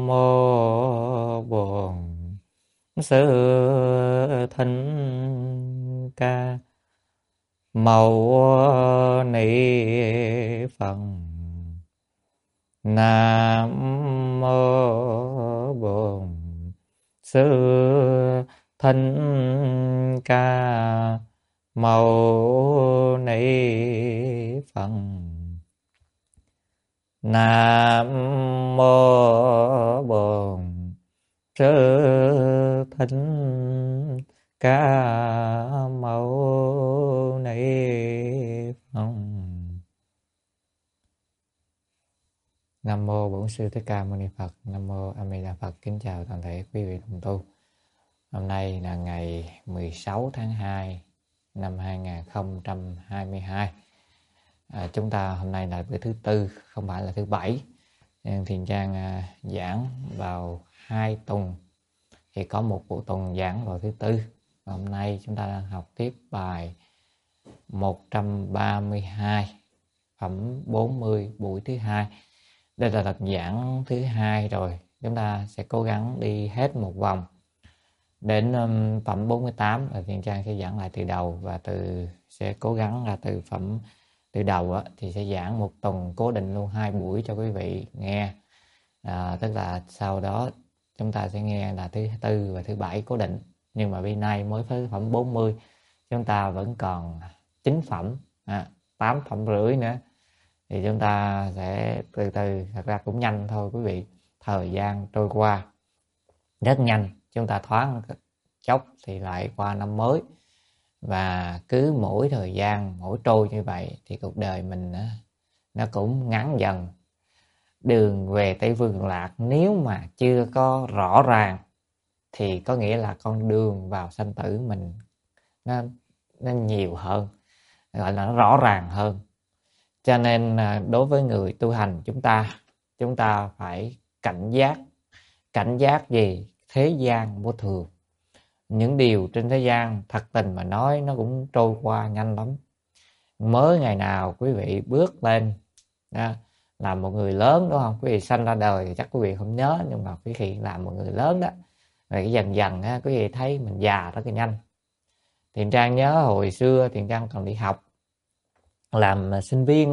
mô Bổn Sư Thích Ca Mâu Ni Phật. Nam mô Bổn Sư Thích Ca Mâu Ni Phật. Nam mô Bổn Sư Thích Ca Mâu Ni Phật. Nam mô Bổn Sư Thích Ca Mâu Ni Phật. Nam mô A Di Đà Phật. Kính chào toàn thể quý vị đồng tu. Hôm nay là ngày 16 tháng 2 năm 2022. Chúng ta hôm nay là bữa thứ tư, không phải là thứ bảy. Thiền Trang giảng vào 2 tuần thì có một buổi tuần giảng vào thứ tư. Và hôm nay chúng ta đang học tiếp bài 132 phẩm 40 buổi thứ hai. Đây là đợt giảng thứ hai rồi. Chúng ta sẽ cố gắng đi hết một vòng đến phẩm 48 và Thiền Trang sẽ giảng lại từ đầu, và sẽ cố gắng là từ phẩm từ đầu thì sẽ giảng một tuần cố định luôn 2 buổi cho quý vị nghe. Tức là sau đó chúng ta sẽ nghe là thứ tư và thứ bảy cố định. Nhưng mà bên nay mới tới phẩm 40, chúng ta vẫn còn 9 phẩm, 8 phẩm rưỡi nữa. Thì chúng ta sẽ từ từ, thật ra cũng nhanh thôi quý vị. Thời gian trôi qua rất nhanh, chúng ta thoáng chốc thì lại qua năm mới. Và cứ mỗi thời gian, mỗi trôi như vậy thì cuộc đời mình nó cũng ngắn dần. Đường về Tây Phương Cực Lạc nếu mà chưa có rõ ràng thì có nghĩa là con đường vào sanh tử mình nó nhiều hơn, gọi là nó rõ ràng hơn. Cho nên đối với người tu hành chúng ta phải cảnh giác. Cảnh giác gì? Thế gian vô thường. Những điều trên thế gian thật tình mà nói nó cũng trôi qua nhanh lắm. Mới ngày nào quý vị bước lên là một người lớn, đúng không? Quý vị sanh ra đời thì chắc quý vị không nhớ, nhưng mà quý vị là một người lớn đó, rồi dần dần quý vị thấy mình già rất là nhanh. Thiền Trang nhớ hồi xưa Thiền Trang còn đi học làm sinh viên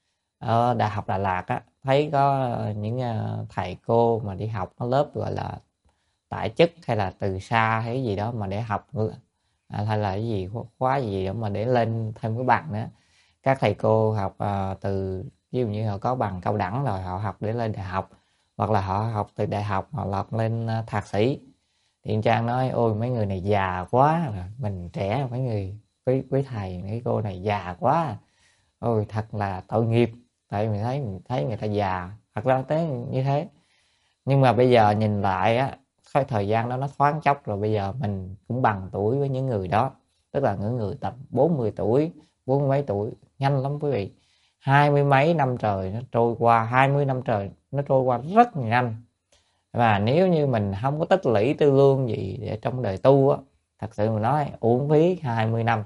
ở Đại học Đà Lạt thấy có những thầy cô mà đi học ở lớp gọi là tại chức hay là từ xa hay gì đó mà để học hay là cái gì khóa gì đó mà để lên thêm cái bằng nữa. Các thầy cô học từ ví dụ như họ có bằng cao đẳng rồi họ học để lên đại học, hoặc là họ học từ đại học họ học lên thạc sĩ. Thiện Trang nói ôi mấy người này già quá, mình trẻ, mấy người quý thầy mấy cô này già quá, ôi thật là tội nghiệp. Tại vì mình thấy người ta già, thật ra tới như thế. Nhưng mà bây giờ nhìn lại cái thời gian đó nó thoáng chốc rồi. Bây giờ mình cũng bằng tuổi với những người đó, tức là những người tầm 40 tuổi, 40 mấy tuổi, nhanh lắm quý vị. 20 mấy năm trời nó trôi qua, 20 năm trời nó trôi qua rất nhanh. Và nếu như mình không có tích lũy tư lương gì để trong đời tu thật sự mà nói uổng phí 20 năm.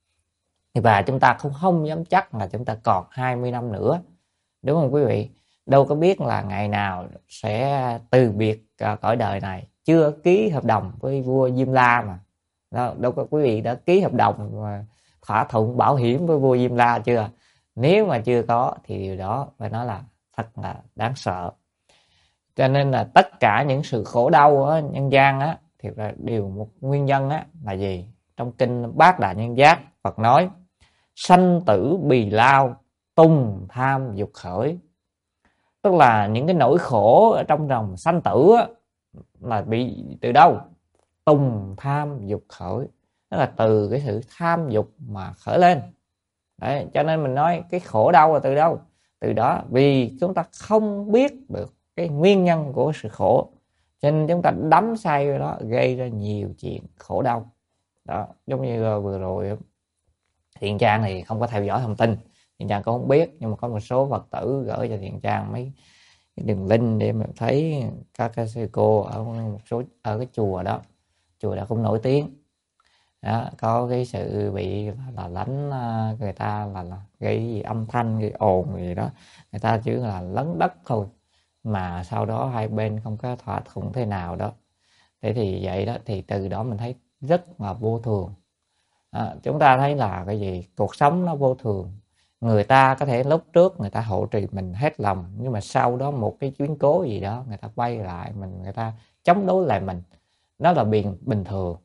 Và chúng ta cũng không dám chắc là chúng ta còn 20 năm nữa, đúng không quý vị? Đâu có biết là ngày nào sẽ từ biệt cõi đời này. Chưa ký hợp đồng với vua Diêm La mà đâu có quý vị đã ký hợp đồng mà thỏa thuận bảo hiểm với vua Diêm La chưa? Nếu mà chưa có thì điều đó phải nói là thật là đáng sợ. Cho nên là tất cả những sự khổ đau nhân gian thì là đều một nguyên nhân là gì? Trong kinh Bát Đại Nhân Giác Phật nói sanh tử bì lao, tùng tham dục khởi. Tức là những cái nỗi khổ ở trong dòng sanh tử là bị từ đâu? Tùng tham dục khởi. Tức là từ cái sự tham dục mà khởi lên. Đấy, cho nên mình nói cái khổ đau là từ đâu? Từ đó, vì chúng ta không biết được cái nguyên nhân của sự khổ, cho nên chúng ta đắm say vào đó, gây ra nhiều chuyện khổ đau. Đó, giống như vừa rồi Thiện Trang thì không có theo dõi thông tin, Thiện Trang cũng không biết, nhưng mà có một số Phật tử gửi cho Thiện Trang mấy cái đường link để mình thấy các cái sư cô ở một số ở cái chùa đó cũng nổi tiếng đó, có cái sự bị là lấn người ta là gây gì âm thanh, gây ồn gì đó, người ta chỉ là lấn đất thôi, mà sau đó hai bên không có thỏa thuận thế nào đó. Thế thì vậy đó, thì từ đó mình thấy rất là vô thường. Chúng ta thấy là cái gì, cuộc sống nó vô thường. Người ta có thể lúc trước người ta hộ trì mình hết lòng, nhưng mà sau đó một cái biến cố gì đó người ta quay lại mình, người ta chống đối lại mình, đó là bình thường.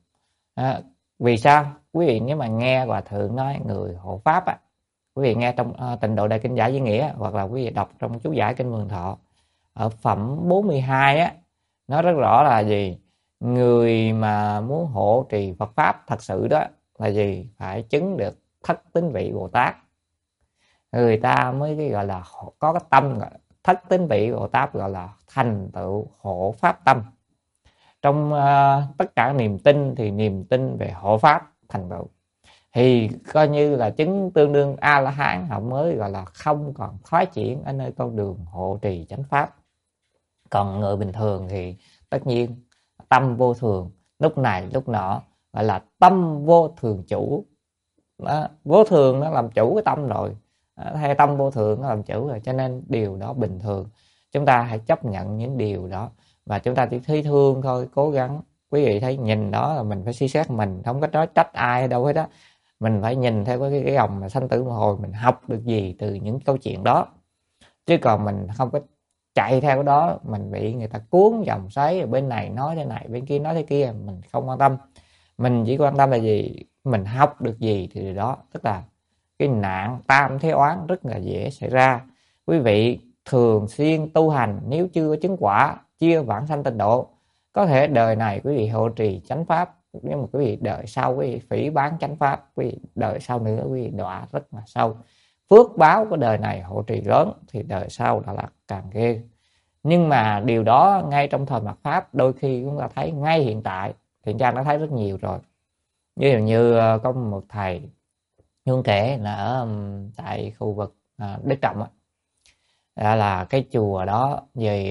Vì sao quý vị, nếu mà nghe Hòa Thượng nói người hộ pháp á, quý vị nghe trong Tịnh Độ Đại Kinh Giải Duy Nghĩa, hoặc là quý vị đọc trong chú giải Kinh Mường Thọ ở phẩm 42 á, nó rất rõ là gì, người mà muốn hộ trì Phật pháp thật sự đó là gì, phải chứng được thất tín vị Bồ Tát, người ta mới gọi là có cái tâm thất tín vị Bồ Tát, gọi là thành tựu hộ pháp tâm. Trong tất cả niềm tin thì niềm tin về hộ pháp thành tựu thì coi như là chứng tương đương A La Hán, họ mới gọi là không còn thoái chuyển ở nơi con đường hộ trì chánh pháp. Còn người bình thường thì tất nhiên tâm vô thường, lúc này lúc nọ, gọi là tâm vô thường chủ. Vô thường nó làm chủ cái tâm rồi, hay tâm vô thường nó làm chủ rồi, cho nên điều đó bình thường. Chúng ta hãy chấp nhận những điều đó và chúng ta chỉ thấy thương thôi, cố gắng. Quý vị thấy nhìn đó là mình phải suy xét, mình không có nói trách ai đâu hết đó. Mình phải nhìn theo cái dòng mà sanh tử luân hồi, mình học được gì từ những câu chuyện đó. Chứ còn mình không có chạy theo cái đó, mình bị người ta cuốn dòng xoáy, bên này nói thế này, bên kia nói thế kia, mình không quan tâm. Mình chỉ quan tâm là gì, mình học được gì thì điều đó. Tức là cái nạn tam thế oán rất là dễ xảy ra. Quý vị thường xuyên tu hành, nếu chưa chứng quả, chưa vãng sanh tịnh độ, có thể đời này quý vị hộ trì chánh pháp, nhưng mà quý vị đợi sau quý vị phỉ bán chánh pháp, quý vị đợi sau nữa quý vị đọa rất là sâu. Phước báo của đời này hộ trì lớn thì đời sau đã là càng ghê. Nhưng mà điều đó ngay trong thời mạt pháp, đôi khi chúng ta thấy ngay hiện tại, Thiện Trang đã thấy rất nhiều rồi. Ví dụ như có một thầy Hương kể là ở tại khu vực Đức Trọng á, là cái chùa đó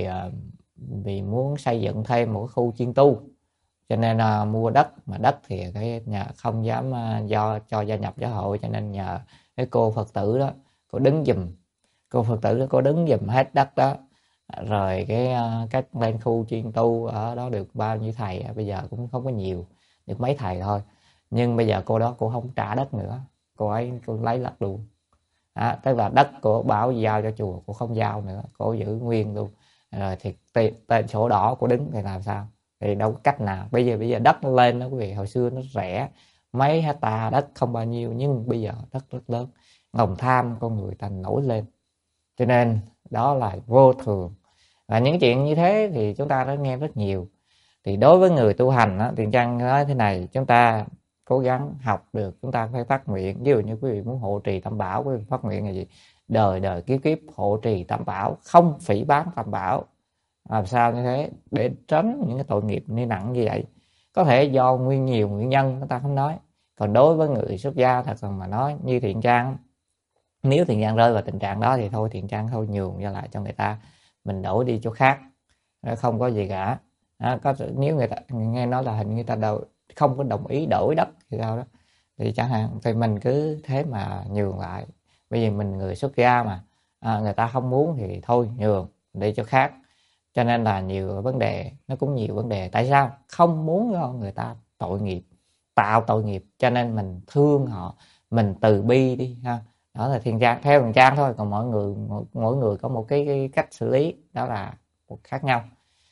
vì muốn xây dựng thêm một cái khu chuyên tu, cho nên mua đất, mà đất thì cái nhà không dám cho gia nhập giáo hội, cho nên nhờ cái cô Phật tử đó, cô đứng giùm, cô Phật tử đó cô đứng giùm hết đất đó. Rồi cái lên khu chuyên tu ở đó được bao nhiêu thầy, bây giờ cũng không có nhiều, được mấy thầy thôi. Nhưng bây giờ cô đó cô không trả đất nữa, cô lấy đất luôn. Tức là đất của bảo giao cho chùa, cô không giao nữa, cô giữ nguyên luôn. Rồi thì tên sổ đỏ cô đứng thì làm sao, thì đâu có cách nào. Bây giờ đất nó lên đó quý vị, hồi xưa nó rẻ mấy hecta đất không bao nhiêu, nhưng bây giờ đất rất lớn, lòng tham con người ta nổi lên, cho nên đó là vô thường. Và những chuyện như thế thì chúng ta đã nghe rất nhiều. Thì đối với người tu hành á, Tiền Trang nói thế này, chúng ta cố gắng học được, chúng ta phải phát nguyện. Ví dụ như quý vị muốn hộ trì tam bảo, quý vị phát nguyện là gì, đời đời kiếp kiếp hộ trì tam bảo, không phỉ báng tam bảo. Làm sao như thế để tránh những cái tội nghiệp như nặng như vậy. Có thể do nhiều nguyên nhân chúng ta không nói. Còn đối với người xuất gia thật sự mà nói, như Thiện Trang, nếu Thiện Trang rơi vào tình trạng đó thì thôi, Thiện Trang thôi nhường ra lại cho người ta, mình đổi đi chỗ khác, không có gì cả. Nếu người ta nghe nói là hình như người ta không có đồng ý đổi đất thì sao đó, thì chẳng hạn thì mình cứ thế mà nhường lại. Bởi vì mình người xuất gia mà, người ta không muốn thì thôi nhường đi chỗ khác. Cho nên là nhiều vấn đề, nó cũng nhiều vấn đề. Tại sao không muốn cho người ta tội nghiệp, tạo tội nghiệp, cho nên mình thương họ, mình từ bi đi ha. Đó là Thiện Trang, theo Thiện Trang thôi. Còn mỗi người có một cái cách xử lý, đó là một khác nhau.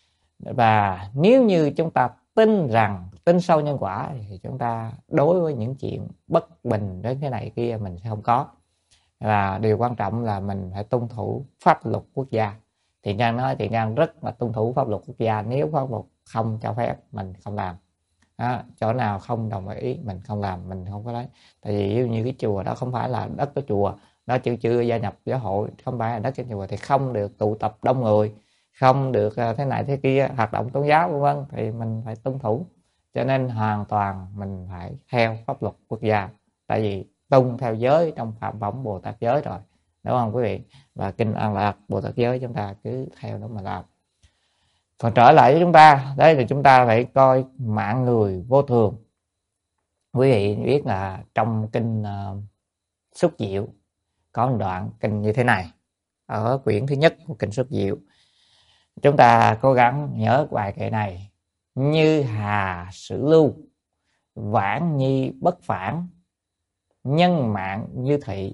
Và nếu như chúng ta tin sâu nhân quả thì chúng ta đối với những chuyện bất bình đến cái này kia mình sẽ không có. Và điều quan trọng là mình phải tuân thủ pháp luật quốc gia. Thiện Trang nói Thiện Trang rất là tuân thủ pháp luật quốc gia. Nếu pháp luật không cho phép mình không làm, chỗ nào không đồng ý mình không làm, mình không có lấy. Tại vì như cái chùa đó không phải là đất của chùa, đó chưa gia nhập giáo hội, không phải là đất của chùa thì không được tụ tập đông người, không được thế này thế kia, hoạt động tôn giáo vân vân, thì mình phải tuân thủ. Cho nên hoàn toàn mình phải theo pháp luật quốc gia, tại vì tuân theo giới trong phạm võng Bồ Tát giới rồi, đúng không quý vị? Và kinh An Lạc Bồ Tát giới chúng ta cứ theo đó mà làm. Còn trở lại với chúng ta, đấy thì chúng ta phải coi mạng người vô thường. Quý vị biết là trong kinh Xuất Diệu có một đoạn kinh như thế này, ở quyển thứ nhất của kinh Xuất Diệu. Chúng ta cố gắng nhớ bài kệ này: như hà sử lưu, vãn nhi bất phản, nhân mạng như thị,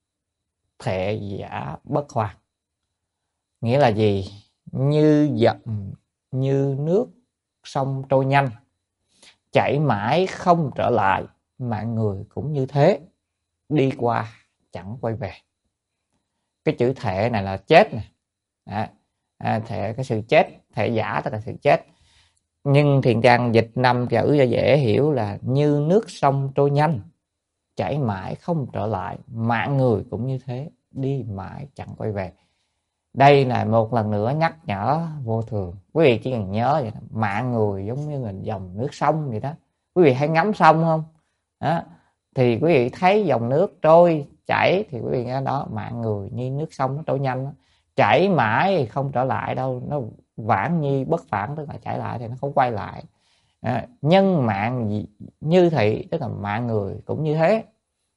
thệ giả bất hoàn. Nghĩa là gì? Như dòng như nước sông trôi nhanh, chảy mãi không trở lại, mạng người cũng như thế, đi qua chẳng quay về. Cái chữ thệ này là chết nè. Thệ cái sự chết, thệ giả tức là sự chết. Nhưng Thiền Trang dịch 5 chữ cho dễ hiểu là như nước sông trôi nhanh, chảy mãi không trở lại, mạng người cũng như thế, đi mãi chẳng quay về. Đây là một lần nữa nhắc nhở vô thường. Quý vị chỉ cần nhớ vậy đó, mạng người giống như là dòng nước sông vậy đó. Quý vị hay ngắm sông không? Đó. Thì quý vị thấy dòng nước trôi chảy thì quý vị nghe đó, mạng người như nước sông nó trôi nhanh đó. Chảy mãi không trở lại đâu, nó vãn nhi bất phản, tức là chảy lại thì nó không quay lại. Nhân mạng như thị, tức là mạng người cũng như thế,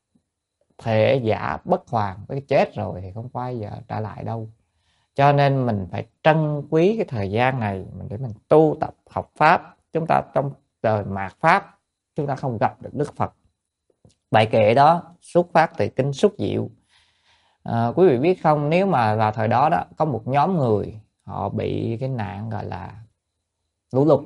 thệ giả bất hoàn, cái chết rồi thì không quay giờ trở lại đâu. Cho nên mình phải trân quý cái thời gian này để mình tu tập học pháp. Chúng ta trong đời mạt pháp chúng ta không gặp được Đức Phật. Bài kệ đó xuất phát từ kinh Xúc Diệu. Quý vị biết không, nếu mà vào thời đó đó có một nhóm người họ bị cái nạn gọi là lũ lụt.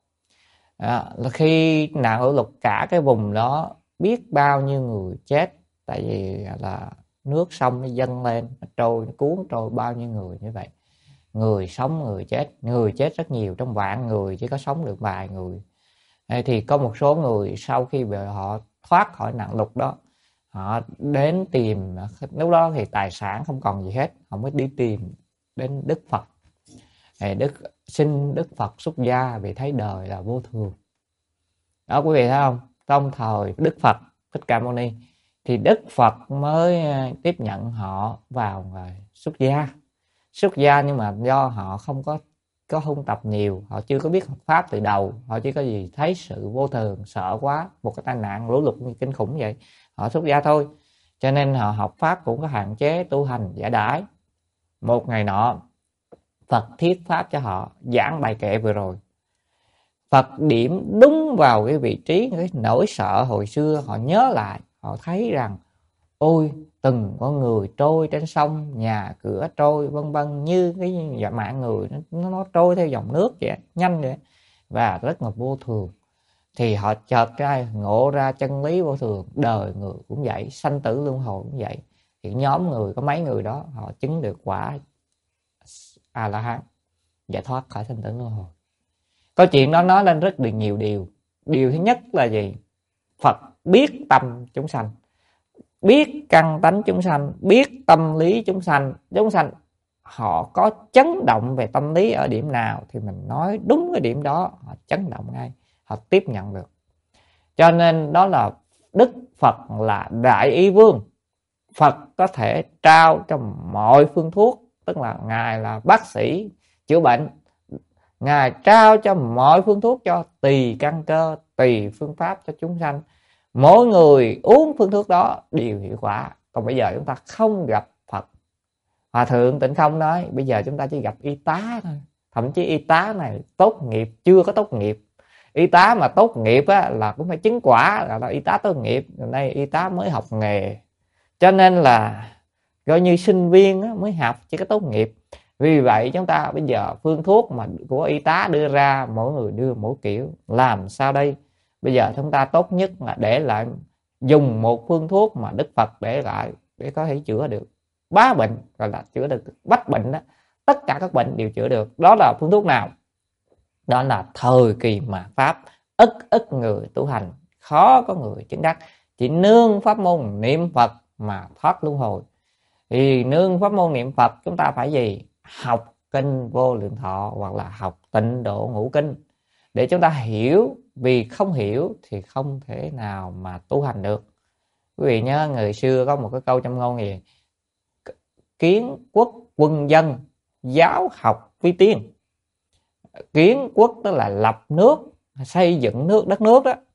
Là khi nạn lũ lụt cả cái vùng đó biết bao nhiêu người chết, tại vì là nước sông nó dâng lên, nó trôi, nó cuốn trôi bao nhiêu người như vậy. Người sống người chết rất nhiều, trong vạn người chỉ có sống được vài người. Thì có một số người sau khi họ thoát khỏi nạn lụt đó, họ đến tìm, lúc đó thì tài sản không còn gì hết, họ mới đi tìm đến Đức Phật. Xin Đức Phật xuất gia vì thấy đời là vô thường. Đó quý vị thấy không? Trong thời Đức Phật Thích Ca Mâu Ni thì Đức Phật mới tiếp nhận họ vào xuất gia, nhưng mà do họ không có hôn tập nhiều, họ chưa có biết học pháp từ đầu, họ chỉ có gì thấy sự vô thường, sợ quá, một cái tai nạn lũ lụt như kinh khủng vậy, họ xuất gia thôi. Cho nên họ học pháp cũng có hạn chế, tu hành giải đãi. Một ngày nọ Phật thuyết pháp cho họ, giảng bài kệ vừa rồi. Phật điểm đúng vào cái vị trí, cái nỗi sợ hồi xưa, họ nhớ lại, họ thấy rằng ôi từng có người trôi trên sông, nhà cửa trôi vân vân, như cái mạng người nó trôi theo dòng nước vậy, nhanh vậy và rất là vô thường. Thì họ chợt cái ngộ ra chân lý vô thường, đời người cũng vậy, sanh tử luân hồi cũng vậy. Thì nhóm người có mấy người đó họ chứng được quả A La Hán, giải thoát khỏi sanh tử luân hồi. Câu chuyện đó nói lên rất nhiều điều. Điều thứ nhất là gì? Phật biết tâm chúng sanh, biết căn tánh chúng sanh, biết tâm lý chúng sanh. Chúng sanh họ có chấn động về tâm lý ở điểm nào thì mình nói đúng cái điểm đó, họ chấn động ngay, họ tiếp nhận được. Cho nên đó là Đức Phật là Đại Y Vương. Phật có thể trao cho mọi phương thuốc, tức là Ngài là bác sĩ chữa bệnh, Ngài trao cho mọi phương thuốc cho tùy căn cơ, tùy phương pháp cho chúng sanh. Mỗi người uống phương thuốc đó đều hiệu quả. Còn bây giờ chúng ta không gặp Phật. Hòa thượng Tịnh Không nói bây giờ chúng ta chỉ gặp y tá thôi. Thậm chí y tá này tốt nghiệp chưa có tốt nghiệp. Y tá mà tốt nghiệp á, là cũng phải chứng quả là y tá tốt nghiệp. Rồi đây y tá mới học nghề. Cho nên là coi như sinh viên á, mới học chỉ có tốt nghiệp. Vì vậy chúng ta bây giờ phương thuốc mà của y tá đưa ra, mỗi người đưa mỗi kiểu, làm sao đây? Bây giờ chúng ta tốt nhất là để lại dùng một phương thuốc mà Đức Phật để lại để có thể chữa được bá bệnh, gọi là chữa được bách bệnh đó. Tất cả các bệnh đều chữa được. Đó là phương thuốc nào? Đó là thời kỳ mà pháp ít người tu hành, khó có người chứng đắc. Chỉ nương pháp môn niệm Phật mà thoát luân hồi. Thì nương pháp môn niệm Phật chúng ta phải gì? Học kinh Vô Lượng Thọ hoặc là học Tịnh Độ Ngũ Kinh để chúng ta hiểu. Vì không hiểu thì không thể nào mà tu hành được. Quý vị nhớ người xưa có một cái câu châm ngôn gì? Kiến quốc quân dân, giáo học vi tiên. Kiến quốc tức là lập nước, xây dựng nước, đất nước đó.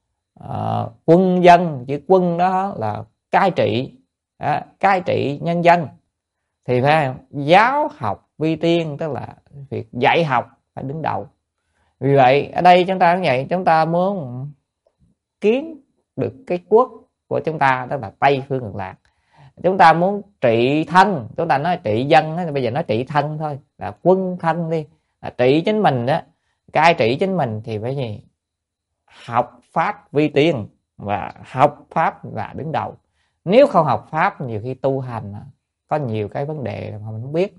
Quân dân, chữ quân đó là cai trị nhân dân. Thì phải không? Giáo học vi tiên, tức là việc dạy học phải đứng đầu. Vì vậy ở đây chúng ta cũng vậy, chúng ta muốn kiến được cái quốc của chúng ta, tức là Tây Phương Cực Lạc. Chúng ta muốn trị thân, chúng ta nói trị dân đó, bây giờ nói trị thân thôi, là quân thân đi, là trị chính mình đó. Cái trị chính mình thì phải gì? Học pháp vi tiên, và học pháp là đứng đầu. Nếu không học pháp, nhiều khi tu hành có nhiều cái vấn đề mà mình không biết.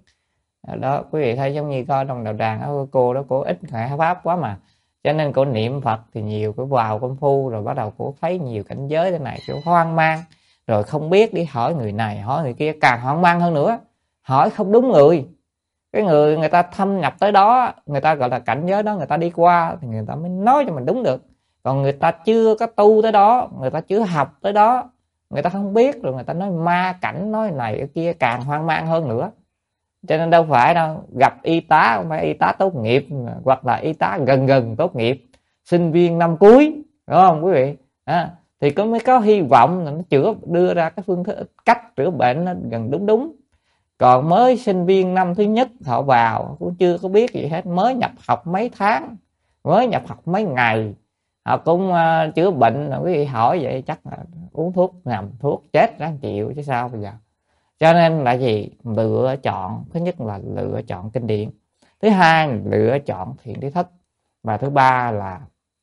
Đó, quý vị thấy giống như coi trong đạo tràng cô đó, cô ít khai pháp quá mà, cho nên cô niệm Phật thì nhiều, cô vào công phu rồi bắt đầu cô thấy nhiều cảnh giới thế này, cô hoang mang, rồi không biết đi hỏi người này hỏi người kia, càng hoang mang hơn nữa, hỏi không đúng người. Cái người ta thâm nhập tới đó, người ta gọi là cảnh giới đó, người ta đi qua thì người ta mới nói cho mình đúng được. Còn người ta chưa có tu tới đó, người ta chưa học tới đó, người ta không biết, rồi người ta nói ma cảnh, nói này cái kia, càng hoang mang hơn nữa. Cho nên đâu phải đâu, gặp y tá không phải y tá tốt nghiệp, hoặc là y tá gần gần tốt nghiệp, sinh viên năm cuối, đúng không quý vị? Thì mới có hy vọng là nó chữa, đưa ra cái phương thức cách chữa bệnh nó gần đúng. Còn mới sinh viên năm thứ nhất họ vào cũng chưa có biết gì hết, mới nhập học mấy tháng, mới nhập học mấy ngày, họ cũng chữa bệnh, quý vị hỏi vậy chắc là uống thuốc nằm thuốc chết ráng chịu chứ sao bây giờ. Cho nên là gì? Lựa chọn, thứ nhất là lựa chọn kinh điển, thứ hai là lựa chọn thiện tri thức, và thứ ba là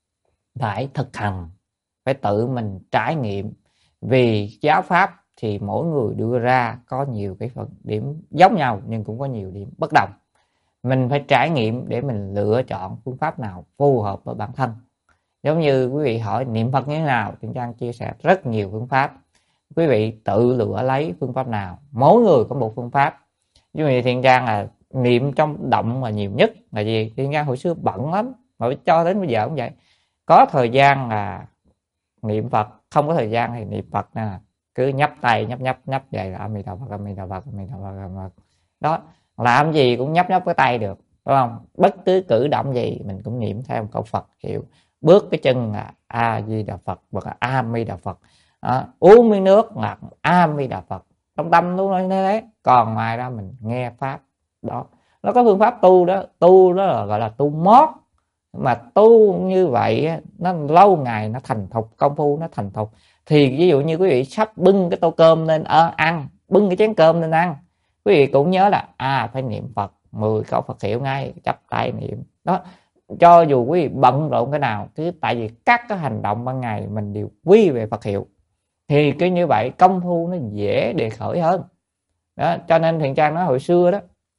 phải thực hành, phải tự mình trải nghiệm. Vì giáo pháp thì mỗi người đưa ra có nhiều cái phần điểm giống nhau nhưng cũng có nhiều điểm bất đồng. Mình phải trải nghiệm để mình lựa chọn phương pháp nào phù hợp với bản thân. Giống như quý vị hỏi niệm Phật như thế nào, Thiện Trang chia sẻ rất nhiều phương pháp, quý vị tự lựa lấy phương pháp nào, mỗi người có một phương pháp. Như vậy Thiện Trang là niệm trong động mà nhiều nhất là gì? Thiện Trang hồi xưa bận lắm, mà cho đến bây giờ cũng vậy. Có thời gian là niệm Phật, không có thời gian thì niệm Phật nè, cứ nhấp tay nhấp vậy là A Di Đà Phật, A Di Đà Phật, A Di Đà Phật, A Di Đà Phật. Đó, làm gì cũng nhấp cái tay được, đúng không? Bất cứ cử động gì mình cũng niệm theo một câu Phật hiệu. Bước cái chân là A Di Đà Phật hoặc là A Di Đà Phật. Uống miếng nước là A Di Đà Phật, trong tâm luôn như thế. Còn ngoài ra mình nghe pháp đó, nó có phương pháp tu đó là gọi là tu mót. Mà tu như vậy nó lâu ngày nó thành thục, công phu nó thành thục. Thì ví dụ như quý vị sắp bưng cái tô cơm lên ăn, bưng cái chén cơm lên ăn, quý vị cũng nhớ là phải niệm Phật 10 câu Phật hiệu ngay, chắp tay niệm đó. Cho dù quý vị bận rộn cái nào, chứ tại vì các cái hành động ban ngày mình đều quy về Phật hiệu, thì cứ như vậy công phu nó dễ đề khởi hơn đó. Cho nên Thiện Trang nói hồi xưa đó,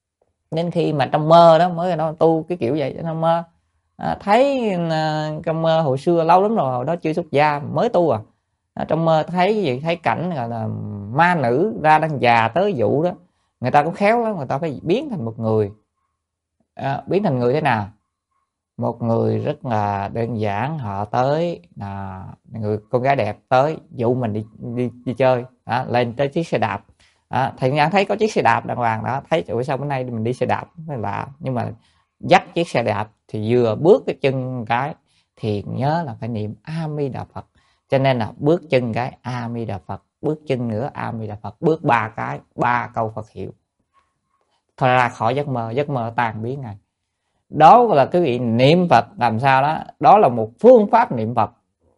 đến khi mà trong mơ đó mới nó tu cái kiểu vậy, trong mơ thấy trong mơ hồi xưa lâu lắm rồi, hồi đó chưa xuất gia mới tu trong mơ thấy cái gì, thấy cảnh gọi là ma nữ ra đang già tới dụ đó. Người ta cũng khéo lắm, người ta phải biến thành một người. Biến thành người thế nào? Một người rất là đơn giản, họ tới là người con gái đẹp tới dụ mình đi chơi lên tới chiếc xe đạp. Thì Ngạn thấy có chiếc xe đạp đàng hoàng đó, thấy ủa sao bữa nay mình đi xe đạp mới lạ, nhưng mà dắt chiếc xe đạp thì vừa bước cái chân cái thì nhớ là phải niệm A Di Đà Phật. Cho nên là bước chân cái A Di Đà Phật, bước chân nữa A Di Đà Phật, bước 3 cái 3 câu Phật hiệu, thôi ra khỏi giấc mơ tan biến ngay. Đó là cái vị niệm Phật làm sao đó, đó là một phương pháp niệm Phật.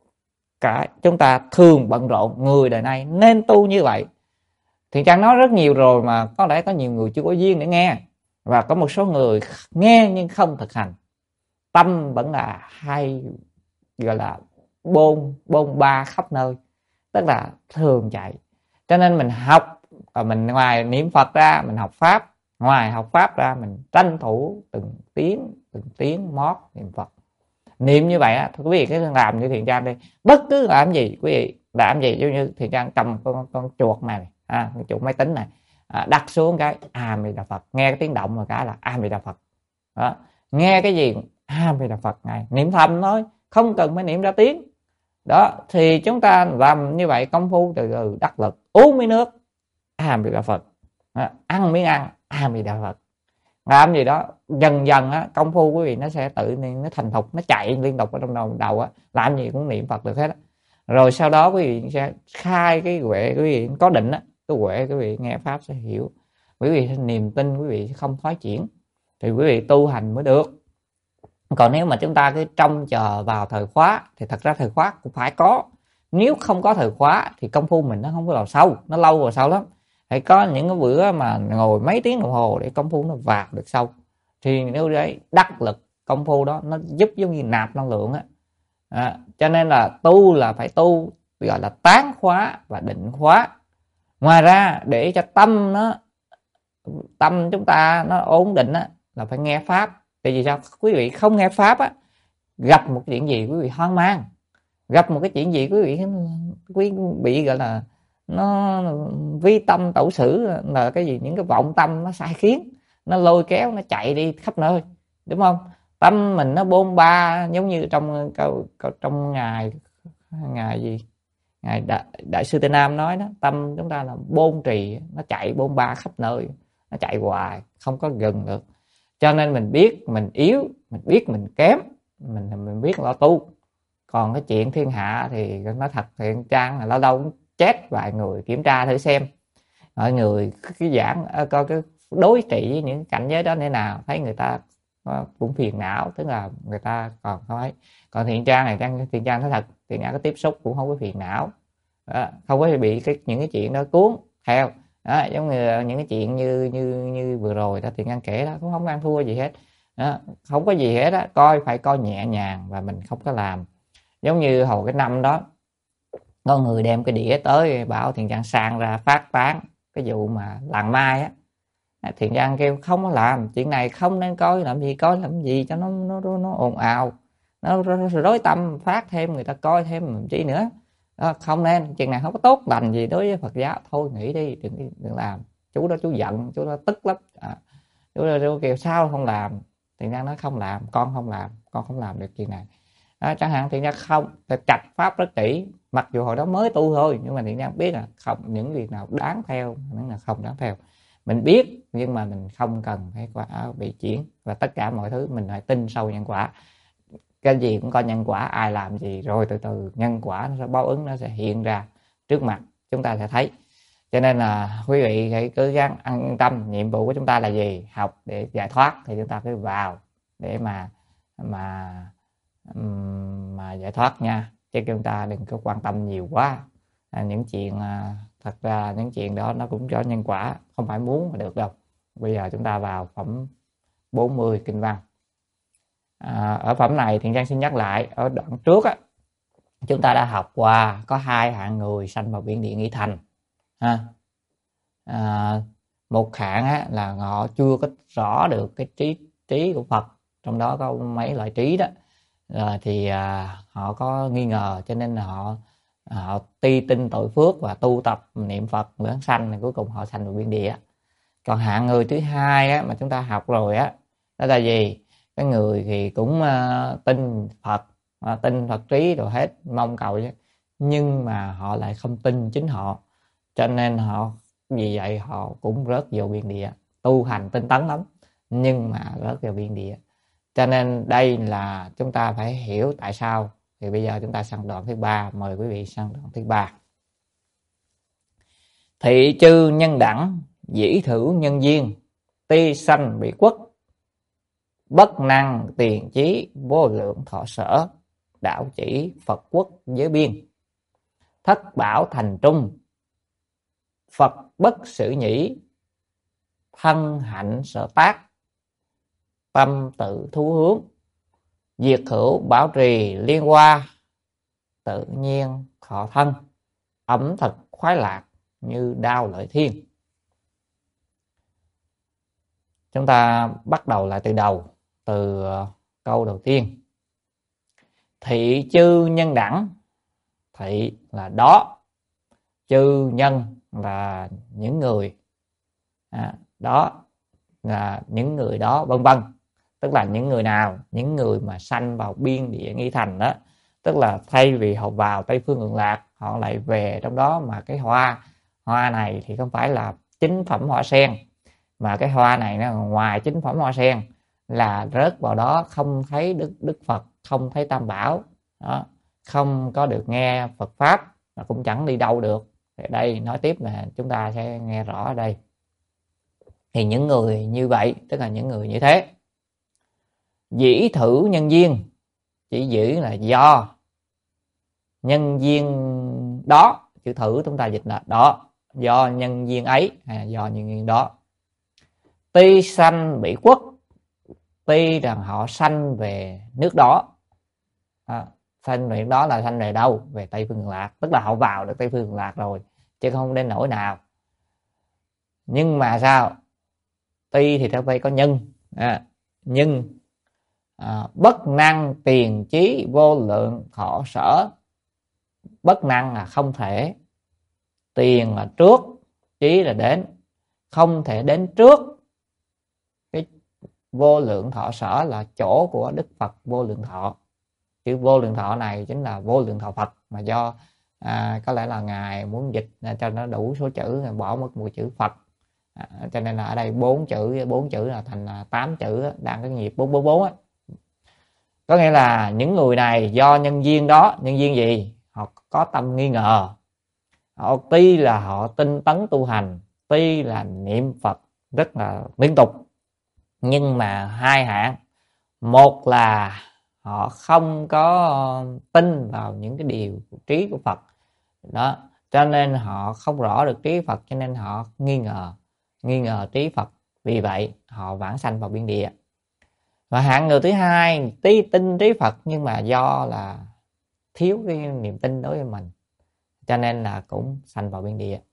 Cả chúng ta thường bận rộn, người đời nay nên tu như vậy. Thì Trang nói rất nhiều rồi mà có lẽ có nhiều người chưa có duyên để nghe, và có một số người nghe nhưng không thực hành, tâm vẫn là hay gọi là bôn ba khắp nơi, tức là thường chạy. Cho nên mình học, và mình ngoài niệm Phật ra mình học pháp, ngoài học pháp ra mình tranh thủ từng tiếng mót niệm Phật. Niệm như vậy quý vị cứ làm như Thiện Trang đi, bất cứ làm gì quý vị làm gì, giống như Thiện Trang cầm con chuột này con chuột máy tính này, đặt xuống cái A Di Đà Phật, nghe cái tiếng động một cái là A Di Đà Phật đó. Nghe cái gì A Di Đà Phật này, niệm thầm thôi, không cần phải niệm ra tiếng đó. Thì chúng ta làm như vậy công phu từ từ đắc lực. Uống miếng nước A Di Đà Phật, ăn miếng ăn A Di Đà Phật, làm gì đó dần dần công phu quý vị nó sẽ tự nhiên nó thành thục, nó chạy liên tục ở trong đầu làm gì cũng niệm Phật được hết Rồi sau đó quý vị sẽ khai cái huệ, quý vị có định cái huệ quý vị nghe pháp sẽ hiểu. quý vị niềm tin quý vị không thoái chuyển thì quý vị tu hành mới được. Còn nếu mà chúng ta cứ trông chờ vào thời khóa thì thật ra thời khóa cũng phải có. Nếu không có thời khóa thì công phu mình nó không có vào sâu, nó lâu vào sâu lắm. Phải có những cái bữa mà ngồi mấy tiếng đồng hồ để công phu nó vào được sâu. Thì nếu đấy đắc lực công phu đó nó giúp giống như nạp năng lượng á. Cho nên là tu là phải tu gọi là tán khóa và định khóa. Ngoài ra để cho tâm chúng ta nó ổn định á, là phải nghe pháp. Tại vì sao? Quý vị không nghe pháp á, gặp một chuyện gì quý vị hoang mang, gặp một cái chuyện gì quý bị gọi là nó vi tâm tẩu sử, là cái gì, những cái vọng tâm nó sai khiến, nó lôi kéo, nó chạy đi khắp nơi, đúng không? Tâm mình nó bôn ba, giống như trong ngài gì, ngài đại sư Tây Nam nói đó, tâm chúng ta là bôn trì, nó chạy bôn ba khắp nơi, nó chạy hoài không có dừng được. Cho nên mình biết mình yếu, mình biết mình kém, mình biết lo tu. Còn cái chuyện thiên hạ thì nói thật, thiện trang là lâu đâu cũng chết vài người kiểm tra thử xem mọi người cái giảng coi cái đối trị với những cảnh giới đó thế nào, thấy người ta cũng phiền não, tức là người ta còn không ấy. Còn thiện trang này, thiện trang nói thật, thiện trang có tiếp xúc cũng không có phiền não đó, không có bị những cái chuyện đó cuốn theo đó, giống như những cái chuyện như vừa rồi đó thiện trang kể đó, cũng không ăn thua gì hết đó, không có gì hết đó. Phải coi nhẹ nhàng và mình không có làm. Giống như hồi cái năm đó có người đem cái đĩa tới bảo thiện trang sang ra phát tán cái vụ mà làng mai á. Thiện trang kêu không có làm chuyện này, không nên coi làm gì cho nó ồn ào, nó rối tâm, phát thêm người ta coi thêm làm chi nữa đó, không nên, chuyện này không có tốt lành gì đối với Phật giáo, thôi nghỉ đi, đừng làm. Chú đó chú giận, chú đó tức lắm chú đó kêu sao không làm. Thiện trang nói không làm, con không làm được chuyện này chẳng hạn. Thiện trang không trạch pháp rất kỹ, mặc dù hồi đó mới tu thôi, nhưng mà thiện trang biết là không, những việc nào đáng theo, những là không đáng theo mình biết, nhưng mà mình không cần phải bị chuyển. Và tất cả mọi thứ mình phải tin sâu nhân quả, cái gì cũng có nhân quả, ai làm gì rồi từ từ nhân quả nó sẽ báo ứng, nó sẽ hiện ra trước mặt chúng ta sẽ thấy. Cho nên là quý vị hãy cứ gắng an tâm, nhiệm vụ của chúng ta là gì? Học để giải thoát thì chúng ta cứ vào để mà giải thoát nha, chứ chúng ta đừng có quan tâm nhiều quá những chuyện thật ra những chuyện đó nó cũng có nhân quả, không phải muốn mà được đâu. Bây giờ chúng ta vào phẩm 40 kinh văn. Ở phẩm này Thiện Trang xin nhắc lại, ở đoạn trước á, chúng ta đã học qua có hai hạng người sanh vào biển địa nghi thành một hạng á, là họ chưa có rõ được cái trí của Phật, trong đó có mấy loại trí đó thì họ có nghi ngờ, cho nên là họ ti tin tội phước và tu tập niệm Phật vãng sanh, thì cuối cùng họ sanh vào biển địa. Còn hạng người thứ hai á, mà chúng ta học rồi á, đó là gì? Cái người thì cũng tin Phật, tin Phật trí rồi hết, mong cầu chứ, nhưng mà họ lại không tin chính họ, cho nên vì vậy họ cũng rớt vào biển địa. Tu hành tinh tấn lắm nhưng mà rớt vào biển địa. Cho nên đây là chúng ta phải hiểu tại sao. Thì bây giờ chúng ta sang đoạn thứ 3, mời quý vị sang đoạn thứ 3. Thị chư nhân đẳng, dĩ thử nhân duyên, ti sanh bị quốc, bất năng tiền chí, vô lượng thọ sở, đạo chỉ Phật quốc giới biên, thất bảo thành trung, Phật bất xử nhĩ, thân hạnh sở tác, tâm tự thu hướng, diệt hữu bảo trì liên hoa, tự nhiên thọ thân, ẩm thực khoái lạc như đao lợi thiên. Chúng ta bắt đầu lại từ đầu, từ câu đầu tiên. Thị chư nhân đẳng, thị là đó, chư nhân là những người, đó là những người đó, vân vân. Tức là những người nào? Những người mà sanh vào biên địa nghi thành đó. Tức là thay vì họ vào Tây Phương Cực Lạc, họ lại về trong đó, mà cái hoa này thì không phải là chính phẩm hoa sen, mà cái hoa này nó ngoài chính phẩm hoa sen, là rớt vào đó không thấy Đức Phật, không thấy Tam Bảo đó, không có được nghe Phật Pháp, mà cũng chẳng đi đâu được. Thì đây nói tiếp là chúng ta sẽ nghe rõ ở đây. Thì những người như vậy, tức là những người như thế, dĩ thử nhân duyên, chỉ dĩ là do nhân duyên đó, chữ thử chúng ta dịch là đó, do nhân duyên ấy, do nhân duyên đó. Ti sanh bị quốc, ti rằng họ sanh về nước đó. Sanh về đó là sanh về đâu? Về Tây Phương Cực Lạc, tức là họ vào được Tây Phương Cực Lạc rồi, chứ không đến nỗi nào. Nhưng mà sao? Ti thì phải có nhân, nhưng bất năng tiền chí vô lượng thọ sở. Bất năng là không thể, tiền là trước, chí là đến, không thể đến trước cái vô lượng thọ sở là chỗ của Đức Phật vô lượng thọ. Chữ vô lượng thọ này chính là vô lượng thọ Phật, mà do có lẽ là Ngài muốn dịch cho nó đủ số chữ, bỏ mất một chữ Phật, cho nên là ở đây 4 chữ là thành 8 chữ, đang cái nghiệp 444 á. Có nghĩa là những người này do nhân duyên đó, nhân duyên gì? Họ có tâm nghi ngờ, họ tuy là họ tinh tấn tu hành, tuy là niệm Phật rất là liên tục, nhưng mà hai hạng. Một là họ không có tin vào những cái điều trí của Phật đó, cho nên họ không rõ được trí Phật, cho nên họ nghi ngờ trí Phật, vì vậy họ vãng sanh vào biên địa. Và hạng người thứ hai, tí tin trí Phật nhưng mà do là thiếu cái niềm tin đối với mình, cho nên là cũng sanh vào biên địa.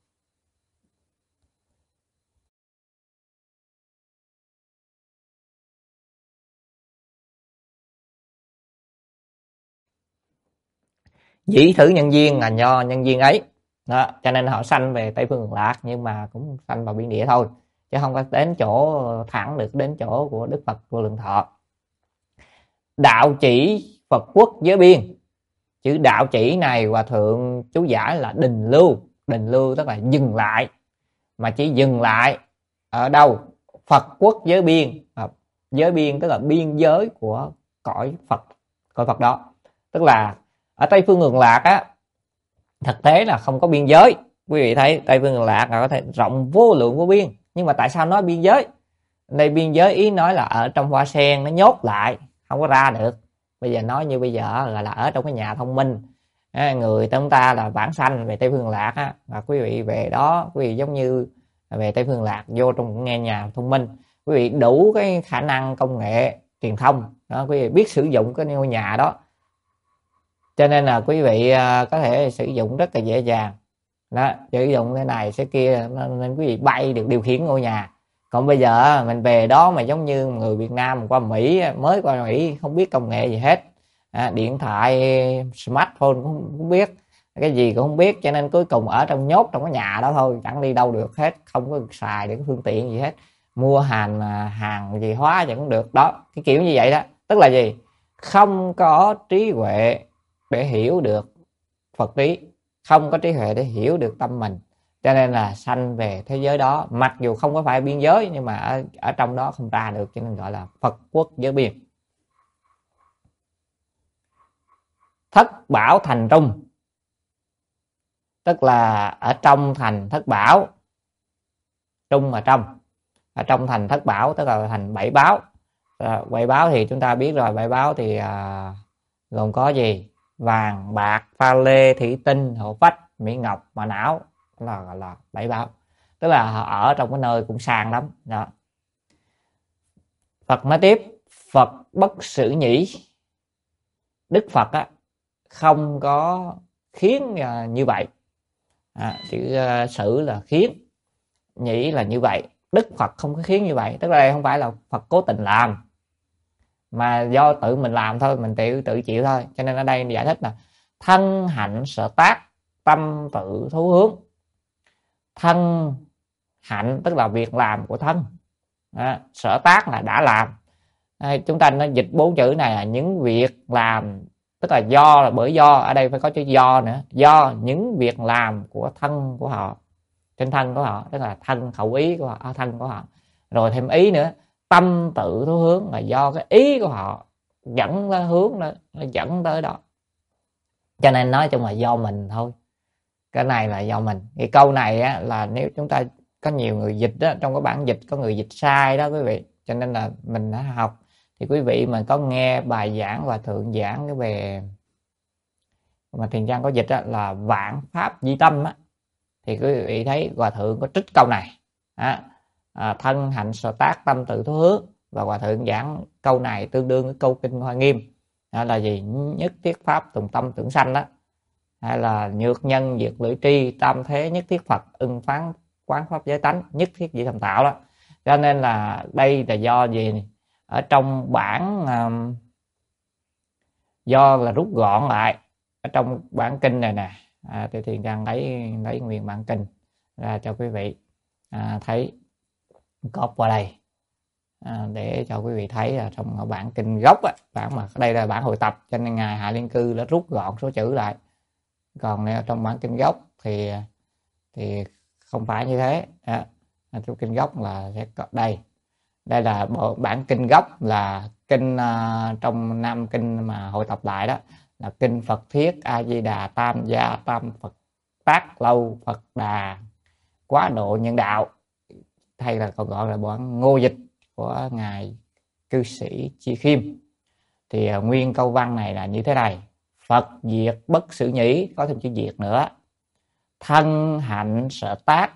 Dĩ thử nhân duyên là do nhân duyên ấy đó, cho nên họ sanh về Tây Phương Cực Lạc, nhưng mà cũng sanh vào biên địa thôi, chứ không có đến chỗ thẳng được đến chỗ của Đức Phật vô lượng thọ. Đạo chỉ Phật quốc giới biên. Chữ đạo chỉ này Hòa thượng chú giải là đình lưu. Đình lưu tức là dừng lại, mà chỉ dừng lại ở đâu? Phật quốc giới biên. Giới biên tức là biên giới của cõi Phật đó. Tức là ở Tây Phương Cực Lạc á, thực tế là không có biên giới. Quý vị thấy Tây Phương Cực Lạc là có thể rộng vô lượng vô biên, nhưng mà tại sao nói biên giới? Đây biên giới ý nói là ở trong hoa sen nó nhốt lại, không có ra được. Bây giờ nói như bây giờ là ở trong cái nhà thông minh, người chúng ta là vãng sanh về Tây Phương Cực Lạc á, và quý vị về đó, quý vị giống như về Tây Phương Cực Lạc vô trong nghe nhà thông minh, quý vị đủ cái khả năng công nghệ truyền thông đó, quý vị biết sử dụng cái ngôi nhà đó, cho nên là quý vị có thể sử dụng rất là dễ dàng đó, sử dụng cái này cái kia, nên quý vị bay được, điều khiển ngôi nhà. Còn bây giờ mình về đó mà giống như người Việt Nam qua Mỹ, mới qua Mỹ không biết công nghệ gì hết, điện thoại smartphone cũng không biết, cái gì cũng không biết, cho nên cuối cùng ở trong nhốt trong cái nhà đó thôi, chẳng đi đâu được hết, không có xài được phương tiện gì hết, mua hàng gì hóa chẳng được đó, cái kiểu như vậy đó. Tức là gì? Không có trí huệ để hiểu được Phật lý, không có trí huệ để hiểu được tâm mình, cho nên là sanh về thế giới đó, mặc dù không có phải biên giới, nhưng mà ở trong đó không ra được, cho nên gọi là Phật quốc giới biên. Thất bảo thành trung, tức là ở trong thành thất bảo, trung là trong, ở trong thành thất bảo tức là thành bảy báo. Bảy báo thì chúng ta biết rồi, bảy báo thì gồm có gì? Vàng, bạc, pha lê, thủy tinh, hộ phách, mỹ ngọc, mã não, là bảy báo, tức là họ ở trong cái nơi cũng sang lắm đó. Phật nói tiếp, Phật bất xử nhĩ. Đức Phật á, không có khiến như vậy. Chữ xử là khiến, nhĩ là như vậy. Đức Phật không có khiến như vậy, tức là đây không phải là Phật cố tình làm, mà do tự mình làm thôi, mình tự chịu thôi. Cho nên ở đây giải thích là thân hạnh sở tác, tâm tự thú hướng. Thân hạnh tức là việc làm của thân, sở tác là đã làm. Chúng ta nó dịch 4 chữ này là những việc làm, tức là do, là bởi do, ở đây phải có chữ do nữa, do những việc làm của thân của họ, trên thân của họ, tức là thân khẩu ý của họ, thân của họ, rồi thêm ý nữa. Tâm tự thú hướng là do cái ý của họ dẫn tới hướng đó, nó dẫn tới đó, cho nên nói chung là do mình thôi. Cái này là do mình. Cái câu này á, là nếu chúng ta có nhiều người dịch đó, trong cái bản dịch có người dịch sai đó quý vị, cho nên là mình đã học. Thì quý vị mà có nghe bài giảng Hòa Thượng giảng cái về mà Thiền Trang có dịch đó, là vạn pháp di tâm á, thì quý vị thấy Hòa Thượng có trích câu này thân hạnh sở tác tâm tự thú hướng, và Hòa Thượng giảng câu này tương đương với câu kinh Hoa Nghiêm là gì? Nhất thiết pháp tùng tâm tưởng sanh đó, hay là nhược nhân diệt lưỡi tri tam thế nhất thiết Phật ưng phán quán pháp giới tánh nhất thiết vị thầm tạo đó. Cho nên là đây là do gì? Ở trong bản do là rút gọn lại ở trong bản kinh này nè, thì Thiền Trang lấy nguyên bản kinh ra cho quý vị thấy, copy qua đây để cho quý vị thấy là trong bản kinh gốc bản mà đây là bản hội tập, cho nên ngài Hạ Liên Cư đã rút gọn số chữ lại. Còn trong bản kinh gốc thì không phải như thế. Trong kinh gốc là sẽ có đây là bản kinh gốc, là kinh trong 5 kinh mà hội tập lại đó, là kinh Phật Thiết A Di Đà Tam Gia Tam Phật Tác Lâu Phật Đà Quá Độ Nhân Đạo, hay là còn gọi là bản Ngô Dịch của ngài cư sĩ Chi Khiêm. Thì nguyên câu văn này là như thế này: Phật diệt bất xử nhĩ, có thêm chữ diệt nữa, thân hạnh sở tác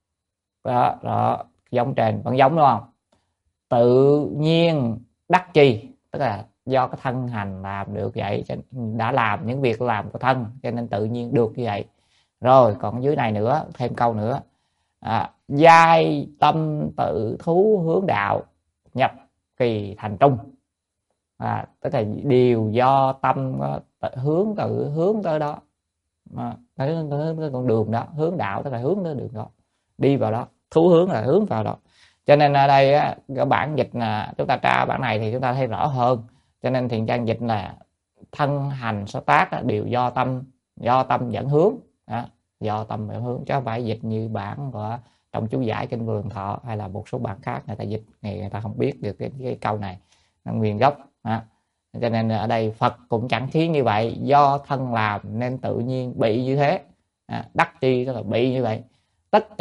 đó, giống trên vẫn giống đúng không? Tự nhiên đắc chi, tức là do cái thân hành làm được vậy, đã làm những việc làm của thân cho nên tự nhiên được như vậy. Rồi còn dưới này nữa, thêm câu nữa, giai tâm tự thú hướng đạo nhập kỳ thành trung, tức là điều do tâm hướng tới đó, tới con đường đó, hướng đạo tức là hướng tới đường đó, đi vào đó, thú hướng là hướng vào đó. Cho nên ở đây cái bản dịch là chúng ta tra bản này thì chúng ta thấy rõ hơn. Cho nên Thiền Trang dịch là thân hành sở tác đều do tâm dẫn hướng, do tâm dẫn hướng, chứ không phải dịch như bản của trong chú giải kinh Vô Lượng Thọ hay là một số bản khác người ta dịch, người ta không biết được cái câu này là nguyên gốc. Cho nên ở đây Phật cũng chẳng khiến như vậy, do thân làm nên tự nhiên bị như thế, đắc chi tức là bị như vậy. Tất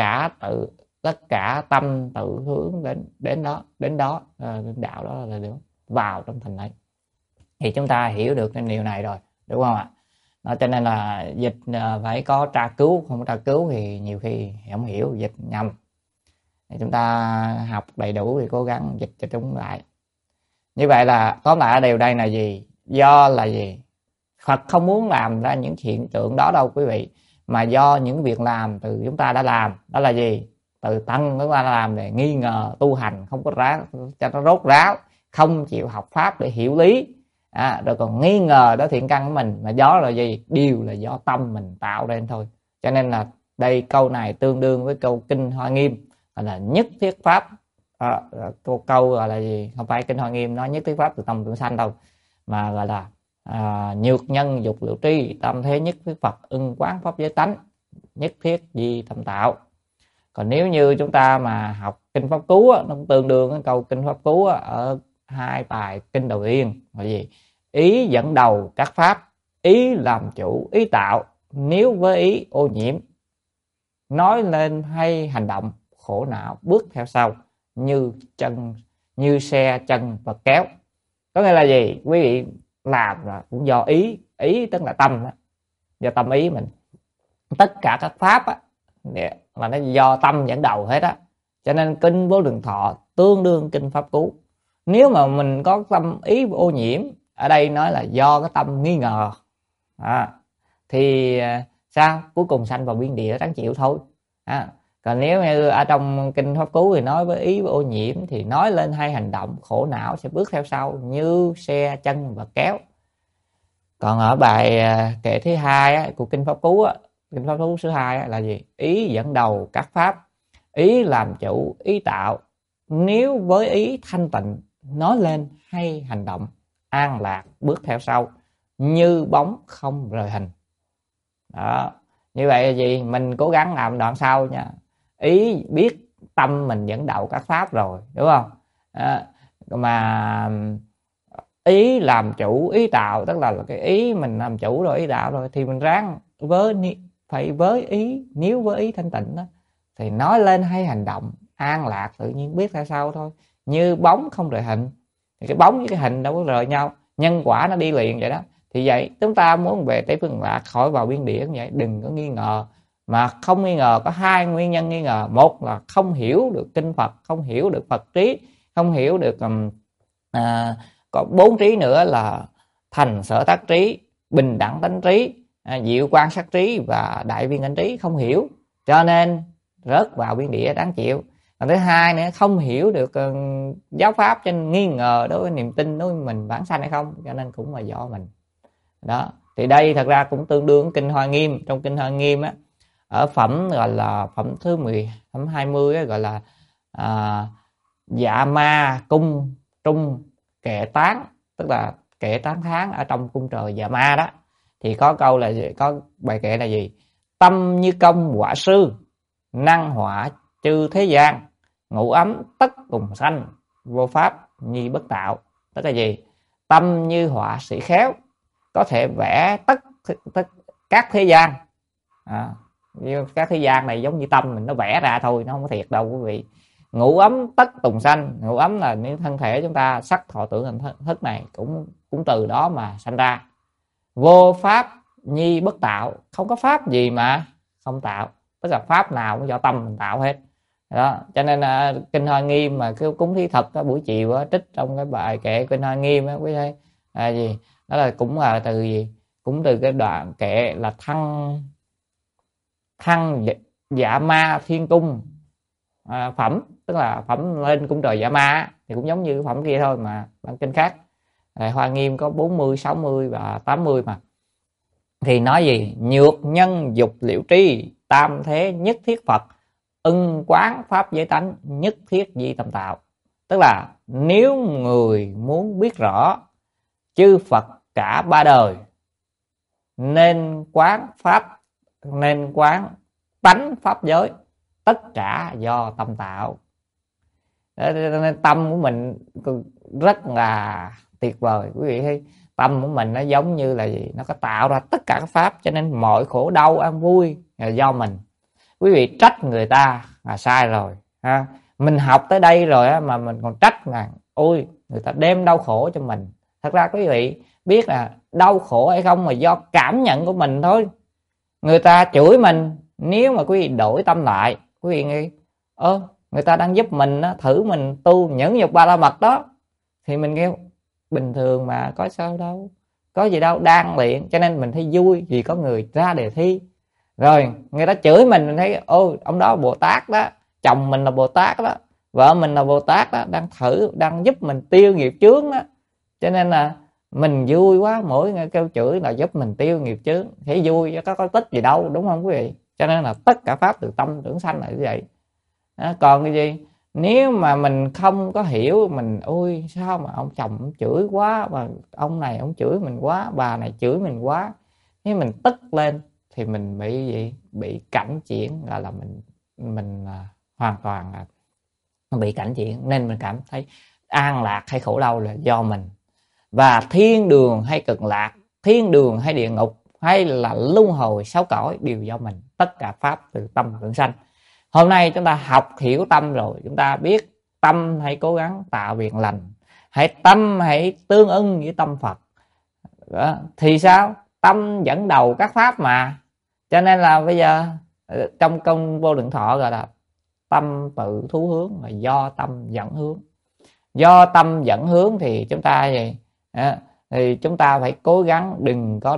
cả tâm tự hướng đến đó đạo đó là được vào trong thành này, thì chúng ta hiểu được cái điều này rồi, đúng không ạ? Cho nên là dịch phải có tra cứu, không có tra cứu thì nhiều khi không hiểu, dịch nhầm. Thì chúng ta học đầy đủ thì cố gắng dịch cho chúng lại. Như vậy là tóm lại ở điều đây là gì? Do là gì? Phật không muốn làm ra những hiện tượng đó đâu quý vị, mà do những việc làm từ chúng ta đã làm. Đó là gì? Từ tăng chúng ta đã làm để nghi ngờ tu hành, không có cho nó rốt ráo, không chịu học pháp để hiểu lý, rồi còn nghi ngờ đó thiện căn của mình, mà đó là gì? Đều là do tâm mình tạo lên thôi. Cho nên là đây câu này tương đương với câu kinh Hoa Nghiêm là nhất thiết pháp. Câu gọi là gì? Không phải kinh Hoa Nghiêm nói nhất thiết pháp từ tâm tưởng sanh đâu, mà gọi là nhược nhân dục liệu tri tâm thế nhất thiết Phật ưng quán pháp giới tánh nhất thiết di tâm tạo. Còn nếu như chúng ta mà học kinh Pháp Cú nó cũng tương đương với câu kinh Pháp Cú ở 2 bài kinh đầu tiên là gì? Ý dẫn đầu các pháp, ý làm chủ, ý tạo, nếu với ý ô nhiễm, nói lên hay hành động khổ não bước theo sau, như xe chân vật kéo. Có nghĩa là gì? Quý vị làm là cũng do ý tức là tâm đó, do tâm ý mình. Tất cả các pháp là nó do tâm dẫn đầu hết á. Cho nên kinh Vô Lượng Thọ tương đương kinh Pháp Cú. Nếu mà mình có tâm ý ô nhiễm, ở đây nói là do cái tâm nghi ngờ, thì sao? Cuối cùng sanh vào biên địa đáng chịu thôi. Còn nếu như ở trong kinh Pháp Cú thì nói với ý ô nhiễm, thì nói lên hay hành động khổ não sẽ bước theo sau, như xe chân và kéo. Còn ở bài kệ thứ 2 của kinh Pháp Cú, kinh Pháp Cú số 2 là gì? Ý dẫn đầu các pháp, ý làm chủ, ý tạo, nếu với ý thanh tịnh, nói lên hay hành động an lạc bước theo sau, như bóng không rời hình. Đó. Như vậy là gì? Mình cố gắng làm đoạn sau nha. Ý biết tâm mình dẫn đầu các pháp rồi, đúng không? Mà ý làm chủ, ý tạo, tức là cái ý mình làm chủ rồi, ý tạo rồi, thì mình ráng với ý, nếu với ý thanh tịnh đó, thì nói lên hay hành động. An lạc tự nhiên biết tại sao thôi. Như bóng không rời hình, thì cái bóng với cái hình đâu có rời nhau, nhân quả nó đi liền vậy đó. Thì vậy chúng ta muốn về Tây Phương Lạc khỏi vào biên địa cũng vậy, đừng có nghi ngờ. Mà không nghi ngờ có hai nguyên nhân nghi ngờ. Một là không hiểu được kinh Phật, không hiểu được Phật trí, không hiểu được có 4 trí nữa là thành sở tác trí, bình đẳng tánh trí, diệu quan sát trí và đại viên ảnh trí, không hiểu cho nên rớt vào biên địa đáng chịu. Còn thứ hai nữa, không hiểu được giáo pháp, cho nên nghi ngờ đối với niềm tin đối với mình bản sanh hay không, cho nên cũng là do mình đó. Thì đây thật ra cũng tương đương kinh Hoa Nghiêm. Trong kinh Hoa Nghiêm á, ở phẩm gọi là phẩm thứ 10, phẩm 20 á, gọi là dạ ma cung trung kệ tán, tức là kệ tán thán ở trong cung trời dạ ma đó. Thì có câu là gì? Có bài kệ là gì? Tâm như công họa sư, năng họa chư thế gian, ngũ ấm tất cùng sanh, vô pháp nhi bất tạo. Tức là gì? Tâm như họa sĩ khéo, có thể vẽ tất các thế gian. Các thế gian này giống như tâm mình nó vẽ ra thôi, nó không có thiệt đâu quý vị. Ngũ ấm tất tùng sanh, ngũ ấm là những thân thể chúng ta sắc thọ tưởng hành thức này cũng từ đó mà sanh ra. Vô pháp nhi bất tạo, không có pháp gì mà không tạo, tức là pháp nào cũng do tâm mình tạo hết đó. Cho nên kinh Hoa Nghiêm mà kêu cúng thí thực buổi chiều á, trích trong cái bài kệ kinh Hoa Nghiêm á quý thấy gì đó là cũng là từ gì, cũng từ cái đoạn kệ là thăng dạ ma thiên cung phẩm, tức là phẩm lên cung trời dạ ma, thì cũng giống như cái phẩm kia thôi mà bản kinh khác. Hoa Nghiêm có 40, 60 và 80 mà. Thì nói gì? Nhược nhân dục liệu tri, tam thế nhất thiết Phật, ưng quán pháp giới tánh, nhất thiết di tâm tạo. Tức là nếu người muốn biết rõ chư Phật cả ba đời, nên quán tánh pháp giới, tất cả do tâm tạo. Nên tâm của mình rất là tuyệt vời quý vị thấy. Tâm của mình nó giống như là gì? Nó có tạo ra tất cả các pháp, cho nên mọi khổ đau an vui là do mình. Quý vị trách người ta là sai rồi ha. Mình học tới đây rồi á, mà mình còn trách là ôi người ta đem đau khổ cho mình. Thật ra quý vị biết là đau khổ hay không là do cảm nhận của mình thôi. Người ta chửi mình, nếu mà quý vị đổi tâm lại, quý vị nghĩ người ta đang giúp mình á, thử mình tu nhẫn nhục ba la mật đó, thì mình kêu bình thường mà, có sao đâu, có gì đâu, đang luyện. Cho nên mình thấy vui vì có người ra đề thi. Rồi người ta chửi mình thấy ông đó Bồ Tát đó, chồng mình là Bồ Tát đó, vợ mình là Bồ Tát đó, đang giúp mình tiêu nghiệp chướng đó. Cho nên là mình vui quá, mỗi người kêu chửi là giúp mình tiêu nghiệp chướng, thấy vui, có tích gì đâu, đúng không quý vị? Cho nên là tất cả pháp từ tâm tưởng sanh là như vậy. Còn cái gì? Nếu mà mình không có hiểu, mình ôi sao mà ông chồng ông chửi quá, và ông này ông chửi mình quá, bà này chửi mình quá, nếu mình tức lên thì mình bị gì? Bị cảnh chuyển, là mình hoàn toàn là bị cảnh chuyển. Nên mình cảm thấy an lạc hay khổ đau là do mình. Và thiên đường hay cực lạc, thiên đường hay địa ngục, hay là luân hồi sáu cõi đều do mình. Tất cả pháp từ tâm tưởng sanh. Hôm nay chúng ta học hiểu tâm rồi, chúng ta biết tâm hãy cố gắng tạo việc lành, tâm hãy tương ưng với tâm Phật đó. Thì sao? Tâm dẫn đầu các pháp mà. Cho nên là bây giờ trong công Vô Lượng Thọ gọi là tâm tự thú hướng, là do tâm dẫn hướng. Do tâm dẫn hướng thì chúng ta gì? Thì chúng ta phải cố gắng đừng có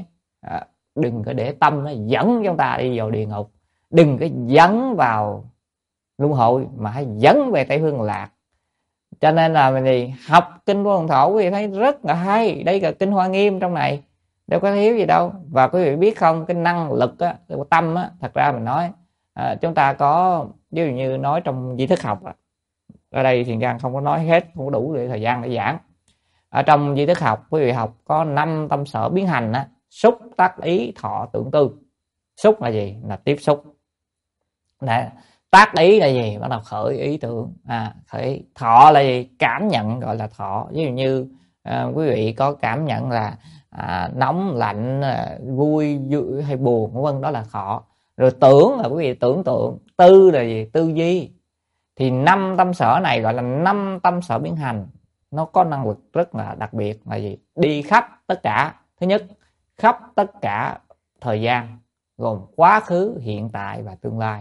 để tâm nó dẫn chúng ta đi vào địa ngục, đừng có dẫn vào luân hồi, mà hãy dẫn về Tây Phương Lạc. Cho nên là mình thì học kinh Vô Lượng Thọ quý vị thấy rất là hay. Đây là kinh Hoa Nghiêm, trong này đâu có thiếu gì đâu. Và quý vị biết không, cái năng lực á, của tâm á, thật ra mình nói chúng ta có, ví dụ như nói trong di thức học á, ở đây thì Giang không có nói hết, không có đủ để thời gian để giảng. Ở trong di thức học quý vị học có 5 tâm sở biến hành á: xúc, tác, ý, thọ, tưởng, tư. Xúc là gì? Là tiếp xúc. Đấy. Tác ý là gì? Bắt đầu khởi ý tưởng. Khởi. Thọ là gì? Cảm nhận, gọi là thọ. Ví dụ như quý vị có cảm nhận là nóng, lạnh, vui hay buồn, vân, đó là thọ. Rồi tưởng là quý vị tưởng tượng. tư là gì? Tư duy. Thì 5 tâm sở này gọi là 5 tâm sở biến hành. Nó có năng lực rất là đặc biệt là gì? Đi khắp tất cả. Thứ nhất, khắp tất cả thời gian, gồm quá khứ, hiện tại và tương lai.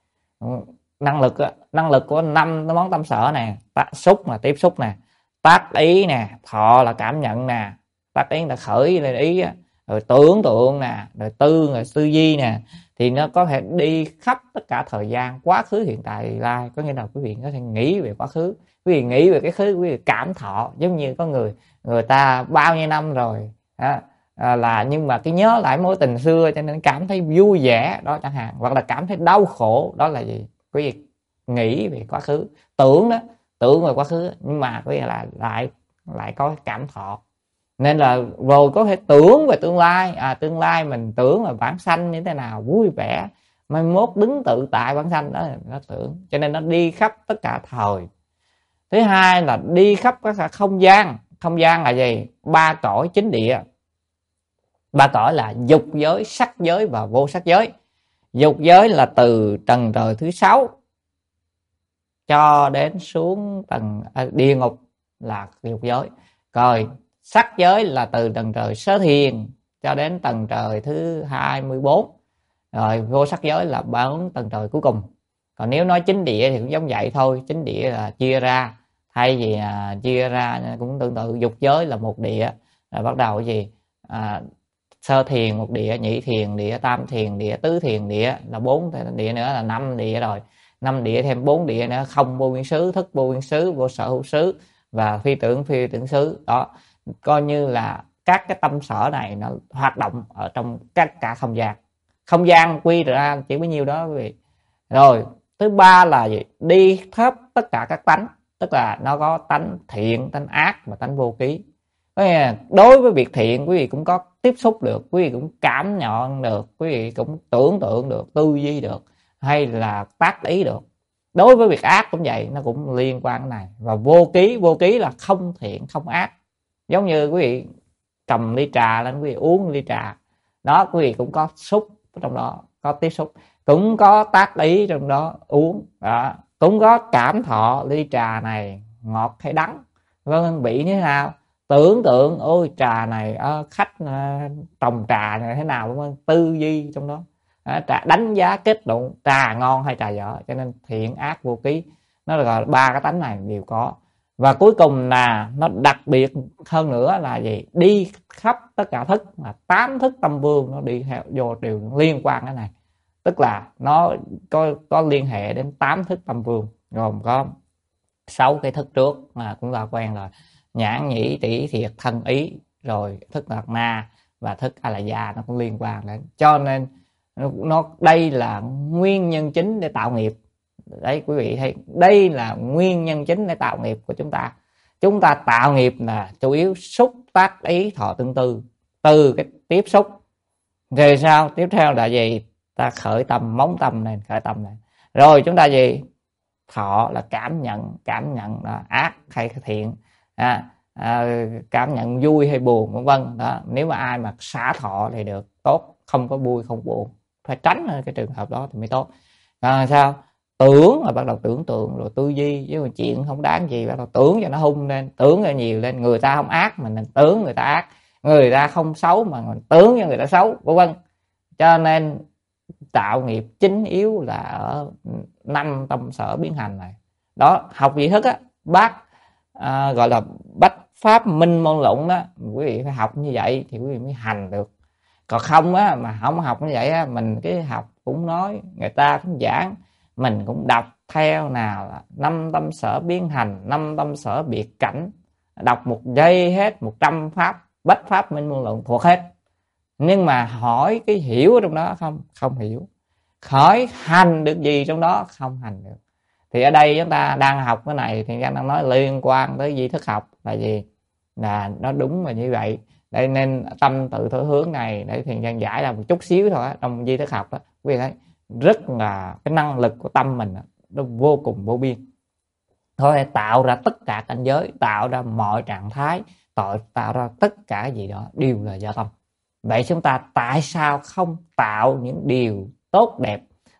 Năng lực của 5 món tâm sở nè. Xúc là tiếp xúc nè, tác ý nè, thọ là cảm nhận nè, tác ý là khởi lên ý á, rồi tưởng tượng nè, rồi tư là tư duy nè, thì nó có thể đi khắp tất cả thời gian, quá khứ, hiện tại, tương lai. Có nghĩa là quý vị có thể nghĩ về quá khứ, quý vị nghĩ về cái khứ, quý vị cảm thọ. Giống như có người ta bao nhiêu năm rồi là nhưng mà cái nhớ lại mối tình xưa cho nên cảm thấy vui vẻ đó chẳng hạn, hoặc là cảm thấy đau khổ, đó là gì? Quý vị nghĩ về quá khứ. Tưởng đó, tưởng về quá khứ, nhưng mà có nghĩa là lại có cảm thọ. Nên là rồi có thể tưởng về tương lai. Tương lai mình tưởng là vãng sanh như thế nào, vui vẻ, mai mốt đứng tự tại vãng sanh, đó là nó tưởng. Cho nên nó đi khắp tất cả thời. Thứ hai là đi khắp tất cả không gian. Không gian là gì? 3 cõi chính địa. 3 cõi là dục giới, sắc giới và vô sắc giới. Dục giới là từ tầng trời thứ 6 cho đến xuống tầng địa ngục là dục giới. Rồi sắc giới là từ tầng trời sơ thiền cho đến tầng trời thứ 24. Rồi vô sắc giới là 4 tầng trời cuối cùng. Còn nếu nói chính địa thì cũng giống vậy thôi. Chính địa là chia ra, thay vì chia ra cũng tương tự. Dục giới là một địa, là bắt đầu cái gì? Sơ thiền một địa, nhị thiền địa, tam thiền địa, tứ thiền địa, là 4 địa nữa là 5 địa rồi. 5 địa thêm 4 địa nữa, không vô biên xứ, thức vô biên xứ, vô sở hữu xứ và phi tưởng xứ. Đó, coi như là các cái tâm sở này nó hoạt động ở trong cả không gian. Không gian quy ra chỉ bấy nhiêu đó quý vị. Rồi thứ ba là gì? Đi khắp tất cả các tánh, tức là nó có tánh thiện, tánh ác và tánh vô ký. Đối với việc thiện quý vị cũng có tiếp xúc được, quý vị cũng cảm nhận được, quý vị cũng tưởng tượng được, tư duy được, hay là tác ý được. Đối với việc ác cũng vậy, nó cũng liên quan cái này. Và vô ký là không thiện không ác. Giống như quý vị cầm ly trà lên, quý vị uống ly trà đó, quý vị cũng có xúc trong đó, có tiếp xúc, cũng có tác ý trong đó, uống đó, cũng có cảm thọ ly trà này ngọt hay đắng, vân vị như thế nào, tưởng tượng ôi trà này khách trồng trà này thế nào, vân, tư duy trong đó. Đánh giá kết luận trà ngon hay trà dở. Cho nên thiện ác vô ký, nó là 3 cái tánh này đều có. Và cuối cùng là nó đặc biệt hơn nữa là gì? Đi khắp tất cả thức, là 8 thức tâm vương nó đi theo vô đều liên quan cái này. Tức là nó có liên hệ đến 8 thức tâm vương, gồm có 6 cái thức trước mà cũng là quen rồi: nhãn nhĩ tỷ thiệt thân ý, rồi thức đạt na và thức a la gia, nó cũng liên quan đến. Cho nên đây là nguyên nhân chính để tạo nghiệp. Đấy quý vị thấy, đây là nguyên nhân chính để tạo nghiệp của chúng ta. Chúng ta tạo nghiệp là chủ yếu xúc tác ý thọ tương tư. Từ cái tiếp xúc rồi sao? Tiếp theo là gì? Ta khởi tâm, móng tâm này, khởi tâm này. Rồi chúng ta gì? Thọ là cảm nhận là ác hay thiện, cảm nhận vui hay buồn, vân vân đó. Nếu mà ai mà xả thọ thì được, tốt, không có vui không buồn, phải tránh cái trường hợp đó thì mới tốt. Sao? Tưởng là bắt đầu tưởng tượng, rồi tư duy, chứ mà chuyện không đáng gì bắt đầu tưởng cho nó hung lên, tưởng cho nhiều lên. Người ta không ác mà mình tưởng người ta ác, người ta không xấu mà mình tưởng cho người ta xấu, vân vân. Cho nên tạo nghiệp chính yếu là ở 5 tâm sở biến hành này. Đó, học vị thức á, bác gọi là bách pháp minh môn luận đó, quý vị phải học như vậy thì quý vị mới hành được. Còn không á mà không học như vậy á, mình cái học cũng nói, người ta cũng giảng, mình cũng đọc theo, nào là 5 tâm sở biến hành, 5 tâm sở biệt cảnh, đọc một giây hết 100 pháp bách pháp minh môn luận thuộc hết. Nhưng mà hỏi cái hiểu ở trong đó không hiểu, hỏi hành được gì trong đó, không hành được. Thì ở đây chúng ta đang học cái này thì anh đang nói liên quan tới duy thức học là gì, là nó đúng là như vậy. Đây nên tâm tự thổi hướng này để thì Giang giải ra một chút xíu thôi trong duy thức học đó, quý vị thấy rất là cái năng lực của tâm mình nó vô cùng vô biên, có thể tạo ra tất cả cảnh giới, tạo ra mọi trạng thái, tạo ra tất cả gì đó đều là do tâm. Vậy chúng ta tại sao không tạo những điều tốt đẹp,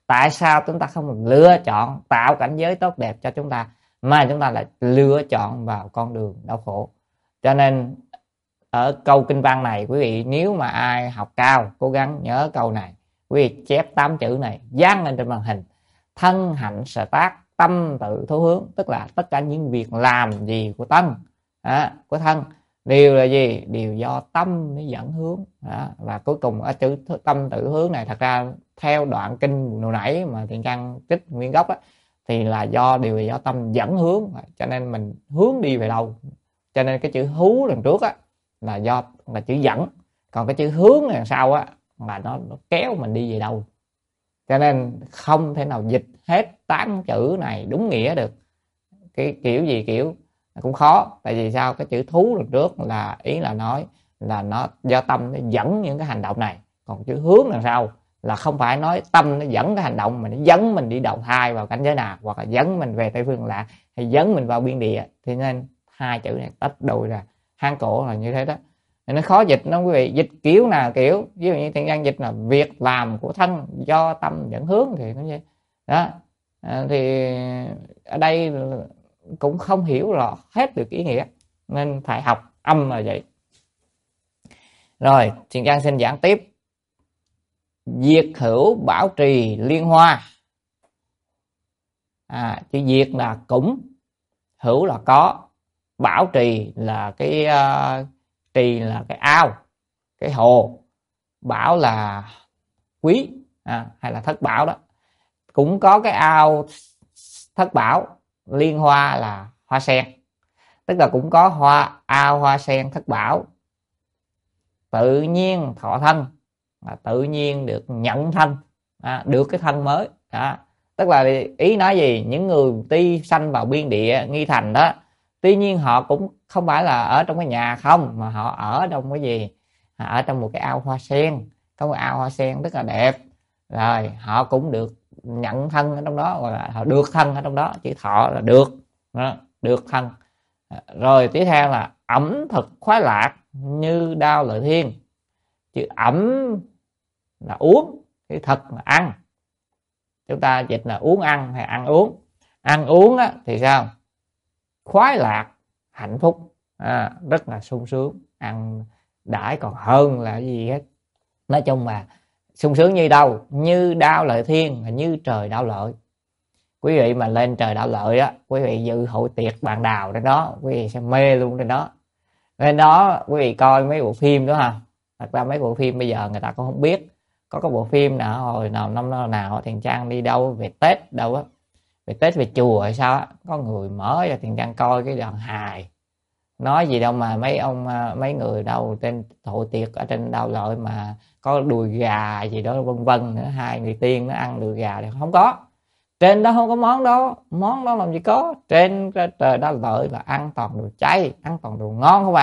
Tại sao chúng ta không lựa chọn tạo cảnh giới tốt đẹp cho chúng ta, mà chúng ta lại lựa chọn vào con đường đau khổ? Cho nên ở câu kinh văn này, quý vị nếu mà ai học cao, cố gắng nhớ câu này. Quý vị chép 8 chữ này dán lên trên màn hình: thân hạnh sở tác, tâm tự thấu hướng. Tức là tất cả những việc làm gì của của thân đều là gì? Đều do tâm nó dẫn hướng. Và cuối cùng ở chữ tâm tự hướng này, thật ra theo đoạn kinh hồi nãy mà Thiện Căn trích nguyên gốc thì là đều là do tâm dẫn hướng, cho nên mình hướng đi về đâu. Cho nên cái chữ hú đằng trước là chữ dẫn, còn cái chữ hướng đằng sau là nó kéo mình đi về đâu. Cho nên không thể nào dịch hết 8 chữ này đúng nghĩa được. Cái kiểu gì kiểu cũng khó. Tại vì sao? Cái chữ thú đằng trước là ý là nói là nó do tâm nó dẫn những cái hành động này, còn chữ hướng đằng sau là không phải nói tâm nó dẫn cái hành động, mà nó dẫn mình đi đầu thai vào cảnh giới nào, hoặc là dẫn mình về Tây Phương Lạc, hay dẫn mình vào biên địa. Thì nên hai chữ này tách đôi ra. Hán cổ là như thế đó. Nó khó dịch đó quý vị. Dịch kiểu nào kiểu, ví dụ như Thiện Căn dịch là việc làm của thân do tâm dẫn hướng thì nó vậy đó. Thì ở đây cũng không hiểu rõ hết được ý nghĩa, nên phải học âm là vậy. Rồi Thiện Căn xin giảng tiếp. Diệt hữu bảo trì liên hoa. Chữ diệt là cũng, hữu là có, bảo trì là cái trì là cái ao, cái hồ, bảo là quý hay là thất bảo đó. Cũng có cái ao thất bảo, liên hoa là hoa sen, tức là cũng có ao hoa sen thất bảo. Tự nhiên thọ thân, tự nhiên được nhận thân, được cái thân mới đó. Tức là ý nói gì? Những người tuy sanh vào biên địa nghi thành đó, tuy nhiên họ cũng không phải là ở trong cái nhà không, mà họ ở trong cái gì? Ở trong một cái ao hoa sen. Có một ao hoa sen rất là đẹp, rồi họ cũng được nhận thân ở trong đó, hoặc là họ được thân ở trong đó. Chữ thọ là được đó, được thân. Rồi tiếp theo là ẩm thực khoái lạc như đao lợi thiên. Chữ ẩm là uống, cái thực là ăn. Chúng ta dịch là uống ăn hay ăn uống. Ăn uống thì sao? Khoái lạc, hạnh phúc, rất là sung sướng. Ăn đãi còn hơn là gì hết. Nói chung là sung sướng như đâu? Như đao lợi thiên, là như trời đao lợi. Quý vị mà lên trời đao lợi quý vị dự hội tiệc bàn đào trên đó, quý vị sẽ mê luôn trên đó. Nên đó quý vị coi mấy bộ phim đó ha. Thật ra mấy bộ phim bây giờ người ta cũng không biết. Có cái bộ phim nào hồi nào năm nào Thiện Căn đi đâu về Tết đâu về Tết về chùa hay sao có người mở cho Thiện Căn coi cái đoạn hài. Nói gì đâu mà mấy người đâu trên hội tiệc ở trên Đao Lợi mà có đùi gà gì đó vân vân nữa, hai người tiên nó ăn đùi gà thì không có. Trên đó không có món đó làm gì có. Trên trời Đao Lợi là ăn toàn đồ chay, ăn toàn đồ ngon không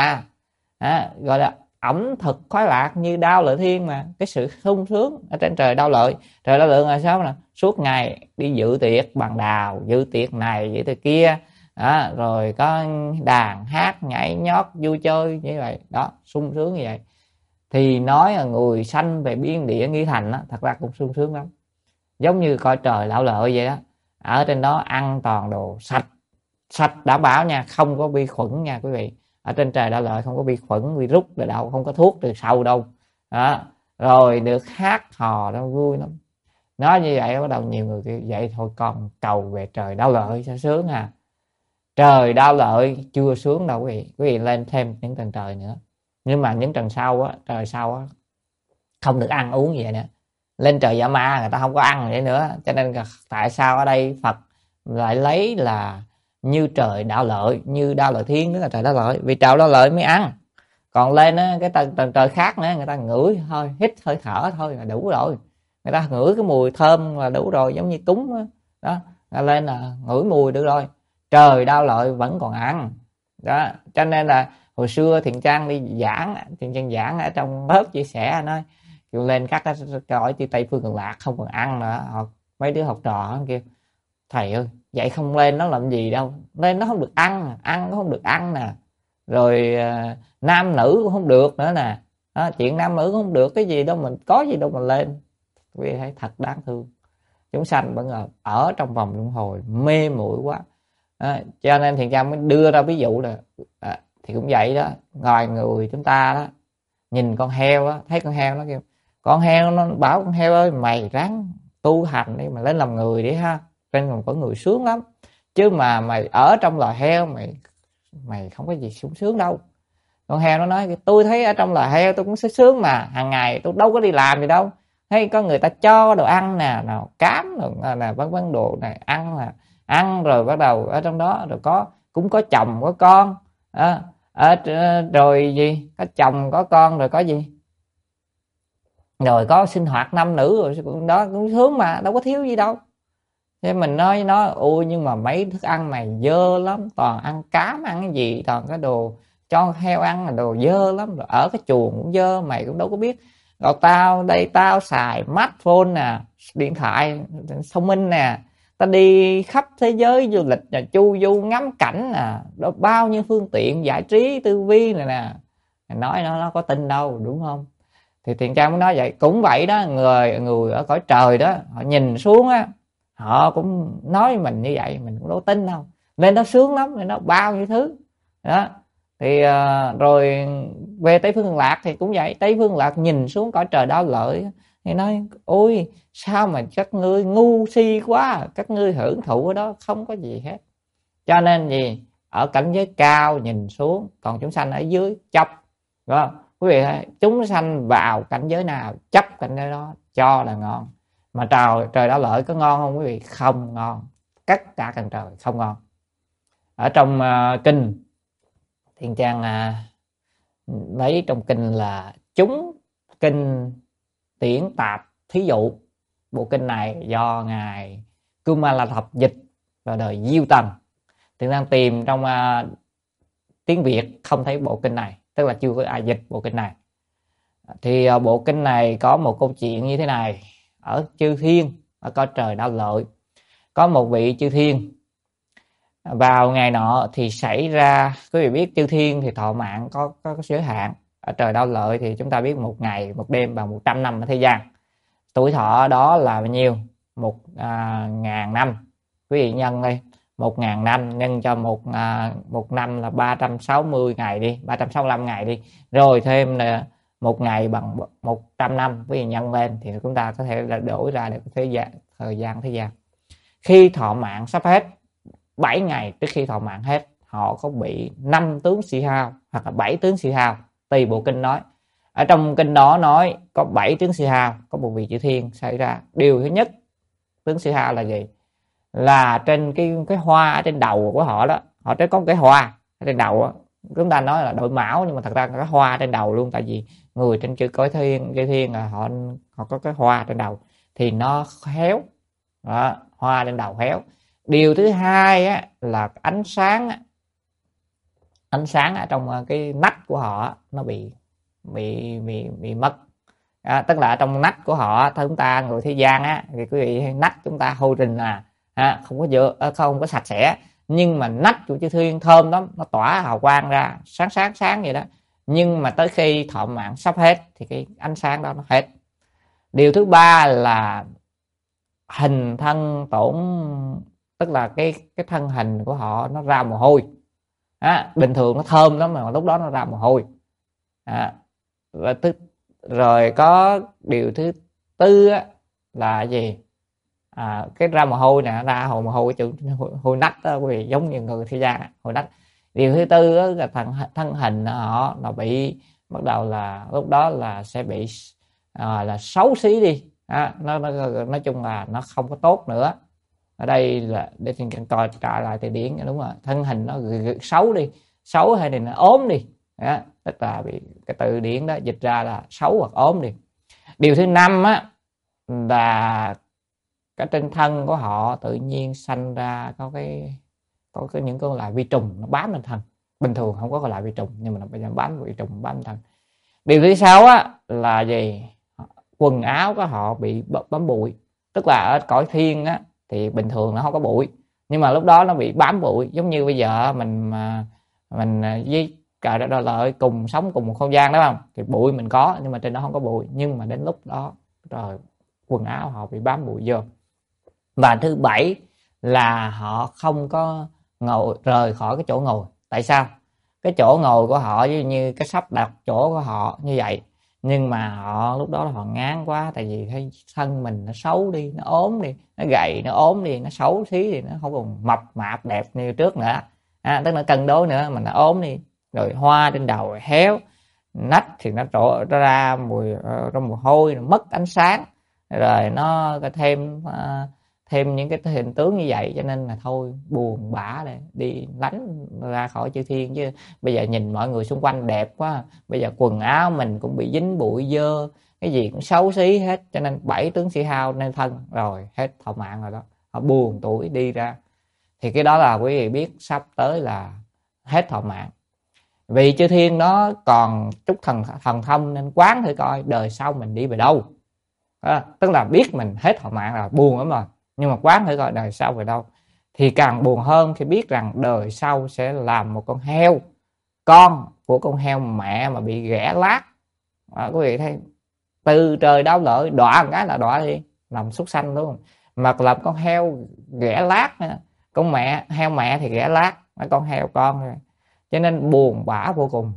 gọi là ẩm thực khoái lạc như Đao Lợi thiên. Mà cái sự sung sướng ở trên trời Đao Lợi. Trời Đao Lợi là sao? Là suốt ngày đi dự tiệc bàn đào, dự tiệc này dự tiệc kia rồi có đàn hát nhảy nhót vui chơi như vậy đó, sung sướng như vậy. Thì nói là người sanh về biên địa nghi thành thật ra cũng sung sướng lắm, giống như coi trời Đao Lợi vậy đó. Ở trên đó ăn toàn đồ sạch đảm bảo nha, không có vi khuẩn nha quý vị. Ở trên trời Đao Lợi không có vi khuẩn virus rồi đâu, không có thuốc trừ sâu đâu đó. Rồi được hát hò nó vui lắm. Nói như vậy bắt đầu nhiều người kêu vậy thôi con cầu về trời Đao Lợi sẽ sướng ha. Trời Đao Lợi chưa sướng đâu quý vị lên thêm những tầng trời nữa. Nhưng mà những tầng sau trời sau không được ăn uống gì vậy nữa. Lên trời Dạ Ma người ta không có ăn vậy nữa. Cho nên tại sao ở đây Phật lại lấy là như trời Đao Lợi, như Đao Lợi thiên, tức là trời Đao Lợi, vì trời Đao Lợi mới ăn. Còn lên cái tầng trời khác nữa người ta ngửi thôi, hít hơi thở thôi là đủ rồi. Người ta ngửi cái mùi thơm là đủ rồi, giống như cúng đó. Lên là ngửi mùi được rồi. Trời Đao Lợi vẫn còn ăn đó. Cho nên là hồi xưa Thiện Căn đi giảng ở trong lớp chia sẻ nói kêu lên các cái cõi Tây Phương Cực Lạc không còn ăn nữa. Mấy đứa học trò kêu thầy ơi vậy không lên nó làm gì đâu, lên nó không được ăn nó không được ăn nè, rồi nam nữ cũng không được nữa nè chuyện nam nữ cũng không được, cái gì đâu mình có gì đâu mà lên. Quý vị thấy thật đáng thương. chúng sanh vẫn ở trong vòng luân hồi mê muội quá. Cho nên Thiện Trang mới đưa ra ví dụ là thì cũng vậy đó, ngoài người chúng ta đó, nhìn con heo á, thấy con heo nó kêu, con heo nó bảo con heo ơi mày ráng tu hành đi, mà lên làm người đi ha, trên còn có người sướng lắm, chứ mà mày ở trong loài heo mày không có gì sung sướng đâu. Con heo nó nói tôi thấy ở trong loài heo tôi cũng sướng mà, hàng ngày tôi đâu có đi làm gì đâu, thấy có người ta cho đồ ăn nè, nào cám nè, vân vân, đồ này ăn là ăn, rồi bắt đầu ở trong đó rồi cũng có chồng có con, rồi gì có chồng có con, rồi có gì, rồi có sinh hoạt nam nữ, rồi đó cũng sướng mà, đâu có thiếu gì đâu. Thế mình nói nó ôi nhưng mà mấy thức ăn này dơ lắm, toàn ăn cám ăn cái gì, toàn cái đồ cho heo ăn là đồ dơ lắm, rồi ở cái chuồng cũng dơ, mày cũng đâu có biết. Rồi tao xài smartphone nè, điện thoại thông minh nè, ta đi khắp thế giới du lịch nè, chu du ngắm cảnh nè, đó bao nhiêu phương tiện giải trí tư vi này nè. Nói nó có tin đâu, đúng không? Thì Thiện Trang mới nói vậy. Cũng vậy đó, người ở cõi trời đó, họ nhìn xuống á, họ cũng nói mình như vậy, mình cũng đâu tin đâu, nên nó sướng lắm, nên nó bao nhiêu thứ đó. Thì rồi về Tây Phương Lạc thì cũng vậy, Tây Phương Lạc nhìn xuống cõi trời Đao Lợi thì nói ôi sao mà các ngươi ngu si quá, các ngươi hưởng thụ ở đó không có gì hết. Cho nên gì, ở cảnh giới cao nhìn xuống, còn chúng sanh ở dưới chấp, đúng không? Quý vị thấy chúng sanh vào cảnh giới nào chấp cảnh giới đó cho là ngon. Mà trời Đao Lợi có ngon không quý vị? Không ngon, tất cả cảnh trời không ngon. Ở trong kinh Thiện Trang lấy trong kinh là chúng kinh Tiễn Tạp thí dụ. Bộ kinh này do ngài Kumala Thập dịch vào đời Diêu Tần. Thiện đang tìm trong tiếng Việt không thấy bộ kinh này, tức là chưa có ai dịch bộ kinh này. Thì bộ kinh này có một câu chuyện như thế này. Ở chư thiên, ở cõi trời Đao Lợi, có một vị chư thiên. Vào ngày nọ thì xảy ra, quý vị biết chư thiên thì thọ mạng có giới hạn. Ở trời Đao Lợi thì chúng ta biết một ngày một đêm bằng 100 năm ở thế gian. Tuổi thọ đó là bao nhiêu? 1.000 năm. Quý vị nhân đi, 1.000 năm nhân cho một năm là 360 ngày đi, 365 ngày đi. Rồi thêm là một ngày bằng 100 năm, quý vị nhân lên thì chúng ta có thể là đổi ra được thời gian thế gian. Khi thọ mạng sắp hết, 7 ngày trước khi thọ mạng hết, họ có bị 5 tướng si hao hoặc là 7 tướng si hao, tùy bộ kinh nói. Ở trong kinh đó nói có 7 tướng si hao, có một vị chư thiên xảy ra. Điều thứ nhất, tướng si hao là gì? Là trên cái hoa ở trên đầu của họ đó, họ có cái hoa ở trên đầu đó. Chúng ta nói là đội mão nhưng mà thật ra là cái hoa trên đầu luôn, tại vì người trên chư cõi thiên là họ có cái hoa trên đầu thì nó héo đó, hoa trên đầu héo. Điều thứ hai á, là ánh sáng ở trong cái nách của họ nó bị mất. Tức là trong nách của họ, chúng ta người thế gian á, thì quý vị nách chúng ta hôi rình không có sạch sẽ, nhưng mà nách của chư thiên thơm lắm, nó tỏa hào quang ra sáng vậy đó. Nhưng mà tới khi thọ mạng sắp hết thì cái ánh sáng đó nó hết. Điều thứ ba là hình thân tổn, tức là cái thân hình của họ nó ra mồ hôi. Bình thường nó thơm lắm mà lúc đó nó ra mồ hôi. Rồi có điều thứ tư á, là gì? Cái ra mồ hôi nè, ra mồ hôi chữ hôi nách đó, quý vị, giống như người thế gian hôi nách. Điều thứ tư á, là thân hình họ nó bị, bắt đầu là lúc đó là sẽ bị là xấu xí đi. Nó nói chung là nó không có tốt nữa. Ở đây là để Thiện Trang coi trả lại từ điển, đúng rồi, thân hình nó xấu đi, xấu hay là nó ốm đi. Tức là bị cái từ điển đó dịch ra là xấu hoặc ốm đi. Điều thứ năm á, là cái trên thân của họ tự nhiên sanh ra có những con loại vi trùng nó bám lên thân. Bình thường không có con loại vi trùng, nhưng mà nó bây giờ bám vi trùng bám lên thân. Điều thứ sáu á, là gì? Quần áo của họ bị bám bụi. Tức là ở cõi thiên á thì bình thường nó không có bụi, nhưng mà lúc đó nó bị bám bụi. Giống như bây giờ mình với cả Đao Lợi cùng sống cùng một không gian, đúng không? Thì bụi mình có, nhưng mà trên đó không có bụi. Nhưng mà đến lúc đó rồi quần áo họ bị bám bụi vô. Và thứ bảy là họ không có ngồi rời khỏi cái chỗ ngồi. Tại sao? Cái chỗ ngồi của họ như cái sắp đặt chỗ của họ như vậy, nhưng mà họ lúc đó là họ ngán quá, tại vì thấy thân mình nó xấu đi, nó ốm đi, nó gầy, nó ốm đi, nó xấu xí thì nó không còn mập mạp đẹp như trước nữa. Tức là cân đối nữa mà nó ốm đi, rồi hoa trên đầu héo, nách thì nó trổ ra ra mùi hôi, nó mất ánh sáng, rồi nó có thêm những cái hình tướng như vậy, cho nên là thôi buồn bã để đi lánh ra khỏi chư thiên. Chứ bây giờ nhìn mọi người xung quanh đẹp quá, bây giờ quần áo mình cũng bị dính bụi dơ, cái gì cũng xấu xí hết, cho nên bảy tướng sĩ hao nên thân, rồi hết thọ mạng rồi đó, họ buồn tuổi đi ra. Thì cái đó là quý vị biết sắp tới là hết thọ mạng. Vì chư thiên nó còn chút thần thông nên quán thử coi đời sau mình đi về đâu. Tức là biết mình hết thọ mạng rồi, buồn lắm rồi, nhưng mà quán thử coi đời sau về đâu. Thì càng buồn hơn khi biết rằng đời sau sẽ làm một con heo, con của con heo mẹ mà bị ghẻ lát. Quý vị thấy từ trời đau lợi, đọa một cái là đọa đi làm súc sanh luôn, mà làm con heo ghẻ lát, con mẹ heo mẹ thì ghẻ lát, con heo con rồi. Cho nên buồn bã vô cùng.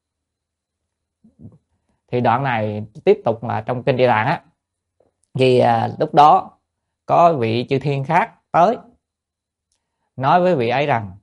Thì đoạn này tiếp tục là trong kinh Địa Tạng á, thì lúc đó có vị chư thiên khác tới nói với vị ấy rằng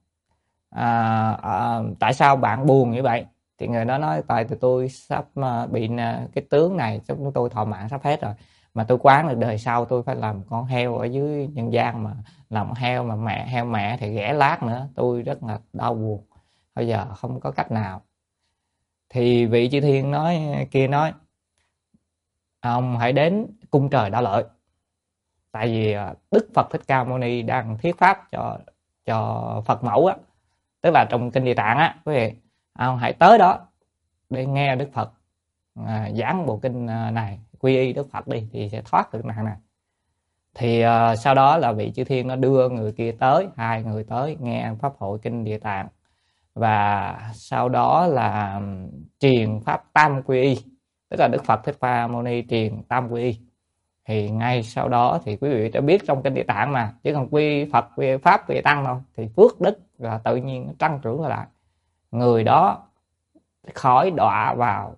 tại sao bạn buồn như vậy? Thì người đó nói tại tôi sắp bị cái tướng này, chúng tôi thọ mạng sắp hết rồi, mà tôi quán được đời sau tôi phải làm con heo ở dưới nhân gian, mà làm heo mà heo mẹ thì ghẻ lát nữa, tôi rất là đau buồn, bây giờ không có cách nào. Thì vị chư thiên nói ông hãy đến cung trời Đao Lợi, tại vì Đức Phật Thích Ca Mâu Ni đang thuyết pháp cho Phật mẫu á, tức là trong kinh Địa Tạng á, quý vị ông hãy tới đó để nghe Đức Phật giảng bộ kinh này, quy y Đức Phật đi thì sẽ thoát được nạn này. Thì sau đó là vị chư thiên nó đưa người kia tới, hai người tới nghe pháp hội kinh Địa Tạng, và sau đó là truyền pháp tam quy y, tức là Đức Phật Thích Ca Mâu Ni truyền tam quy y. Thì ngay sau đó thì quý vị đã biết trong kinh Địa Tạng mà, chứ còn quy Phật, quy pháp, quy tăng đâu, thì phước đức là tự nhiên nó tăng trưởng lại, người đó khỏi đọa vào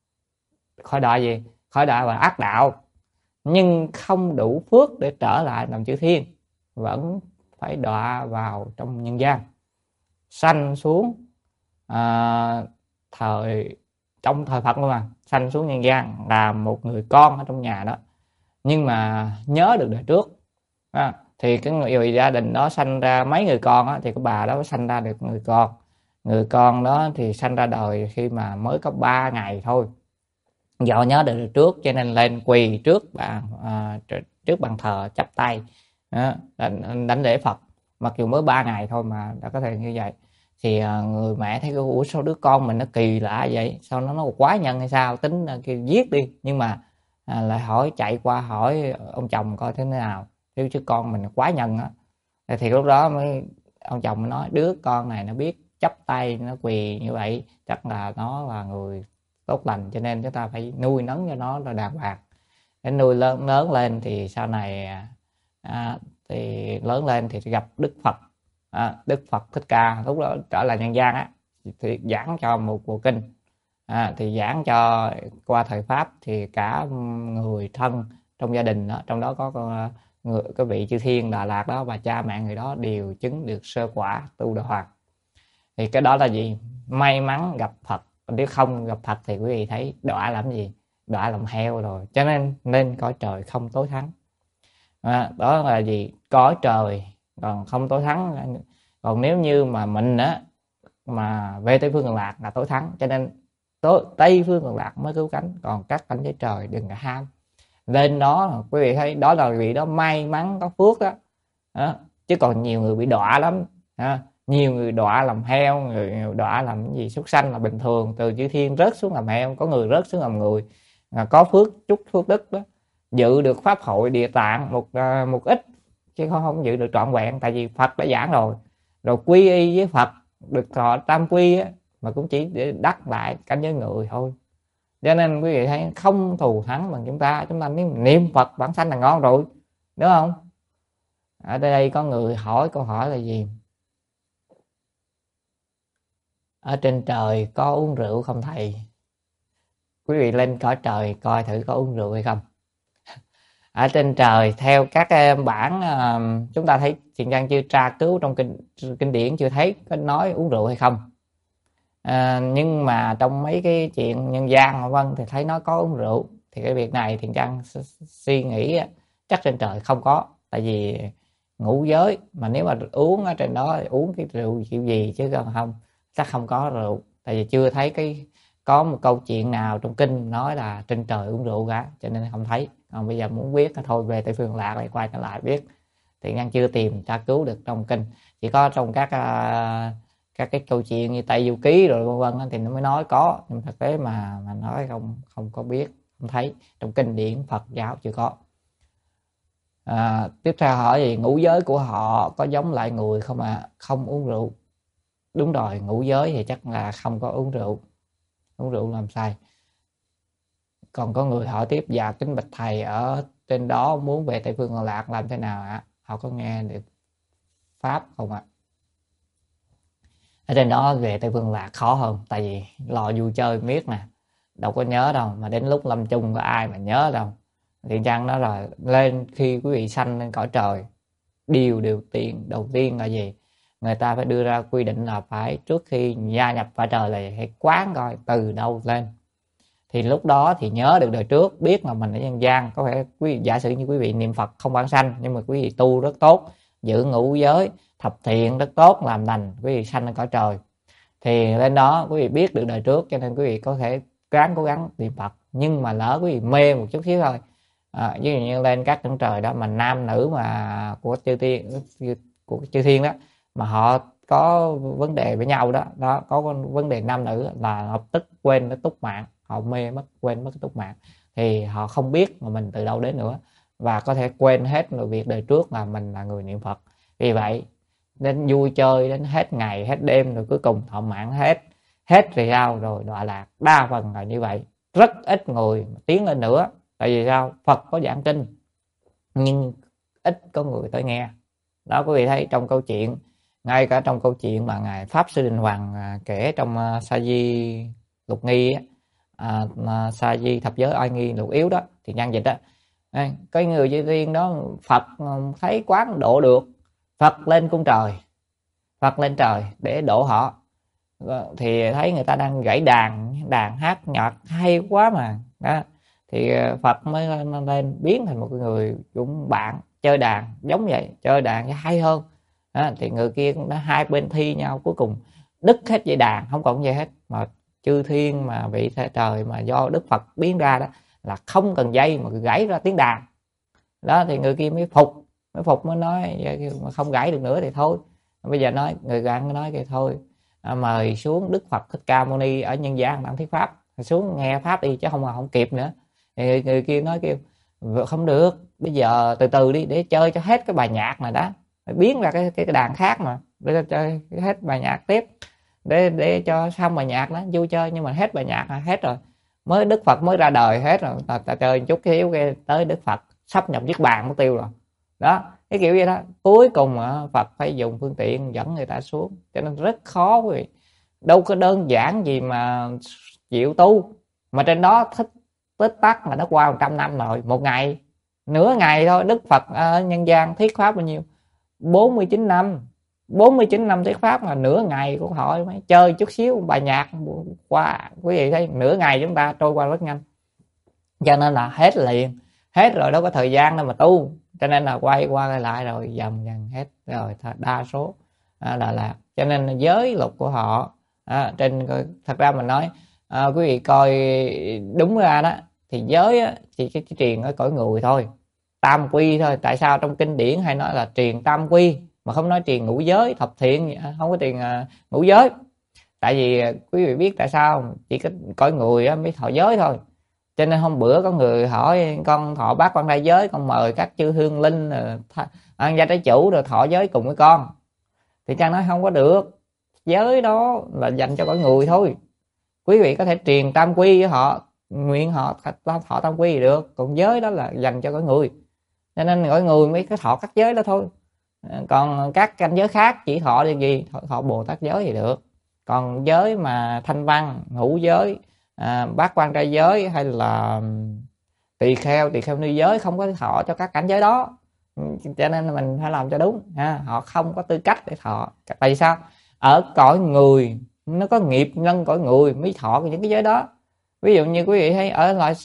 ác đạo, nhưng không đủ phước để trở lại làm chư thiên, vẫn phải đọa vào trong nhân gian, sanh xuống trong thời Phật luôn, mà sanh xuống nhân gian làm một người con ở trong nhà đó, nhưng mà nhớ được đời trước. Thì cái người gia đình đó sanh ra mấy người con á, thì cái bà đó sanh ra được người con đó thì sanh ra đời khi mà mới có 3 ngày thôi. Do nhớ được trước cho nên lên quỳ trước bàn thờ chắp tay đánh lễ Phật, mặc dù mới 3 ngày thôi mà đã có thể như vậy. Thì người mẹ thấy ủa sao đứa con mình nó kỳ lạ vậy, sao nó quái nhân hay sao, tính kêu giết đi, nhưng mà lại chạy qua hỏi ông chồng coi thế nào, chứ con mình quái nhân á. Thì lúc đó ông chồng mới nói đứa con này nó biết chắp tay, nó quỳ như vậy chắc là nó là người tốt lành, cho nên chúng ta phải nuôi nấng cho nó là đàng hoàng, để nuôi lớn lên thì sau này thì lớn lên thì gặp Đức Phật, Đức Phật Thích Ca lúc đó trở lại nhân gian á, thì giảng cho một bộ kinh, thì giảng cho qua thời pháp thì cả người thân trong gia đình đó, trong đó có cái vị chư thiên Đà Lạt đó và cha mẹ người đó đều chứng được sơ quả tu đà hoàng. Thì cái đó là gì? May mắn gặp Phật, nếu không gặp Phật thì quý vị thấy đọa làm gì? Đọa làm heo rồi. Cho nên cõi trời không tối thắng. Đó là gì? Cõi trời còn không tối thắng. Còn nếu như mà mình á mà về Tây Phương Cực Lạc là tối thắng, cho nên Tây Phương Cực Lạc mới cứu cánh, còn các cảnh giới trời đừng có ham. Lên đó quý vị thấy đó là vị đó may mắn có phước đó. Chứ còn nhiều người bị đọa lắm. Nhiều người đọa làm heo, người đọa làm cái gì súc sanh là bình thường, từ chư thiên rớt xuống làm heo, có người rớt xuống làm người, có phước chút phước đức đó, dự được pháp hội Địa Tạng một ít chứ không dự được trọn vẹn, tại vì Phật đã giảng rồi quy y với Phật được thọ tam quy á, mà cũng chỉ để đắc lại cảnh giới người thôi. Cho nên quý vị thấy không thù thắng bằng chúng ta niệm Phật bản sanh là ngon rồi, đúng không? Ở đây có người hỏi câu hỏi là gì? Ở trên trời có uống rượu không thầy? Quý vị lên cõi trời coi thử có uống rượu hay không. Ở trên trời theo các bản chúng ta thấy Thiện Nhân chưa tra cứu trong kinh điển chưa thấy có nói uống rượu hay không. Nhưng mà trong mấy cái chuyện nhân gian vân thì thấy nói có uống rượu. Thì cái việc này Thiện Nhân suy nghĩ chắc trên trời không có, tại vì ngũ giới mà nếu mà uống ở trên đó thì uống cái rượu kiểu gì chứ không chắc không có rượu, tại vì chưa thấy có một câu chuyện nào trong kinh nói là trên trời uống rượu cả, cho nên không thấy. Còn bây giờ muốn biết thôi về Tây Phương Lạc lại quay trở lại biết. Thiện Nhân chưa tìm tra cứu được trong kinh, chỉ có trong các cái câu chuyện như Tây Du Ký rồi vân vân thì nó mới nói có, nhưng thực tế mà nói không có biết, không thấy trong kinh điển Phật giáo chưa có. Tiếp theo hỏi gì ngũ giới của họ có giống lại người không ạ? Không uống rượu. Đúng rồi, ngũ giới thì chắc là không có uống rượu. Uống rượu làm sai. Còn có người hỏi tiếp, dạ kính bạch thầy, ở trên đó muốn về Tây Phương Lạc làm thế nào ạ? Họ có nghe được pháp không ạ? Ở trên đó về Tây Phương Lạc khó hơn, tại vì lo vui chơi miết nè, đâu có nhớ đâu, mà đến lúc lâm chung có ai mà nhớ đâu. Thiện Nhân đó là lên khi quý vị sanh lên cõi trời, điều đầu tiên là gì? Người ta phải đưa ra quy định là phải trước khi gia nhập cõi trời là phải quán coi từ đâu lên. Thì lúc đó thì nhớ được đời trước, biết là mình ở nhân gian. Có thể giả sử như quý vị niệm Phật không vãng sanh, nhưng mà quý vị tu rất tốt, giữ ngũ giới thập thiện rất tốt, làm lành, quý vị sanh lên cõi trời thì lên đó quý vị biết được đời trước, cho nên quý vị có thể cố gắng niệm Phật. Nhưng mà lỡ quý vị mê một chút xíu thôi, ví dụ như lên các cõi trời đó mà nam nữ mà của chư thiên đó mà họ có vấn đề với nhau đó có vấn đề nam nữ là lập tức quên nó túc mạng, họ mê mất, quên mất cái túc mạng, thì họ không biết mà mình từ đâu đến nữa, và có thể quên hết mọi việc đời trước là mình là người niệm Phật. Vì vậy đến vui chơi đến hết ngày hết đêm rồi cuối cùng thọ mạng hết thì sao, rồi đọa lạc. Đa phần là như vậy, rất ít người tiến lên nữa. Tại vì sao? Phật có giảng kinh nhưng ít có người tới nghe. Đó, quý vị thấy trong câu chuyện, ngay cả trong câu chuyện mà ngài Pháp Sư Đình Hoàng kể trong Sa Di Lục Nghi Sa Di Thập Giới Oai Nghi Lục Yếu đó, thì nhân dịch đó, cái người chư thiên đó Phật thấy quán độ được, Phật lên cung trời, Phật lên trời để độ họ, thì thấy người ta đang gảy đàn hát nhạc hay quá mà đó, thì Phật mới lên biến thành một người cũng bạn chơi đàn giống vậy, chơi đàn hay hơn đó, thì người kia cũng đã hai bên thi nhau, cuối cùng đứt hết dây đàn, không còn gì hết. Mà chư thiên mà vị trời mà do Đức Phật biến ra đó là không cần dây mà gãy ra tiếng đàn đó, thì người kia mới phục mới nói mà không gãy được nữa thì thôi. Bây giờ nói người bạn nói cái thôi, mời xuống Đức Phật Thích Ca Mâu Ni ở nhân gian đang thuyết pháp, xuống nghe pháp đi chứ không kịp nữa. Thì người kia nói kêu không được, bây giờ từ từ đi để chơi cho hết cái bài nhạc này đã, biến ra cái đàn khác mà để chơi hết bài nhạc tiếp, để cho xong bài nhạc đó vui chơi. Nhưng mà hết bài nhạc là hết rồi, mới Đức Phật mới ra đời hết rồi, ta chơi chút xíu cái tới Đức Phật sắp nhập niết bàn mất tiêu rồi đó, cái kiểu vậy đó. Cuối cùng Phật phải dùng phương tiện dẫn người ta xuống, cho nên rất khó quý vị, đâu có đơn giản gì mà chịu tu. Mà trên đó tích tắc là nó qua 100 năm rồi, một ngày nửa ngày thôi. Đức Phật ở nhân gian thuyết pháp bao nhiêu? 49 năm 49 năm thuyết pháp mà nửa ngày của họ mới chơi chút xíu bài nhạc qua. Quý vị thấy nửa ngày chúng ta trôi qua rất nhanh, cho nên là hết liền, hết rồi đâu có thời gian đâu mà tu, cho nên là quay qua lại rồi dần dần hết rồi, đa số là cho nên giới luật của họ trên thật ra mình nói quý vị coi đúng ra đó thì giới thì cái truyền ở cõi người thôi, tam quy thôi. Tại sao trong kinh điển hay nói là truyền tam quy mà không nói truyền ngũ giới thập thiện, không có truyền ngũ giới? Tại vì quý vị biết tại sao chỉ có cõi người mới thọ giới thôi. Cho nên hôm bữa có người hỏi con thọ bát quan trai giới, con mời các chư hương linh ăn gia trái chủ rồi thọ giới cùng với con, thì Trang nói không có được, giới đó là dành cho cõi người thôi. Quý vị có thể truyền tam quy với họ, nguyện họ thọ tam quy thì được, còn giới đó là dành cho cõi người, cho nên cõi người mới có thọ các giới đó thôi. Còn các cảnh giới khác chỉ thọ thì gì, thọ Bồ Tát giới thì được. Còn giới mà thanh văn, ngũ giới, bát quan trai giới hay là tỳ kheo ni giới không có thọ cho các cảnh giới đó. Cho nên mình phải làm cho đúng ha. Họ không có tư cách để thọ. Tại vì sao? Ở cõi người nó có nghiệp nhân cõi người mới thọ những cái giới đó. Ví dụ như quý vị thấy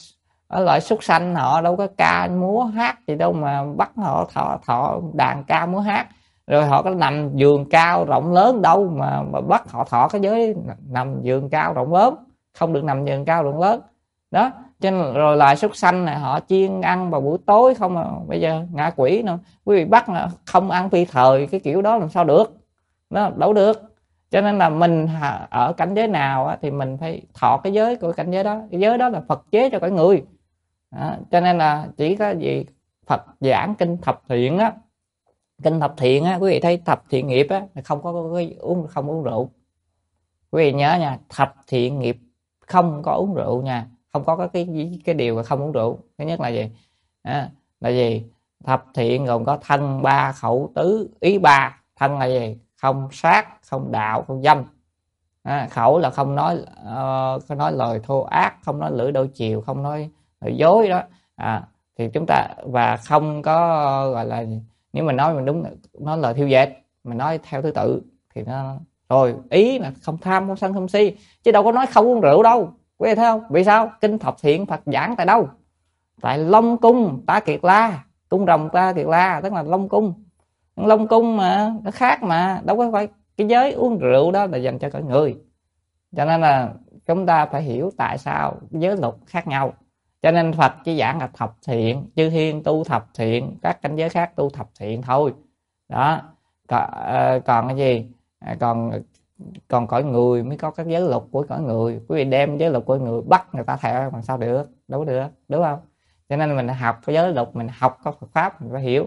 ở loại súc sanh họ đâu có ca múa hát gì đâu mà bắt họ thọ đàn ca múa hát, rồi họ có nằm giường cao rộng lớn đâu mà bắt họ thọ cái giới nằm giường cao rộng lớn, không được nằm giường cao rộng lớn đó. Cho nên rồi loài súc sanh này họ chiên ăn vào buổi tối không, mà bây giờ ngạ quỷ nữa quý vị bắt không ăn phi thời cái kiểu đó làm sao được, nó đâu được. Cho nên là mình ở cảnh giới nào thì mình phải thọ cái giới của cảnh giới đó. Cái giới đó là Phật chế cho cả người đó. Cho nên là chỉ có gì Phật giảng kinh thập thiện á, kinh thập thiện á, quý vị thấy thập thiện nghiệp á không có không uống rượu. Quý vị nhớ nha, thập thiện nghiệp không có uống rượu nha, không có cái điều là không uống rượu. Thứ nhất là gì? Là gì? Thập thiện gồm có thân ba, khẩu tứ, ý ba. Thân là gì? Không sát, không đạo, không dâm. Khẩu là không nói lời thô ác, không nói lưỡi đôi chiều, không nói lời dối đó. Thì chúng ta và không có gọi là, nếu mình nói mình đúng, nói lời thiêu dệt, mình nói theo thứ tự thì nó rồi. Ý là không tham, không sân, không si, chứ đâu có nói không uống rượu đâu. Quý vị thấy không? Vì sao? Kinh thập thiện Phật giảng tại đâu? Tại Long Cung Ta Kiệt La, cung rồng Ta Kiệt La, tức là Long Cung. Long Cung mà nó khác, mà đâu có phải cái giới uống rượu đó là dành cho cả người. Cho nên là chúng ta phải hiểu tại sao giới luật khác nhau. Cho nên Phật chỉ giảng là thập thiện, chư thiên tu thập thiện, các cảnh giới khác tu thập thiện thôi đó. Còn cái gì? Còn cõi người mới có các giới luật của cõi người. Quý vị đem giới luật của người bắt người ta theo làm sao được, đâu được, đúng không? Cho nên mình học cái giới luật, mình học có Phật pháp mình phải hiểu.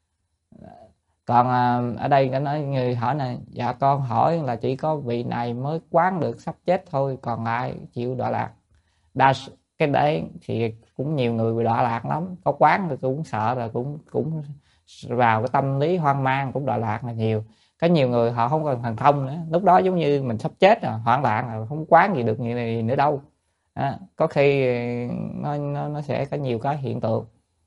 Còn ở đây có nói người hỏi này, dạ con hỏi là chỉ có vị này mới quán được sắp chết thôi, còn lại chịu đọa lạc. Cái đấy thì cũng nhiều người bị đọa lạc lắm, có quán thì cũng sợ, rồi cũng vào cái tâm lý hoang mang, cũng đọa lạc là nhiều. Có nhiều người họ không còn thần thông nữa, lúc đó giống như mình sắp chết rồi, hoảng loạn rồi, không quán gì được như này nữa đâu. Có khi nó sẽ có nhiều cái hiện tượng.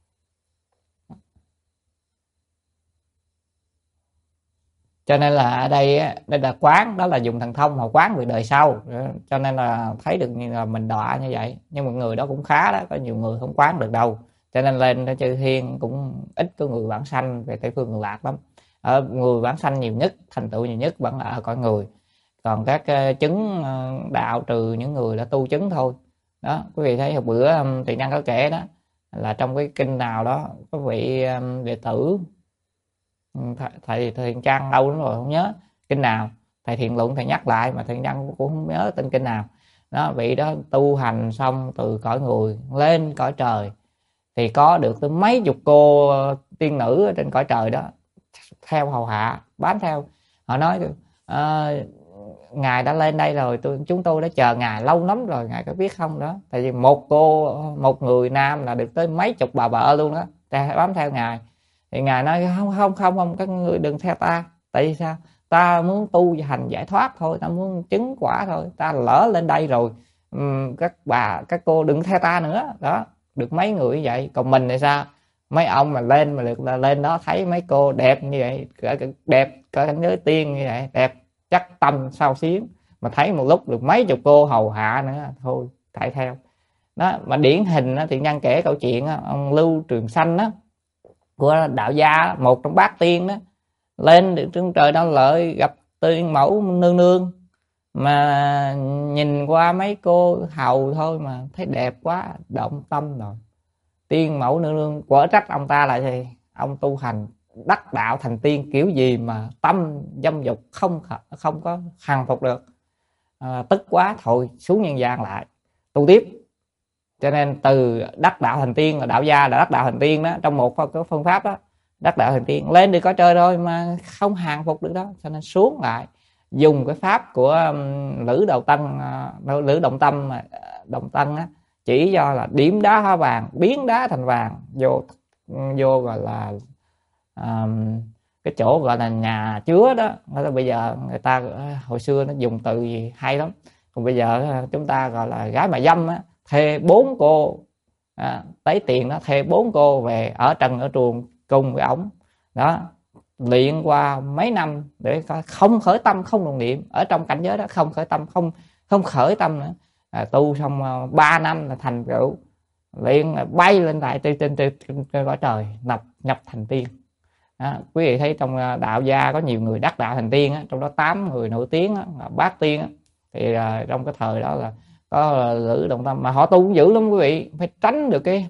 Cho nên là ở đây là quán, đó là dùng thần thông mà quán về đời sau. Cho nên là thấy được như là mình đọa như vậy. Nhưng mà người đó cũng khá đó, có nhiều người không quán được đâu. Cho nên lên đó chư thiên cũng ít có người vãng sanh về Tây Phương Cực Lạc lắm. Người vãng sanh nhiều nhất, thành tựu nhiều nhất vẫn là ở cõi người. Còn các chứng đạo trừ những người đã tu chứng thôi. Đó, quý vị thấy hồi bữa Thiện Nhân có kể đó, là trong cái kinh nào đó có vị đệ tử, thầy Thiện Trang đâu đúng rồi không nhớ kinh nào, thầy Thiện Luận thầy nhắc lại mà Thiện Nhân cũng không nhớ tên kinh nào đó. Vị đó tu hành xong từ cõi người lên cõi trời thì có được tới mấy chục cô tiên nữ ở trên cõi trời đó theo hầu hạ bám theo. Họ nói ngài đã lên đây rồi, chúng tôi đã chờ ngài lâu lắm rồi, ngài có biết không đó. Tại vì một người nam là được tới mấy chục bà vợ luôn đó, bám theo ngài. Thì ngài nói không, các ngươi đừng theo ta. Tại vì sao? Ta muốn tu hành giải thoát thôi, ta muốn chứng quả thôi, ta lỡ lên đây rồi, các cô đừng theo ta nữa đó. Được mấy người như vậy. Còn mình thì sao? Mấy ông mà lên mà được là lên đó thấy mấy cô đẹp như vậy, đẹp cỡ cảnh giới tiên như vậy, đẹp chắc tâm sao xuyến, mà thấy một lúc được mấy chục cô hầu hạ nữa thôi tại theo đó. Mà điển hình thì Nhân kể câu chuyện ông Lưu Trường Sanh đó, của đạo gia, một trong bát tiên đó, lên được trên trời Đau Lợi gặp tiên mẫu nương nương, mà nhìn qua mấy cô hầu thôi mà thấy đẹp quá, động tâm rồi. Tiên mẫu nương nương quở trách ông ta là gì? Ông tu hành đắc đạo thành tiên kiểu gì mà tâm dâm dục không có hàng phục được. Tức quá thôi xuống nhân gian lại tu tiếp. Cho nên từ đắc đạo thành tiên là đạo gia là đắc đạo thành tiên đó, trong một cái phương pháp đó, đắc đạo thành tiên lên được cõi trời rồi mà không hàng phục được đó, cho nên xuống lại dùng cái pháp của Lữ Động Tâm á, chỉ do là điểm đá hóa vàng, biến đá thành vàng, vô gọi là cái chỗ gọi là nhà chứa đó. Bây giờ người ta hồi xưa nó dùng từ gì hay lắm, còn bây giờ chúng ta gọi là gái mà dâm á, thuê 4 cô lấy tiền đó, thuê 4 cô về ở trần ở truồng cùng với ổng đó, luyện qua mấy năm để không khởi tâm không đồng niệm, ở trong cảnh giới đó không khởi tâm, không khởi tâm nữa. Tu xong 3 năm là thành tựu, luyện bay lên tại trên cõi trời, nhập thành tiên. Quý vị thấy trong đạo gia có nhiều người đắc đạo thành tiên á, trong đó 8 người nổi tiếng á, bát tiên á, thì trong cái thời đó là có Lữ Đồng Tâm, mà họ tu cũng dữ lắm quý vị, phải tránh được cái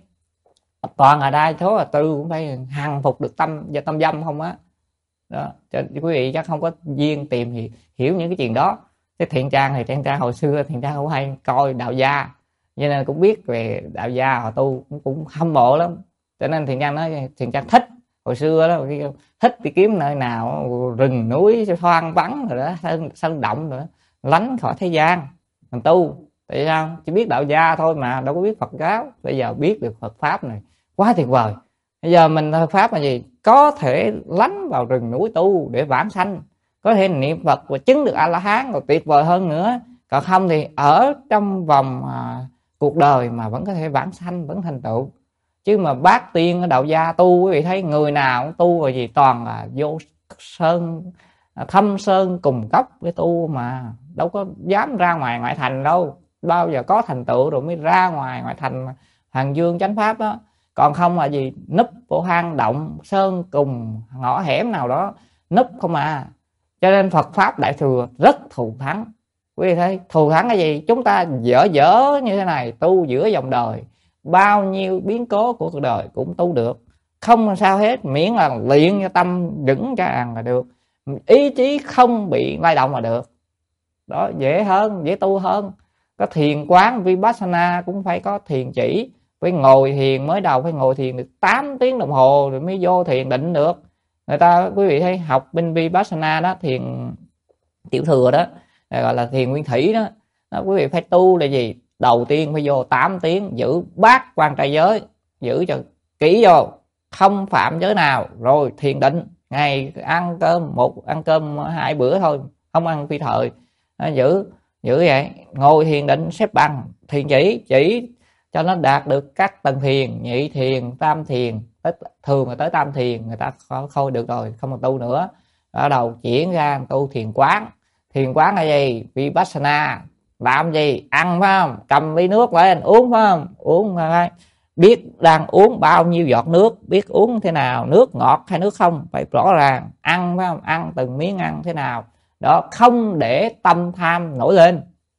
toàn là đa số là tư cũng phải hàng phục được tâm và tâm dâm không á. Đó, cho quý vị chắc không có duyên tìm thì hiểu những cái chuyện đó. Cái Thiện Trang thì Thiện Trang hồi xưa Thiện Trang cũng hay coi đạo gia, cho nên cũng biết về đạo gia, họ tu cũng hâm mộ lắm, cho nên Thiện Trang nói Thiện Trang thích hồi xưa đó, thích đi kiếm nơi nào rừng núi hoang vắng rồi đó, sơn động rồi đó, lánh khỏi thế gian mình tu. Tại sao? Chỉ biết đạo gia thôi mà đâu có biết Phật giáo. Bây giờ biết được Phật pháp này quá tuyệt vời. Bây giờ mình Phật pháp là gì? Có thể lánh vào rừng núi tu để vãng sanh, có thể niệm Phật và chứng được A La Hán, còn tuyệt vời hơn nữa. Còn không thì ở trong vòng cuộc đời mà vẫn có thể vãng sanh, vẫn thành tựu. Chứ mà bát tiên ở đạo gia tu, quý vị thấy người nào cũng tu rồi gì, toàn là vô sơn thâm sơn cùng cốc với tu, mà đâu có dám ra ngoài ngoại thành đâu, bao giờ có thành tựu rồi mới ra ngoài ngoại thành Hoàng Dương chánh pháp đó. Còn không là gì, núp vô hang động sơn cùng ngõ hẻm nào đó núp không à. Cho nên Phật pháp Đại Thừa rất thù thắng. Quý vị thấy thù thắng cái gì? Chúng ta dở như thế này, tu giữa dòng đời, bao nhiêu biến cố của cuộc đời cũng tu được, không sao hết, miễn là luyện cho tâm vững chãi là được, ý chí không bị lay động là được. Đó, dễ hơn, dễ tu hơn. Có thiền quán Vipassana cũng phải có thiền chỉ, phải ngồi thiền, mới đầu phải ngồi thiền được 8 tiếng đồng hồ rồi mới vô thiền định được. Người ta quý vị thấy học bên Vipassana đó, thiền tiểu thừa đó, gọi là thiền nguyên thủy đó, quý vị phải tu là gì? Đầu tiên phải vô 8 tiếng, giữ bát quan trai giới, giữ cho kỹ vô, không phạm giới nào, rồi thiền định. Ngày ăn cơm 2 bữa thôi, không ăn phi thời. Giữ vậy, ngồi thiền định xếp bằng, thiền chỉ cho nó đạt được các tầng thiền, nhị thiền, tam thiền, thường là tới tam thiền người ta thôi được rồi, không còn tu nữa. Bắt đầu chuyển ra tu thiền quán. Thiền quán là gì? Vipassana. Làm gì? Ăn phải không? Cầm ly nước lên uống phải không? Uống phải biết đang uống bao nhiêu giọt nước, biết uống thế nào, nước ngọt hay nước không, phải rõ ràng. Ăn phải không? Ăn từng miếng ăn thế nào đó, không để tâm tham nổi lên,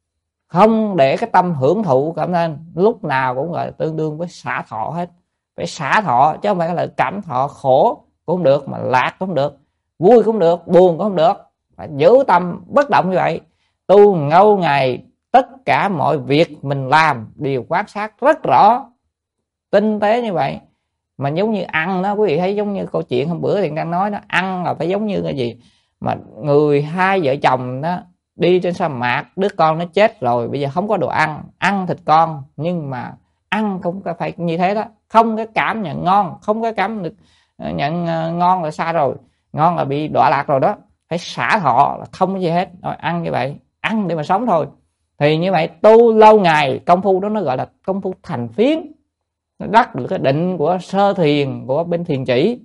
không để cái tâm hưởng thụ cảm lên, lúc nào cũng gọi là tương đương với xả thọ hết. Phải xả thọ chứ không phải là cảm thọ, khổ cũng không được, mà lạc cũng không được, vui cũng không được, buồn cũng không được. Phải giữ tâm bất động như vậy, tu ngâu ngày, tất cả mọi việc mình làm đều quan sát rất rõ, tinh tế như vậy. Mà giống như ăn đó, quý vị thấy giống như câu chuyện hôm bữa thì đang nói đó, ăn là phải giống như cái gì mà hai vợ chồng đó đi trên sa mạc, đứa con nó chết rồi, bây giờ không có đồ ăn thịt con, nhưng mà ăn cũng phải như thế đó, không có cảm nhận ngon, không có cảm được nhận ngon là sai rồi, ngon là bị đọa lạc rồi đó. Phải xả thọ là không có gì hết, rồi ăn như vậy, ăn để mà sống thôi. Thì như vậy tu lâu ngày, công phu đó nó gọi là công phu thành phiến, nó đắc được cái định của sơ thiền của bên thiền chỉ,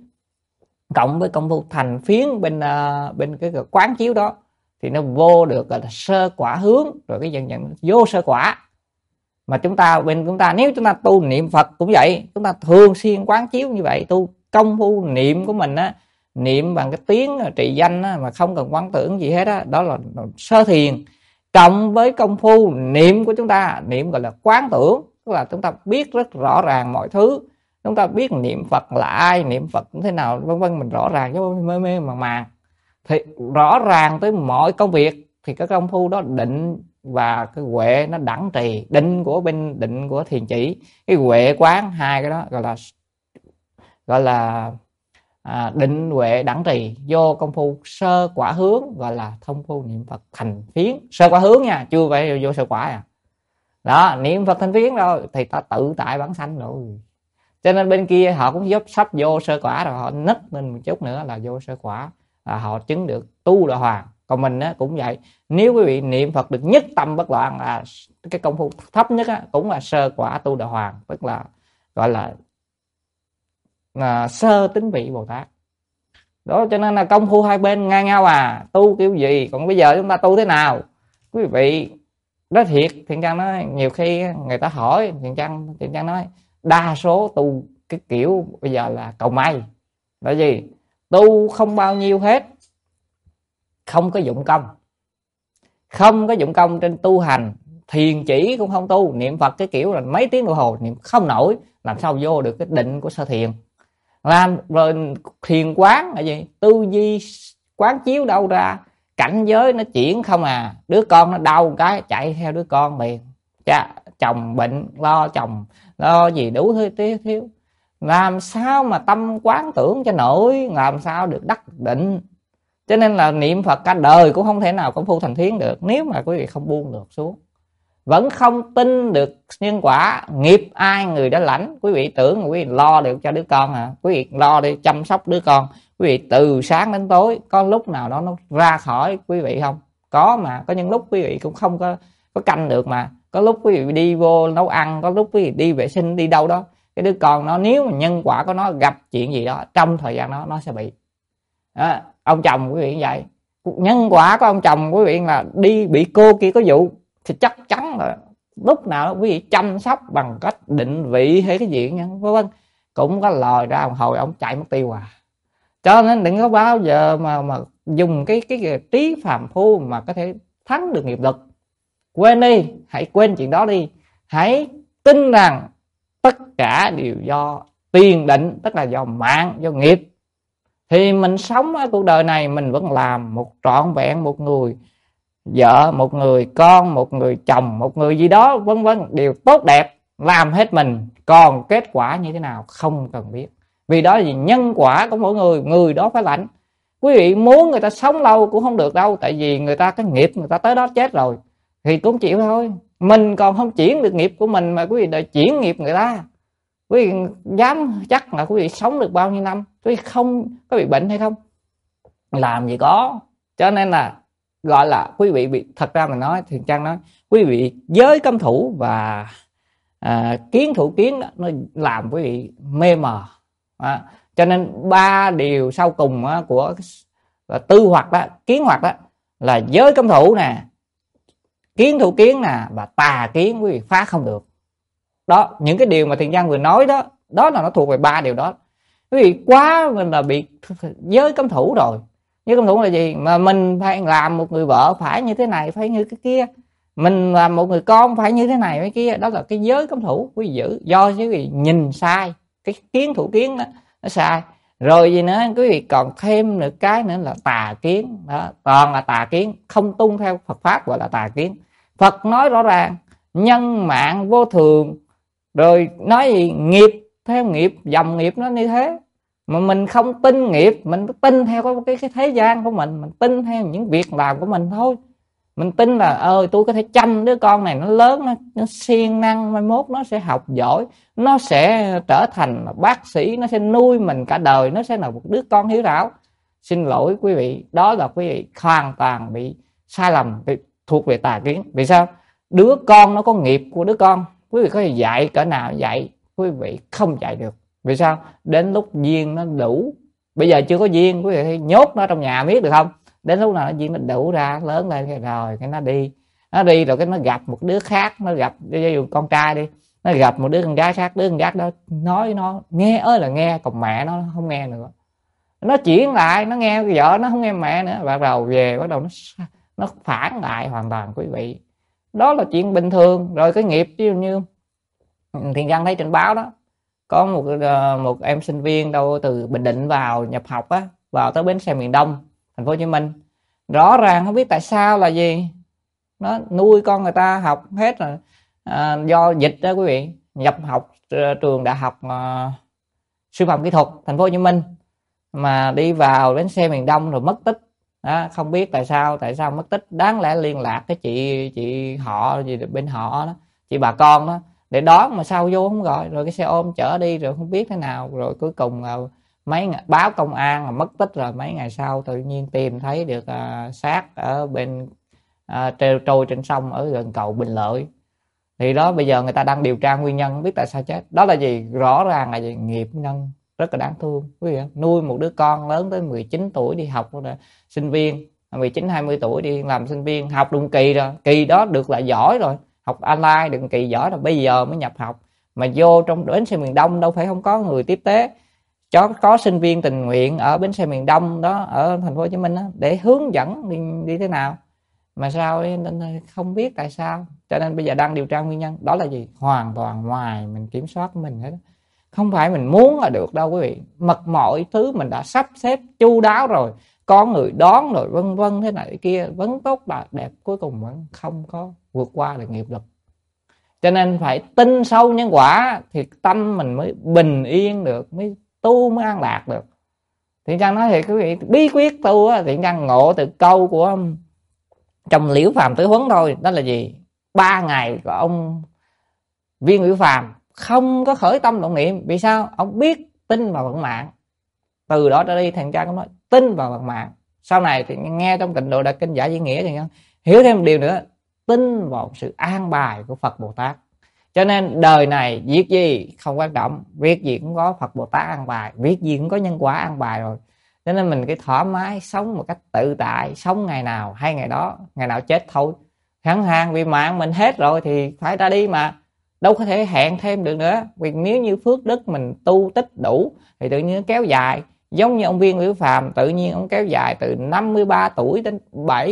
cộng với công phu thành phiến bên cái quán chiếu đó, thì nó vô được gọi là sơ quả hướng, rồi cái dần vô sơ quả. Mà chúng ta nếu chúng ta tu niệm Phật cũng vậy, chúng ta thường xuyên quán chiếu như vậy, tu công phu niệm của mình á, niệm bằng cái tiếng trị danh á, mà không cần quán tưởng gì hết á, đó là sơ thiền. Cộng với công phu niệm của chúng ta, niệm gọi là quán tưởng, tức là chúng ta biết rất rõ ràng mọi thứ, chúng ta biết niệm Phật là ai, niệm Phật như thế nào, vân vân, mình rõ ràng chứ mơ mơ màng. Thì rõ ràng tới mọi công việc, thì cái công phu đó định và cái huệ nó đẳng trì. Định của thiền chỉ, cái huệ quán, hai cái đó gọi là định huệ đẳng trì, vô công phu sơ quả hướng, gọi là thông phu niệm Phật thành phiến. Sơ quả hướng nha, chưa phải vô sơ quả à. Đó, niệm Phật thành phiến rồi thì ta tự tại bản sanh rồi. Cho nên bên kia họ cũng sắp vô sơ quả rồi, họ nứt lên một chút nữa là vô sơ quả, là họ chứng được tu đà hoàng. Còn mình á, cũng vậy, nếu quý vị niệm Phật được nhất tâm bất loạn là cái công phu thấp nhất á, cũng là sơ quả tu đà hoàng, tức là gọi là sơ tính vị Bồ Tát. Đó, cho nên là công phu hai bên ngang nhau tu kiểu gì. Còn bây giờ chúng ta tu thế nào quý vị? Nói thiệt, Thiện Trang nói nhiều khi người ta hỏi Thiện Trang nói đa số tu cái kiểu bây giờ là cầu may. Là gì? Tu không bao nhiêu hết, không có dụng công, không có dụng công trên tu hành, thiền chỉ cũng không tu, niệm Phật cái kiểu là mấy tiếng đồng hồ niệm không nổi, làm sao vô được cái định của sơ thiền. Làm rồi thiền quán là gì? Tư duy quán chiếu đâu ra, cảnh giới nó chuyển không đứa con nó đau cái chạy theo đứa con liền, chồng bệnh lo chồng, lo gì đủ thứ thiếu. Làm sao mà tâm quán tưởng cho nổi, làm sao được đắc định. Cho nên là niệm Phật cả đời cũng không thể nào công phu thành thiến được, nếu mà quý vị không buông được xuống, vẫn không tin được nhân quả, nghiệp ai người đã lãnh. Quý vị tưởng quý vị lo được cho đứa con quý vị lo đi chăm sóc đứa con, quý vị từ sáng đến tối có lúc nào đó nó ra khỏi quý vị không? Có mà, có những lúc quý vị cũng không có canh được mà. Có lúc quý vị đi vô nấu ăn, có lúc quý vị đi vệ sinh, đi đâu đó, cái đứa con nó nếu mà nhân quả của nó gặp chuyện gì đó trong thời gian đó nó sẽ bị ông chồng quý vị như vậy, nhân quả của ông chồng quý vị là đi bị cô kia có vụ thì chắc chắn là lúc nào quý vị chăm sóc bằng cách định vị hay cái gì nha, vân cũng có lòi ra một hồi ông chạy mất tiêu Cho nên đừng có bao giờ mà dùng cái trí phàm phu mà có thể thắng được nghiệp lực. Quên đi, hãy quên chuyện đó đi. Hãy tin rằng tất cả đều do tiền định, tức là do mạng, do nghiệp. Thì mình sống ở cuộc đời này mình vẫn làm một trọn vẹn, một người vợ, một người con, một người chồng, một người gì đó vân vân, đều tốt đẹp, làm hết mình. Còn kết quả như thế nào không cần biết, vì đó là nhân quả của mỗi người, người đó phải lãnh. Quý vị muốn người ta sống lâu cũng không được đâu, tại vì người ta cái nghiệp người ta tới đó chết rồi thì cũng chịu thôi. Mình còn không chuyển được nghiệp của mình mà quý vị đòi chuyển nghiệp người ta, quý vị dám chắc là quý vị sống được bao nhiêu năm? Quý vị không có bị bệnh hay không? Làm gì có. Cho nên là gọi là quý vị bị, thật ra mình nói, Thiện Trang nói, quý vị giới cấm thủ và kiến thủ kiến đó, nó làm quý vị mê mờ. Cho nên ba điều sau cùng của tư hoặc đó, kiến hoặc đó, là giới cấm thủ nè, kiến thủ kiến nè, và tà kiến quý vị phá không được. Đó, những cái điều mà Thiện Trang vừa nói đó, đó là nó thuộc về ba điều đó. Quý vị quá mình là bị giới cấm thủ rồi. Giới cấm thủ là gì? Mà mình phải làm một người vợ phải như thế này, phải như cái kia. Mình làm một người con phải như thế này, cái kia. Đó là cái giới cấm thủ quý vị giữ. Do quý vị nhìn sai, cái kiến thủ kiến đó, nó sai. Rồi gì nữa, quý vị còn thêm được cái nữa là tà kiến. Đó, toàn là tà kiến, không tuân theo Phật Pháp gọi là tà kiến. Phật nói rõ ràng, nhân mạng vô thường. Rồi nói gì? Nghiệp theo nghiệp, dòng nghiệp nó như thế. Mà mình không tin nghiệp, mình tin theo cái thế gian của mình tin theo những việc làm của mình thôi. Mình tin là tôi có thể chăm đứa con này nó lớn, nó siêng năng, mai mốt nó sẽ học giỏi, nó sẽ trở thành bác sĩ, nó sẽ nuôi mình cả đời, nó sẽ là một đứa con hiếu thảo. Xin lỗi quý vị, đó là quý vị hoàn toàn bị sai lầm, thuộc về tà kiến. Vì sao? Đứa con nó có nghiệp của đứa con, quý vị có thể dạy cỡ nào dạy, quý vị không dạy được. Vì sao? Đến lúc duyên nó đủ. Bây giờ chưa có duyên, quý vị nhốt nó trong nhà biết được không? Đến lúc nào nó duyên nó đủ ra, lớn lên rồi cái nó đi rồi cái nó gặp một đứa khác, nó gặp ví dụ con trai đi, nó gặp một đứa con gái khác, đứa con gái đó nói nó nghe ơi là nghe, còn mẹ nó không nghe nữa, nó chuyển lại, nó nghe vợ nó không nghe mẹ nữa, bắt đầu về bắt đầu nó phản lại hoàn toàn quý vị. Đó là chuyện bình thường. Rồi cái nghiệp ví dụ như Thiện Trang thấy trên báo đó, có một em sinh viên đâu từ Bình Định vào nhập học vào tới bến xe miền Đông thành phố Hồ Chí Minh, rõ ràng không biết tại sao là gì, nó nuôi con người ta học hết rồi, do dịch đó quý vị, nhập học trường đại học sư phạm kỹ thuật thành phố Hồ Chí Minh mà đi vào bến xe miền Đông rồi mất tích. Không biết tại sao mất tích, đáng lẽ liên lạc cái chị họ gì bên họ đó, chị bà con đó, để đón, mà sao vô không gọi, rồi cái xe ôm chở đi rồi không biết thế nào, rồi cuối cùng mấy ngày, báo công an là mất tích, rồi mấy ngày sau tự nhiên tìm thấy được xác ở bên trôi trên sông ở gần cầu Bình Lợi. Thì đó, bây giờ người ta đang điều tra nguyên nhân, không biết tại sao chết. Đó là gì? Rõ ràng là gì? Nghiệp nhân rất là đáng thương quý vị. Nuôi một đứa con lớn tới 19 tuổi đi học là sinh viên, 19 20 tuổi đi làm sinh viên, học đụng kỳ rồi, kỳ đó được là giỏi rồi, học online đừng kỳ giỏi rồi, bây giờ mới nhập học. Mà vô trong bến xe miền Đông đâu phải không có người tiếp tế, có sinh viên tình nguyện ở bến xe miền Đông đó ở thành phố Hồ Chí Minh đó, để hướng dẫn đi thế nào, mà sao nên không biết tại sao. Cho nên bây giờ đang điều tra nguyên nhân. Đó là gì? Hoàn toàn ngoài mình kiểm soát của mình hết, không phải mình muốn là được đâu quý vị. Mọi thứ mình đã sắp xếp chu đáo rồi, có người đón rồi vân vân thế này thế kia, vẫn tốt đẹp, cuối cùng vẫn không có vượt qua được nghiệp lực. Cho nên phải tin sâu nhân quả thì tâm mình mới bình yên được, mới tu mới an lạc được. Thiện Trang nói thì quý vị, bí quyết tu á, Thiện Trang ngộ từ câu của trong Liễu Phàm Tử Huấn thôi. Đó là gì? 3 ngày của ông Viên Liễu Phàm không có khởi tâm động niệm. Vì sao? Ông biết tin vào vận mạng. Từ đó trở đi Thiện Trang cũng nói tin vào vận mạng. Sau này thì nghe trong Tịnh Độ Đại Kinh Giải Diễn Nghĩa thì hiểu thêm một điều nữa, tin vào sự an bài của Phật Bồ Tát. Cho nên đời này việc gì không quan trọng, việc gì cũng có Phật Bồ Tát an bài, việc gì cũng có nhân quả an bài rồi. Cho nên mình cứ thoải mái sống một cách tự tại, sống ngày nào hay ngày đó, ngày nào chết thôi. Sẵn sàng, vì mạng mình hết rồi thì phải ra đi mà, đâu có thể hẹn thêm được nữa. Vì nếu như phước đức mình tu tích đủ thì tự nhiên kéo dài. Giống như ông Viên Liễu Phàm, tự nhiên ông kéo dài từ 53 tuổi đến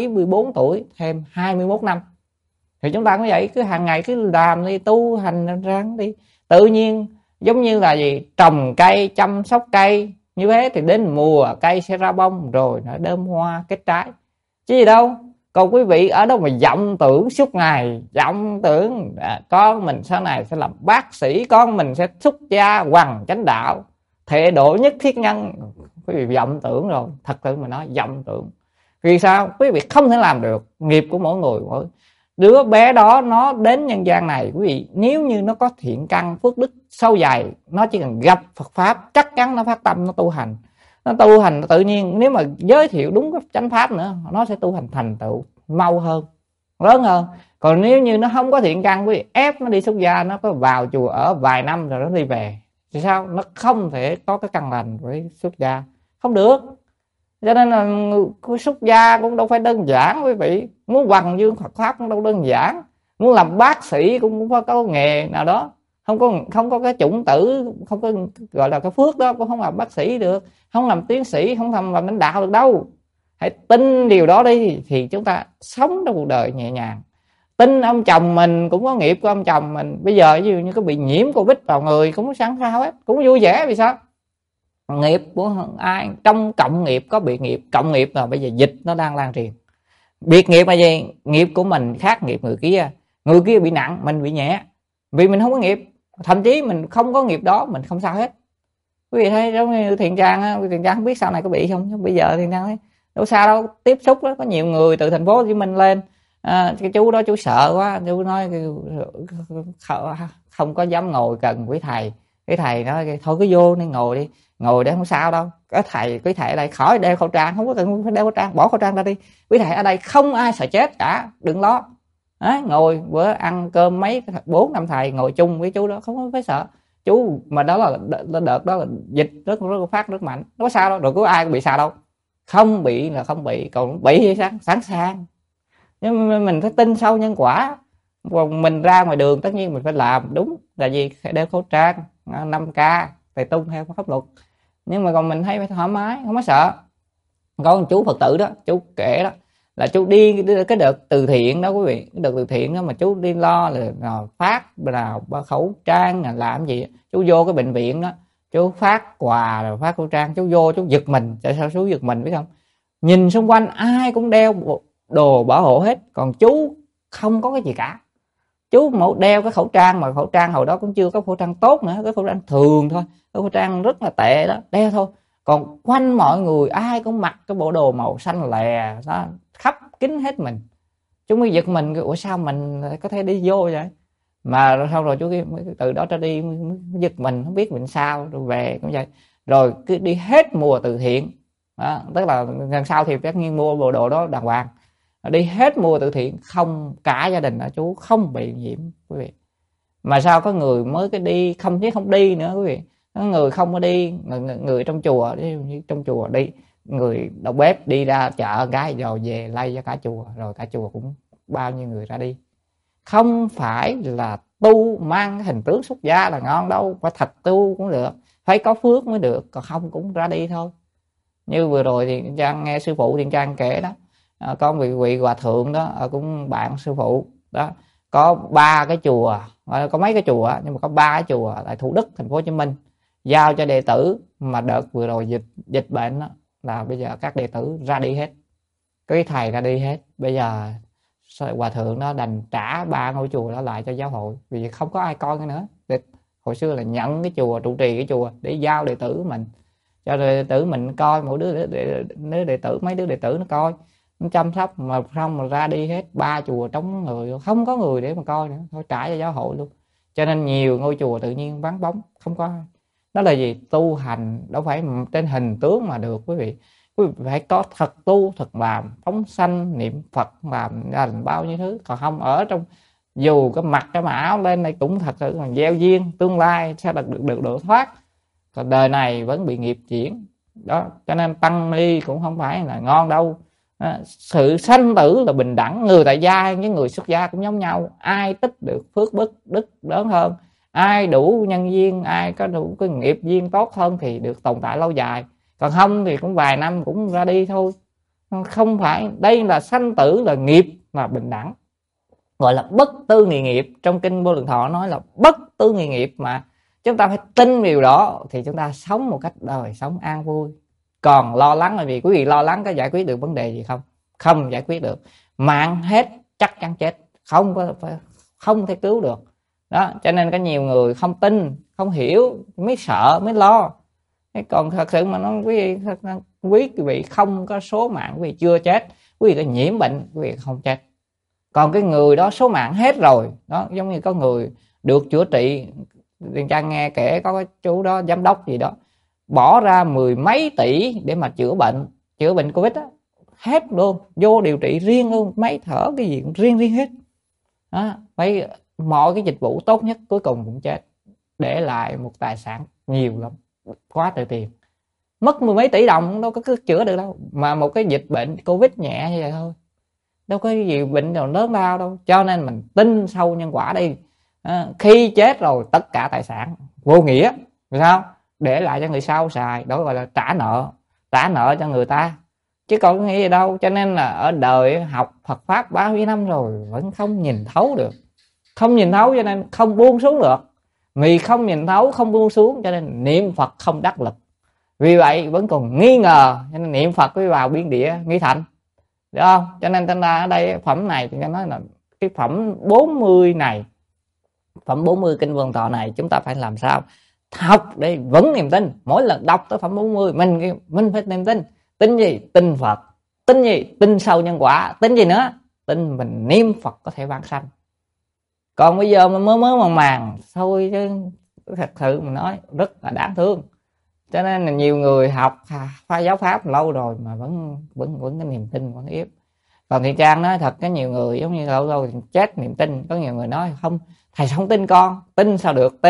74 tuổi, thêm 21 năm. Thì chúng ta cũng vậy, cứ hàng ngày cứ làm đi, tu hành ráng đi. Tự nhiên giống như là gì? Trồng cây, chăm sóc cây, như thế thì đến mùa cây sẽ ra bông, rồi nó đơm hoa kết trái, chứ gì đâu. Còn quý vị ở đâu mà vọng tưởng suốt ngày, vọng tưởng con mình sau này sẽ làm bác sĩ, con mình sẽ xuất gia hoằng chánh đạo, thệ độ nhất thiết nhân. Quý vị vọng tưởng rồi, thật sự mà nói vọng tưởng. Vì sao? Quý vị không thể làm được. Nghiệp của mỗi người mỗi đứa bé đó nó đến nhân gian này, quý vị, nếu như nó có thiện căn phước đức sâu dày, nó chỉ cần gặp Phật pháp chắc chắn nó phát tâm, nó tu hành. Nó tu hành tự nhiên, nếu mà giới thiệu đúng cái chánh pháp nữa, nó sẽ tu hành thành tựu mau hơn, lớn hơn. Còn nếu như nó không có thiện căn, quý vị ép nó đi xuất gia, nó có vào chùa ở vài năm rồi nó đi về thì sao? Nó không thể có cái căn lành với xuất gia, không được. Cho nên là xuất gia cũng đâu phải đơn giản quý vị. Muốn hoằng dương Phật pháp cũng đâu đơn giản. Muốn làm bác sĩ cũng phải có nghề nào đó. Không có cái chủng tử, không có gọi là cái phước đó, cũng không làm bác sĩ được, không làm tiến sĩ, không làm lãnh đạo được đâu. Hãy tin điều đó đi thì chúng ta sống trong cuộc đời nhẹ nhàng. Tin ông chồng mình cũng có nghiệp của ông chồng mình, bây giờ ví dụ như có bị nhiễm Covid vào người cũng sẵn sao hết, cũng vui vẻ. Vì sao? Nghiệp của ai? Trong cộng nghiệp có biệt nghiệp. Cộng nghiệp là bây giờ dịch nó đang lan truyền. Biệt nghiệp là gì? Nghiệp của mình khác nghiệp người kia. Người kia bị nặng, mình bị nhẹ, vì mình không có nghiệp. Thậm chí mình không có nghiệp đó, mình không sao hết. Quý vị thấy giống như Thiện Trang không biết sau này có bị không. Bây giờ Thiện Trang thấy đâu sao đâu, tiếp xúc đó, có nhiều người từ thành phố Hồ Chí Minh lên. Cái chú đó chú sợ quá, chú nói không có dám ngồi gần quý thầy. Cái thầy nói thôi cứ vô nên ngồi đi, ngồi để không sao đâu. Quý thầy ở đây khỏi đeo khẩu trang, không có cần phải đeo khẩu trang, bỏ khẩu trang ra đi. Quý thầy ở đây không ai sợ chết cả, đừng lo. Ngồi bữa ăn cơm mấy 4-5 thầy ngồi chung với chú đó, không có phải sợ. Chú mà đó là đợt đó là dịch rất phát rất mạnh, nó có sao đâu, rồi có ai bị sao đâu. Không bị là không bị, còn bị thì sẵn sàng. Nhưng mình phải tin sâu nhân quả. Còn mình ra ngoài đường tất nhiên mình phải làm đúng là gì? Phải đeo khẩu trang 5K, phải tuân theo pháp luật. Nhưng mà còn mình thấy phải thoải mái, không có sợ. Có một chú Phật tử đó, chú kể đó là chú đi cái đợt từ thiện đó quý vị, cái đợt từ thiện đó mà chú đi lo là phát là khẩu trang là làm gì. Chú vô cái bệnh viện đó, chú phát quà rồi phát khẩu trang, chú vô chú giật mình. Tại sao chú giật mình biết không? Nhìn xung quanh ai cũng đeo đồ bảo hộ hết, còn chú không có cái gì cả. Chú một đeo cái khẩu trang mà khẩu trang hồi đó cũng chưa có khẩu trang tốt nữa, cái khẩu trang thường thôi, cái khẩu trang rất là tệ đó, đeo thôi. Còn quanh mọi người ai cũng mặc cái bộ đồ màu xanh lè đó, khắp kín hết mình. Chú mới giật mình, ủa sao mình có thể đi vô vậy? Mà xong rồi chú kia từ đó trở đi mới giật mình, không biết mình sao, rồi về cũng vậy. Rồi cứ đi hết mùa từ thiện đó, tức là lần sau thì tất nhiên mua bộ đồ đó đàng hoàng, đi hết mùa từ thiện không, cả gia đình ở chú không bị nhiễm quý vị. Mà sao có người mới cái đi không, chứ không đi nữa quý vị, có người không có đi, người trong chùa, trong chùa đi, người đầu bếp đi ra chợ cái rồi về lây cho cả chùa, rồi cả chùa cũng bao nhiêu người ra đi. Không phải là tu mang cái hình tướng xuất gia là ngon đâu, phải thật tu cũng được, phải có phước mới được, còn không cũng ra đi thôi. Như vừa rồi thì Trang nghe sư phụ Thiện Trang kể đó, có vị hòa thượng đó cũng bạn sư phụ đó, có 3 cái chùa, có mấy cái chùa nhưng mà có 3 cái chùa tại Thủ Đức, thành phố Hồ Chí Minh, giao cho đệ tử. Mà đợt vừa rồi dịch bệnh đó, là bây giờ các đệ tử ra đi hết, cái thầy ra đi hết. Bây giờ hòa thượng nó đành trả 3 ngôi chùa đó lại cho giáo hội, vì không có ai coi nữa. Hồi xưa là nhận cái chùa, trụ trì cái chùa để giao đệ tử mình, cho đệ tử mình coi, mỗi đứa đệ tử, mấy đứa đệ tử nó coi, nó chăm sóc. Mà xong mà ra đi hết, 3 chùa trống người, không có người để mà coi nữa, thôi trả cho giáo hội luôn. Cho nên nhiều ngôi chùa tự nhiên vắng bóng, không có ai. Đó là gì? Tu hành đâu phải trên hình tướng mà được quý vị. Quý vị phải có thật tu, thật làm, phóng sanh, niệm Phật, làm bao nhiêu thứ. Còn không ở trong, dù cái mặt cái áo lên đây cũng thật sự là gieo duyên, tương lai sẽ được độ thoát, còn đời này vẫn bị nghiệp chuyển đó. Cho nên tăng ni cũng không phải là ngon đâu. Sự sanh tử là bình đẳng, người tại gia với người xuất gia cũng giống nhau, ai tích được phước đức lớn hơn, ai đủ nhân duyên, ai có đủ cái nghiệp duyên tốt hơn thì được tồn tại lâu dài, còn không thì cũng vài năm cũng ra đi thôi. Không phải, đây là sanh tử là nghiệp mà bình đẳng, gọi là bất tư nghì nghiệp. Trong kinh Vô Lượng Thọ nói là bất tư nghì nghiệp, mà chúng ta phải tin điều đó thì chúng ta sống một cách đời sống an vui. Còn lo lắng là vì quý vị lo lắng có giải quyết được vấn đề gì không? Không giải quyết được, mạng hết chắc chắn chết, không thể cứu được đó. Cho nên có nhiều người không tin, không hiểu, mới sợ, mới lo. Còn thật sự mà nói quý vị không có số mạng, quý vị chưa chết, quý vị có nhiễm bệnh, quý vị không chết. Còn cái người đó số mạng hết rồi đó, giống như có người được chữa trị, Điền Trang nghe kể có cái chú đó, giám đốc gì đó, bỏ ra 10 mấy tỷ để mà chữa bệnh Covid á, hết luôn, vô điều trị riêng luôn, máy thở cái gì cũng riêng hết đó. Phải mọi cái dịch vụ tốt nhất, cuối cùng cũng chết, để lại một tài sản nhiều lắm, quá trời tiền, mất 10 mấy tỷ đồng đâu có chữa được đâu. Mà một cái dịch bệnh Covid nhẹ như vậy thôi, đâu có gì bệnh nào lớn lao đâu. Cho nên mình tin sâu nhân quả đi. Khi chết rồi tất cả tài sản vô nghĩa, vì sao? Để lại cho người sau xài, đó gọi là trả nợ cho người ta, chứ còn có nghĩ gì đâu. Cho nên là ở đời học Phật pháp bao nhiêu năm rồi vẫn không nhìn thấu được, không nhìn thấu cho nên không buông xuống được. Vì không nhìn thấu, không buông xuống cho nên niệm Phật không đắc lực, vì vậy vẫn còn nghi ngờ, cho nên niệm Phật mới vào biên địa nghi thành, được không? Cho nên tên ra ở đây phẩm này thì nói là cái phẩm 40 này, phẩm 40 kinh Vô Lượng Thọ này, chúng ta phải làm sao học để vững niềm tin. Mỗi lần đọc tới phẩm 40 mình phải niềm tin. Tin gì? Tin Phật. Tin gì? Tin sâu nhân quả. Tin gì nữa? Tin mình niệm Phật có thể vãng sanh. Còn bây giờ mà mơ màng thôi, chứ thật sự mình nói rất là đáng thương. Cho nên là nhiều người học phái giáo pháp lâu rồi mà vẫn cái niềm tin vẫn yếu. Còn Thiện Trang nói thật, có nhiều người giống như lâu chết niềm tin. Có nhiều người nói không, thầy không tin con. Tin sao được?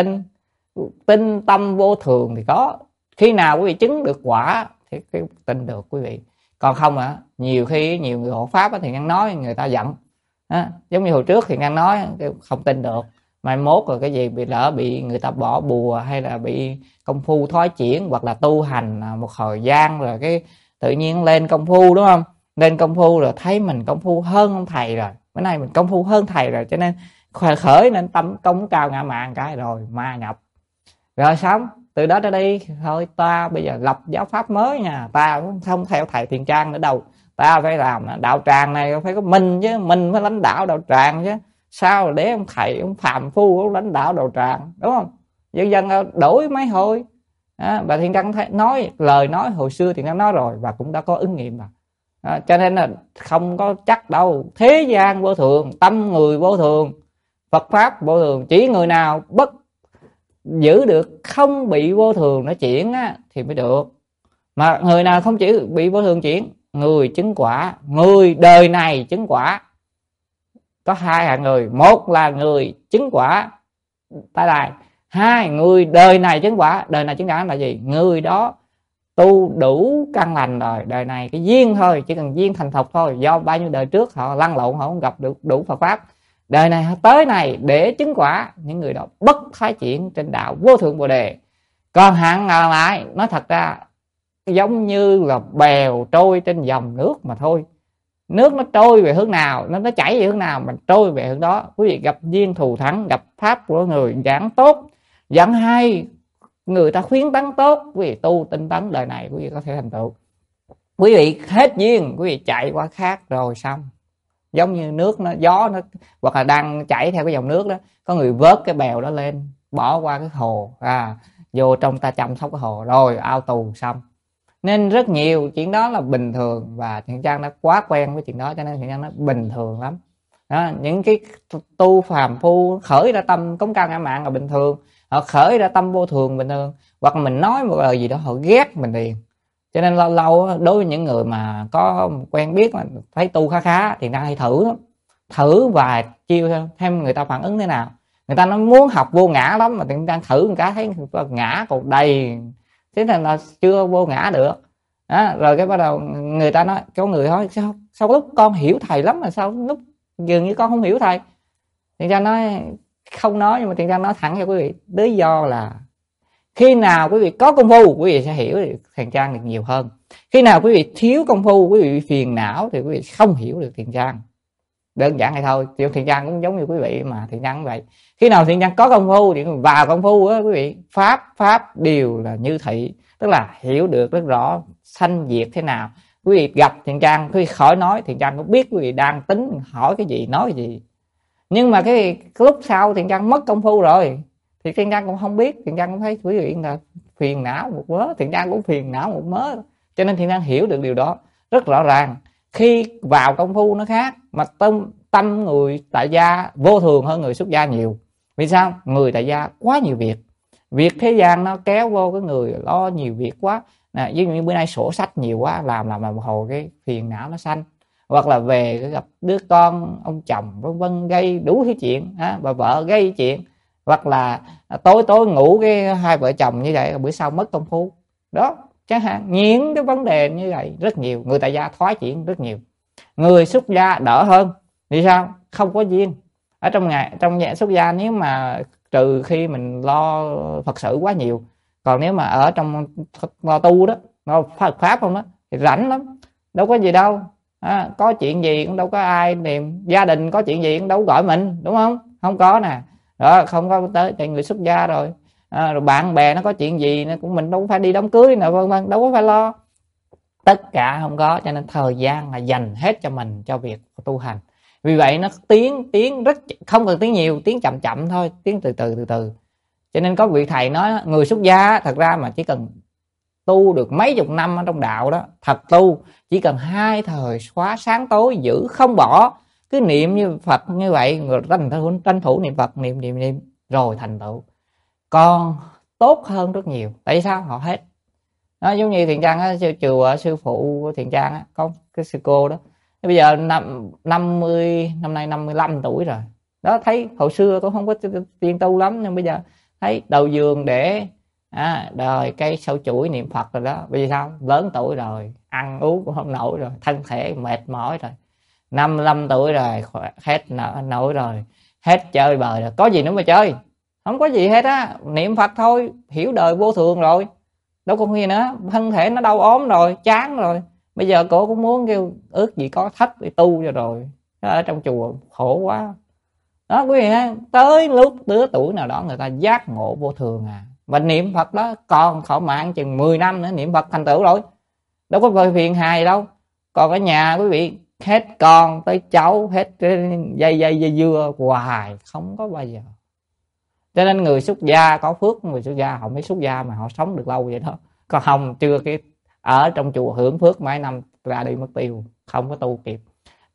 Tin tâm vô thường thì có. Khi nào quý vị chứng được quả thì tin được quý vị. Còn không nhiều khi nhiều người hộ pháp thì Ngăn nói người ta giận. Giống như hồi trước thì Ngăn nói không tin được, mai mốt rồi cái gì bị người ta bỏ bùa, hay là bị công phu thoái chuyển, hoặc là tu hành một thời gian rồi cái tự nhiên lên công phu, đúng không? Lên công phu rồi thấy mình công phu hơn ông thầy rồi, bữa nay mình công phu hơn thầy rồi, cho nên khởi nên tâm công cao ngã mạn cái rồi ma nhập. Rồi xong từ đó trở đi thôi, ta bây giờ lập giáo pháp mới nha, ta cũng không theo thầy Thiện Trang nữa đâu, ta phải làm đạo tràng này phải có mình chứ, mình phải lãnh đạo đạo tràng chứ. Sao để ông thầy, ông phàm phu, ông lãnh đạo đạo tràng, đúng không? Dần dần đổi mấy hồi. Bà Thiện Trang nói lời nói hồi xưa Thiện Trang nói rồi, và cũng đã có ứng nghiệm mà. Cho nên là không có chắc đâu. Thế gian vô thường, tâm người vô thường, Phật pháp vô thường, chỉ người nào bất giữ được không bị vô thường nó chuyển á, thì mới được. Mà người nào không chỉ bị vô thường chuyển, người chứng quả, người đời này chứng quả. Có hai hạng người, một là người chứng quả tại đài, hai người đời này chứng quả. Đời này chứng quả là gì? Người đó tu đủ căn lành rồi, đời này cái duyên thôi, chỉ cần duyên thành thục thôi, do bao nhiêu đời trước họ lăn lộn, họ không gặp được đủ Phật pháp, đời này họ tới này để chứng quả. Những người đó bất thoái chuyển trên đạo vô thượng bồ đề. Còn hạng lại nói thật ra giống như là bèo trôi trên dòng nước mà thôi. Nước nó trôi về hướng nào, nó chảy về hướng nào mình trôi về hướng đó. Quý vị gặp duyên thù thắng, gặp pháp của người giảng tốt, giảng hay, người ta khuyến tấn tốt, quý vị tu tinh tấn, đời này quý vị có thể thành tựu. Quý vị hết duyên, quý vị chạy qua khác rồi xong. Giống như nước nó, gió nó, hoặc là đang chảy theo cái dòng nước đó, có người vớt cái bèo đó lên, bỏ qua cái hồ, vô trong ta chăm sóc cái hồ, rồi ao tù xong. Nên rất nhiều chuyện đó là bình thường, và Thiện Trang đã quá quen với chuyện đó, cho nên Thiện Trang nó bình thường lắm đó. Những cái tu phàm phu khởi ra tâm cống cao ngã mạn là bình thường, họ khởi ra tâm vô thường bình thường, hoặc mình nói một lời gì đó họ ghét mình liền. Cho nên lâu lâu đối với những người mà có quen biết mà thấy tu khá khá thì ta hay thử vài chiêu xem người ta phản ứng thế nào. Người ta nó muốn học vô ngã lắm, mà Thiện Trang thử một cái thấy ngã còn đầy, thế là chưa vô ngã được đó. Rồi cái bắt đầu người ta nói, có người nói sao lúc con hiểu thầy lắm mà sao lúc dường như con không hiểu thầy. Thiện Trang nói không nói, nhưng mà Thiện Trang nói thẳng cho quý vị, lý do là khi nào quý vị có công phu quý vị sẽ hiểu Thiện Trang được nhiều hơn. Khi nào quý vị thiếu công phu, quý vị phiền não thì quý vị không hiểu được Thiện Trang. Đơn giản vậy thôi. Thiện Trang cũng giống như quý vị mà, Thiện Trang cũng vậy. Khi nào Thiện Trang có công phu thì vào công phu á quý vị, pháp đều là như thị, tức là hiểu được rất rõ sanh diệt thế nào. Quý vị gặp Thiện Trang, quý vị khỏi nói, Thiện Trang cũng biết quý vị đang tính hỏi cái gì, nói cái gì. Nhưng mà cái lúc sau Thiện Trang mất công phu rồi thì Thiện Trang cũng không biết, Thiện Trang cũng thấy quý vị là phiền não một mớ, Thiện Trang cũng phiền não một mớ. Cho nên Thiện Trang hiểu được điều đó rất rõ ràng. Khi vào công phu nó khác, mà tâm người tại gia vô thường hơn người xuất gia nhiều. Vì sao? Người tại gia quá nhiều việc thế gian nó kéo vô cái người lo nhiều việc quá. Ví dụ như bữa nay sổ sách nhiều quá, làm một hồi cái phiền não nó sanh. Hoặc là về gặp đứa con, ông chồng vân vân, gây đủ thứ chuyện, bà vợ gây chuyện, hoặc là tối ngủ cái hai vợ chồng như vậy, bữa sau mất công phu đó chẳng hạn. Những cái vấn đề như vậy rất nhiều, người tại gia thoái chuyển rất nhiều. Người xuất gia đỡ hơn. Vì sao? Không có duyên. Ở trong nhà xuất gia, nếu mà trừ khi mình lo Phật sự quá nhiều, còn nếu mà ở trong lo tu đó, lo Phật pháp không đó, thì rảnh lắm, đâu có gì đâu. Có chuyện gì cũng đâu có ai niệm, gia đình có chuyện gì cũng đâu gọi mình, đúng không? Không có nè đó, không có tới tại người xuất gia rồi. Rồi bạn bè nó có chuyện gì nó cũng, mình đâu phải đi đám cưới nè vân vân, đâu có phải lo, tất cả không có. Cho nên thời gian là dành hết cho mình, cho việc tu hành. Vì vậy nó tiến rất, không cần tiến nhiều, tiến chậm chậm thôi, tiến từ từ. Cho nên có vị thầy nói người xuất gia thật ra mà chỉ cần tu được mấy chục năm ở trong đạo đó, thật tu chỉ cần 2 thời khóa sáng tối giữ không bỏ, cứ niệm như Phật như vậy, người tranh thủ niệm Phật, niệm rồi thành tựu còn tốt hơn rất nhiều. Tại sao? Họ hết đó. Giống như Thiện Trang á, chùa sư phụ của Thiện Trang á, có cái sư cô đó, bây giờ năm nay 55 tuổi rồi đó. Thấy hồi xưa tôi không có tiên tu lắm, nhưng bây giờ thấy đầu giường để đời cây sâu chuỗi niệm Phật rồi đó. Vì sao? Lớn tuổi rồi, ăn uống cũng không nổi rồi, thân thể mệt mỏi rồi, 55 tuổi rồi, hết nổi rồi, hết chơi bời rồi, có gì nữa mà chơi, không có gì hết á. Niệm Phật thôi, hiểu đời vô thường rồi, đâu còn gì nữa. Thân thể nó đau ốm rồi, chán rồi, bây giờ cổ cũng muốn kêu ước gì có thách để tu cho rồi. Ở trong chùa khổ quá đó quý vị ha. Tới lúc lứa tuổi nào đó người ta giác ngộ vô thường và niệm Phật đó còn thọ mạng chừng 10 năm nữa niệm Phật thành tựu rồi, đâu có vơi phiền hài đâu. Còn ở nhà quý vị hết con tới cháu, hết dây dưa hoài, không có bao giờ. Cho nên người xuất gia có phước, người xuất gia họ mới xuất gia mà họ sống được lâu vậy đó. Còn không chưa cái ở trong chùa hưởng phước mấy năm ra đi mất tiêu, không có tu kịp.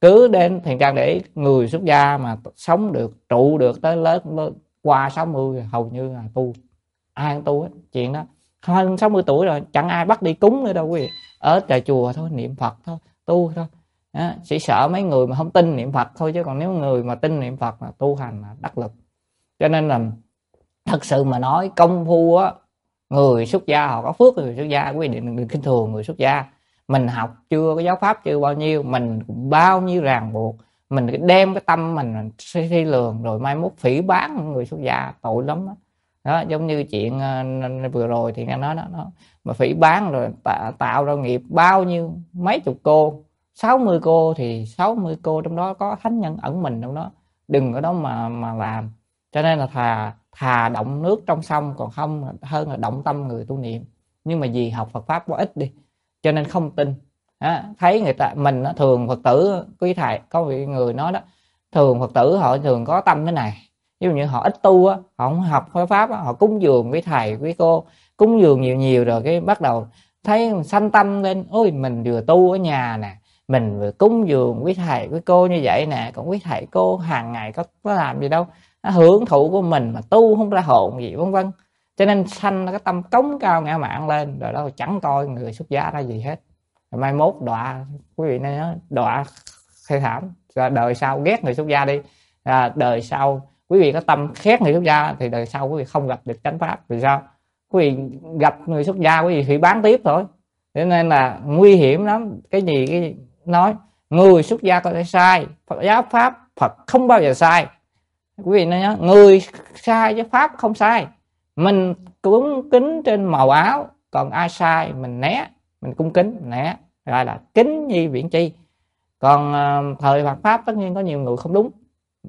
Cứ đến Thiện Trang để người xuất gia mà sống được, trụ được tới lớn qua 60 hầu như là tu, ai cũng tu hết. Chuyện đó hơn 60 tuổi rồi chẳng ai bắt đi cúng nữa đâu quý vị, ở tại chùa thôi, niệm Phật thôi, tu thôi. Chỉ sợ mấy người mà không tin niệm Phật thôi, chứ còn nếu người mà tin niệm Phật là tu hành là đắc lực. Cho nên là thật sự mà nói công phu á, người xuất gia họ có phước, người xuất gia quý vị đừng khinh thường người xuất gia. Mình học chưa có giáo pháp chưa bao nhiêu, mình cũng bao nhiêu ràng buộc, mình đem cái tâm mình thi lường rồi mai mốt phỉ báng người xuất gia tội lắm đó. Đó, giống như chuyện vừa rồi thì nghe nói đó, mà phỉ báng rồi tạo ra nghiệp bao nhiêu mấy chục cô, 60 cô thì 60 cô trong đó có thánh nhân ẩn mình trong đó, đừng có đó mà làm. Cho nên là thà động nước trong sông còn không hơn là động tâm người tu niệm. Nhưng mà vì học Phật pháp quá ít đi cho nên không tin. Thấy người ta mình đó, thường Phật tử quý thầy có vị người nói đó, thường Phật tử họ thường có tâm thế này, ví dụ như họ ít tu á, họ không học Phật pháp á, họ cúng dường quý thầy quý cô, cúng dường nhiều nhiều rồi cái bắt đầu thấy sanh tâm lên, ôi mình vừa tu ở nhà nè, mình vừa cúng dường quý thầy quý cô như vậy nè, còn quý thầy cô hàng ngày có làm gì đâu, hưởng thụ của mình mà tu không ra hồn gì vân vân. Cho nên sanh cái tâm cống cao ngã mạn lên, rồi đó chẳng coi người xuất gia ra gì hết. Rồi mai mốt đọa, quý vị nói đọa thê thảm, đời sau ghét người xuất gia đi, đời sau quý vị có tâm ghét người xuất gia thì đời sau quý vị không gặp được chánh pháp. Vì sao? Quý vị gặp người xuất gia quý vị phải bán tiếp thôi. Cho nên là nguy hiểm lắm. Cái gì nói người xuất gia có thể sai, giáo pháp Phật không bao giờ sai. Quý vị nói nhớ, người sai chứ pháp không sai. Mình cúng kính trên màu áo, còn ai sai mình né, mình cung kính né, gọi là kính nhi viễn chi. Còn thời Phật pháp tất nhiên có nhiều người không đúng,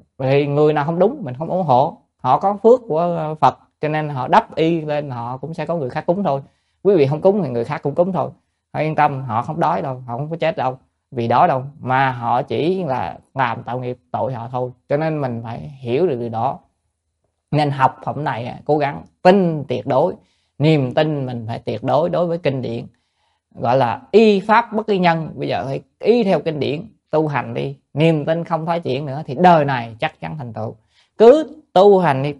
vì người nào không đúng mình không ủng hộ. Họ có phước của Phật cho nên họ đắp y lên, họ cũng sẽ có người khác cúng thôi. Quý vị không cúng thì người khác cũng cúng thôi. Họ yên tâm, họ không đói đâu, họ không có chết đâu vì đó đâu, mà họ chỉ là làm tạo nghiệp tội họ thôi. Cho nên mình phải hiểu được điều đó. Nên học phẩm này cố gắng tin tuyệt đối, niềm tin mình phải tuyệt đối đối với kinh điển, gọi là y pháp bất y nhân. Bây giờ phải y theo kinh điển tu hành đi, niềm tin không thoái chuyển nữa thì đời này chắc chắn thành tựu. Cứ tu hành đi,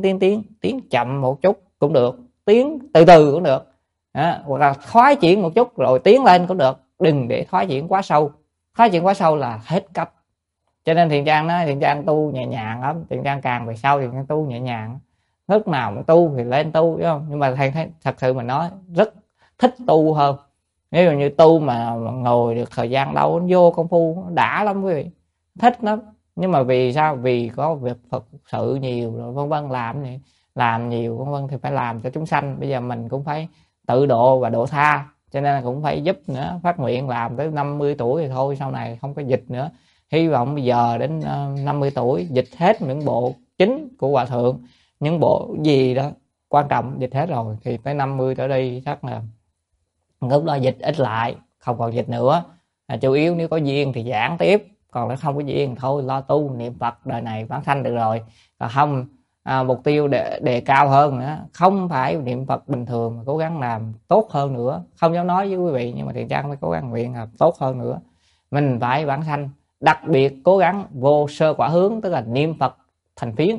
tiến chậm một chút cũng được, tiến từ từ cũng được, hoặc là thoái chuyển một chút rồi tiến lên cũng được, đừng để thoái chuyển quá sâu. Thoái chuyển quá sâu là hết cách. Cho nên Thiện Trang nói Thiện Trang tu nhẹ nhàng lắm, Thiện Trang càng về sau thì Thiện tu nhẹ nhàng, lúc nào cũng tu thì lên tu, đúng không? Nhưng mà thầy thấy thật sự mình nói rất thích tu hơn. Nếu như tu mà ngồi được thời gian đâu, vô công phu đã lắm quý vị, thích lắm. Nhưng mà vì sao? Vì có việc Phật sự nhiều rồi vân vân, làm nhiều vân vân thì phải làm cho chúng sanh. Bây giờ mình cũng phải tự độ và độ tha, cho nên cũng phải giúp nữa, phát nguyện làm tới 50 tuổi thì thôi, sau này không có dịch nữa. Hy vọng bây giờ đến 50 tuổi dịch hết những bộ chính của Hòa Thượng, những bộ gì đó quan trọng dịch hết rồi, thì tới 50 trở đi chắc là lúc đó dịch ít lại, không còn dịch nữa. Chủ yếu nếu có duyên thì giảng tiếp, còn nếu không có duyên thôi lo tu niệm Phật đời này vãng sanh được rồi. Còn không mục tiêu đề cao hơn nữa, không phải niệm Phật bình thường mà cố gắng làm tốt hơn nữa. Không dám nói với quý vị, nhưng mà Thiện Trang phải cố gắng nguyện làm tốt hơn nữa. Mình phải vãng sanh, đặc biệt cố gắng vô sơ quả hướng, tức là niệm Phật thành phiến.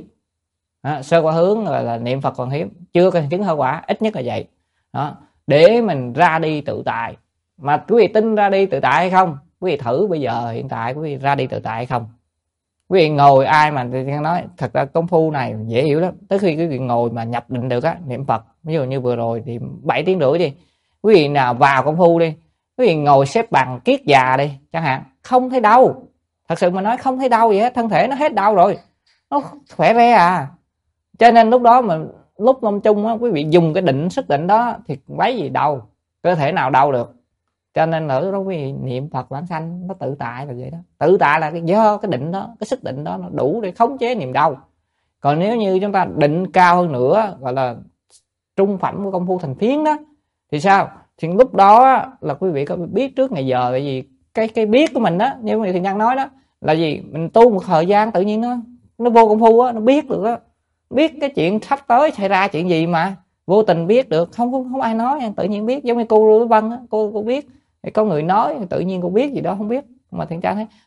Sơ quả hướng là niệm Phật còn hiếm, chưa có chứng hậu quả, ít nhất là vậy đó, để mình ra đi tự tại. Mà quý vị tin ra đi tự tại hay không? Quý vị thử bây giờ hiện tại quý vị ra đi tự tại hay không? Quý vị ngồi ai mà nói thật ra công phu này dễ hiểu lắm. Tới khi quý vị ngồi mà nhập định được á, niệm Phật ví dụ như vừa rồi thì 7 tiếng rưỡi đi, quý vị nào vào công phu đi, quý vị ngồi xếp bằng kiết già đi chẳng hạn, không thấy đau. Thật sự mà nói không thấy đau gì hết, thân thể nó hết đau rồi, nó khỏe re à. Cho nên lúc đó mà lúc lâm chung á, quý vị dùng cái định sức định đó thì mấy gì đau, cơ thể nào đau được. Cho nên là lúc đó quý vị niệm Phật vãng sanh nó tự tại là vậy đó. Tự tại là do cái định đó, cái sức định đó nó đủ để khống chế niềm đau. Còn nếu như chúng ta định cao hơn nữa, gọi là trung phẩm của công phu thành phiến đó, thì sao? Thì lúc đó là quý vị có biết trước ngày giờ là gì, cái biết của mình đó, như Thiện Nhân nói đó là gì, mình tu một thời gian tự nhiên nó vô công phu á, nó biết được á, biết cái chuyện sắp tới xảy ra chuyện gì mà vô tình biết được, không ai nói, tự nhiên biết. Giống như cô Lưu Vân á, cô biết, có người nói tự nhiên cô biết gì đó không biết, mà Thiện Trang thấy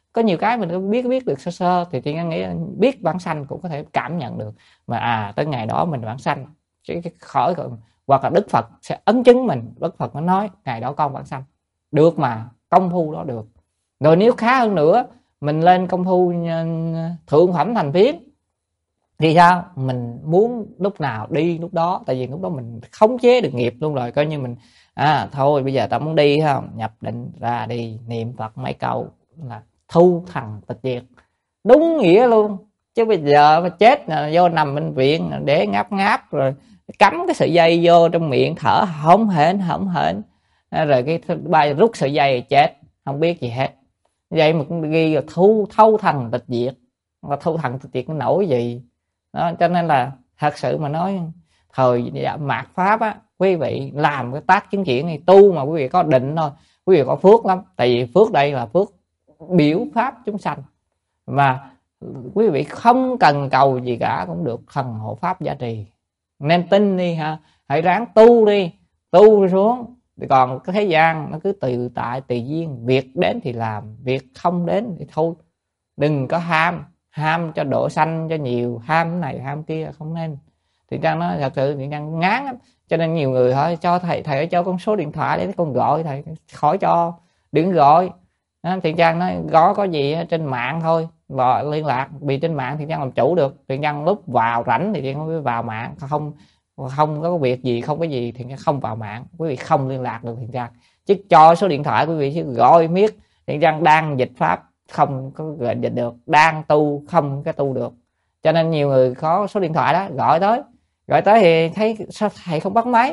Có nhiều cái mình biết được sơ sơ thì Thiên Nhân nghĩ biết vãng sanh cũng có thể cảm nhận được, mà tới ngày đó mình vãng sanh chứ khỏi, hoặc là Đức Phật sẽ ấn chứng mình, Đức Phật nó nói ngày đó con vãng sanh được, mà công phu đó được. Rồi nếu khá hơn nữa, mình lên công phu thượng phẩm thành phiến thì sao, mình muốn lúc nào đi lúc đó, tại vì lúc đó mình khống chế được nghiệp luôn rồi, coi như mình thôi bây giờ tao muốn đi không, nhập định ra đi, niệm Phật mấy câu là thu thần tịch diệt, đúng nghĩa luôn. Chứ bây giờ mà chết vô nằm bệnh viện để ngáp rồi cắm cái sợi dây vô trong miệng thở hổn hển rồi cái bay rút sợi dây chết không biết gì hết. Vậy mà cũng ghi là thâu thần tịch diệt, mà thâu thần tịch diệt nó nổi gì đó. Cho nên là thật sự mà nói, thời mạt pháp á, quý vị làm cái tác chứng chuyển này tu mà quý vị có định thôi, quý vị có phước lắm. Tại vì phước đây là phước biểu pháp chúng sanh, mà quý vị không cần cầu gì cả cũng được thần hộ pháp giá trì. Nên tin đi ha, hãy ráng tu đi, tu xuống. Còn cái thế gian nó cứ tự tại tùy duyên, việc đến thì làm, việc không đến thì thôi. Đừng có ham cho độ sanh cho nhiều, ham này ham kia không nên. Thì Trang nói thật sự thì Trang ngán lắm. Cho nên nhiều người hỏi cho thầy cho con số điện thoại để con gọi thầy, khỏi cho, đừng gọi. Thì Trang nói có gì trên mạng thôi, gọi liên lạc, vì trên mạng thì Trang làm chủ được. Thì Trang lúc vào rảnh thì Trang mới vào mạng, không có việc gì, không có gì thì không vào mạng, quý vị không liên lạc được thì Trang. Chứ cho số điện thoại quý vị chứ gọi miết thì Trang đang dịch pháp không có dịch được, đang tu không cái tu được. Cho nên nhiều người có số điện thoại đó gọi tới thì thấy sao thầy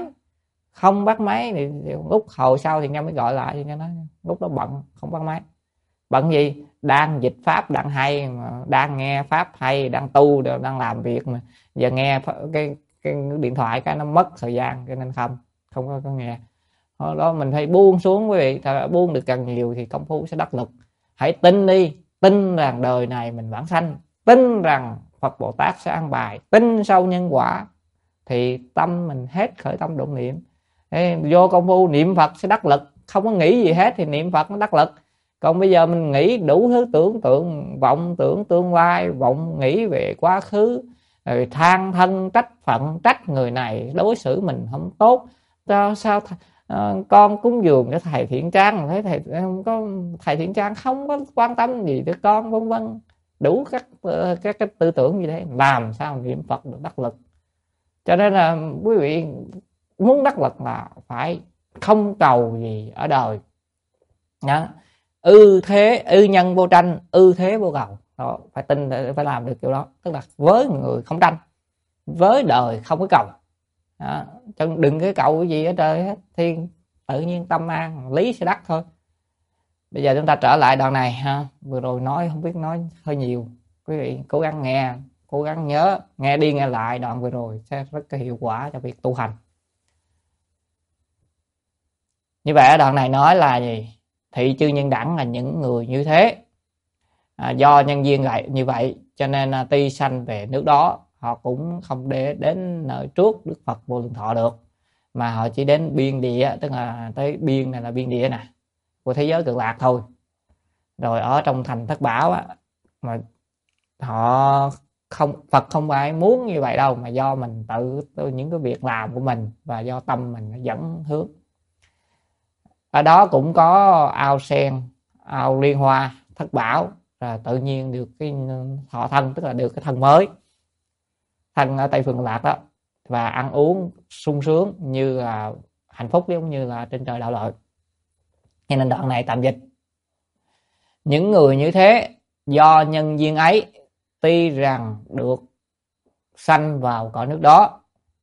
không bắt máy thì lúc hồi sau thì Trang mới gọi lại, thì Trang nói lúc đó bận không bắt máy. Bận gì, đang dịch pháp đang hay mà, đang nghe pháp hay, đang tu, đang làm việc mà giờ nghe cái điện thoại cái nó mất thời gian, cho nên không có nghe. Đó mình phải buông xuống quý vị, buông được càng nhiều thì công phu sẽ đắc lực. Hãy tin đi, tin rằng đời này mình vãng sanh, tin rằng Phật Bồ Tát sẽ an bài, tin sâu nhân quả thì tâm mình hết khởi tâm động niệm. Vô công phu niệm Phật sẽ đắc lực, không có nghĩ gì hết thì niệm Phật nó đắc lực. Còn bây giờ mình nghĩ đủ thứ tưởng tượng, vọng tưởng tương lai, vọng nghĩ về quá khứ, rồi than thân trách phận, trách người này đối xử mình không tốt, sao con cúng dường cho thầy Thiện Trang, thấy thầy Thiện Trang không có quan tâm gì tới con, vân vân, đủ các cái tư tưởng như thế, làm sao niệm Phật được đắc lực. Cho nên là quý vị muốn đắc lực là phải không cầu gì ở đời đó. Ư nhân vô tranh, ư thế vô cầu đó, phải tin, phải làm được kiểu đó. Tức là với người không tranh, với đời không có cầu đó. Đừng cái cầu cái gì ở trời hết, thiên tự nhiên tâm an, lý sẽ đắc thôi. Bây giờ chúng ta trở lại đoạn này ha, vừa rồi nói không biết nói hơi nhiều, quý vị cố gắng nghe, cố gắng nhớ, nghe đi nghe lại đoạn vừa rồi sẽ rất là hiệu quả cho việc tu hành. Như vậy ở đoạn này nói là gì? Thị chư nhân đẳng là những người như thế, do nhân duyên như vậy cho nên tuy sanh về nước đó, họ cũng không để đến nơi trước Đức Phật Vô Lượng Thọ được, mà họ chỉ đến biên địa, tức là tới biên này là biên địa nè của thế giới Cực Lạc thôi. Rồi ở trong thành Thất Bảo á, mà họ Phật không phải muốn như vậy đâu, mà do mình tự những cái việc làm của mình và do tâm mình nó dẫn hướng. Ở đó cũng có ao sen, ao liên hoa, Thất Bảo, là tự nhiên được cái thọ thân, tức là được cái thân mới, thân ở Tây Phương Lạc đó, và ăn uống sung sướng như là hạnh phúc, giống như là trên trời đạo lợi. Cho nên đoạn này tạm dịch. Những người như thế do nhân duyên ấy, tuy rằng được sanh vào cõi nước đó,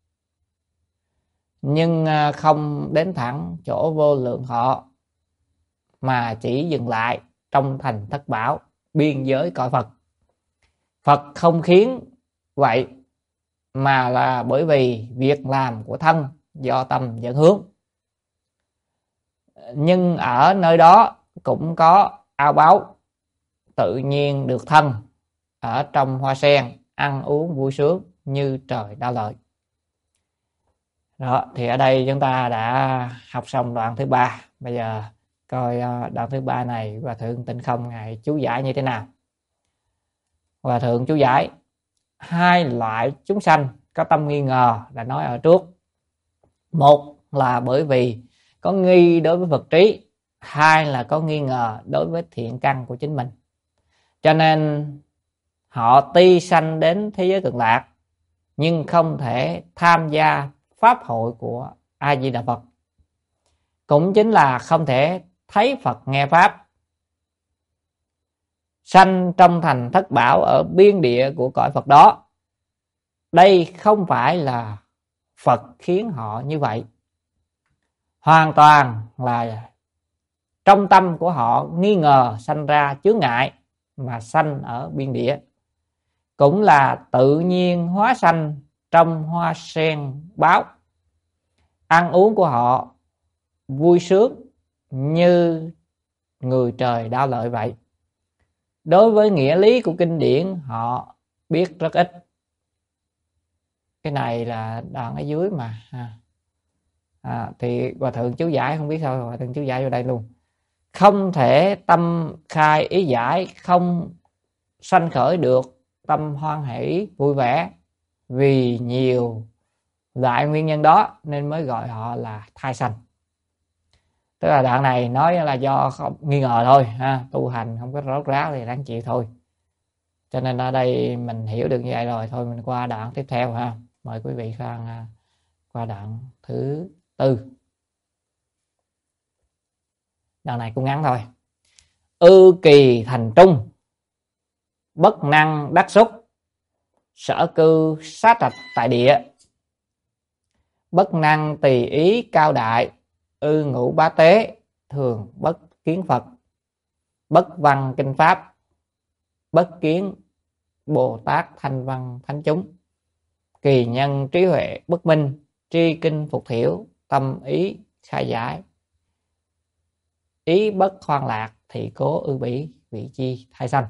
nhưng không đến thẳng chỗ vô lượng thọ, mà chỉ dừng lại trong thành Thất Bảo, biên giới cõi Phật. Phật không khiến vậy, mà là bởi vì việc làm của thân do tâm dẫn hướng. Nhưng ở nơi đó cũng có ao báu, tự nhiên được thân ở trong hoa sen, ăn uống vui sướng như trời Đao Lợi. Đó, thì ở đây chúng ta đã học xong đoạn thứ 3. Bây giờ Coi đoạn thứ 3 này Hòa thượng Tịnh Không ngài chú giải như thế nào. Hòa thượng chú giải: hai loại chúng sanh có tâm nghi ngờ là nói ở trước. Một là bởi vì có nghi đối với vật trí, hai là có nghi ngờ đối với thiện căn của chính mình, cho nên họ tuy sanh đến thế giới cực lạc nhưng không thể tham gia pháp hội của A Di Đà Phật, cũng chính là không thể thấy Phật nghe pháp. Sanh trong thành thất bảo ở biên địa của cõi Phật đó, đây không phải là Phật khiến họ như vậy, hoàn toàn là trong tâm của họ nghi ngờ sanh ra chướng ngại mà sanh ở biên địa, cũng là tự nhiên hóa sanh trong hoa sen báo. Ăn uống của họ vui sướng như người trời đao lợi vậy. Đối với nghĩa lý của kinh điển họ biết rất ít. Cái này là đoạn ở dưới mà thì Hòa thượng chú giải không biết sao Hòa thượng chú giải vô đây luôn. Không thể tâm khai ý giải, không sanh khởi được tâm hoan hỷ vui vẻ, vì nhiều loại nguyên nhân đó nên mới gọi họ là thai sanh. Tức là đoạn này nói là do không nghi ngờ thôi tu hành không có rốt ráo thì đáng chịu thôi. Cho nên ở đây mình hiểu được như vậy rồi, thôi mình qua đoạn tiếp theo Mời quý vị sang qua đoạn thứ 4. Đoạn này cũng ngắn thôi. Ư kỳ thành trung, bất năng đắc xúc, sở cư xá trạch tại địa. Bất năng tùy ý cao đại, ư ngũ bá tế, thường bất kiến Phật. Bất văn kinh pháp, bất kiến Bồ Tát thanh văn thánh chúng. Kỳ nhân trí huệ bất minh, tri kinh phục thiểu, tâm ý khai giải. Ý bất hoan lạc, thì cố ư bỉ, vị chi thai sanh.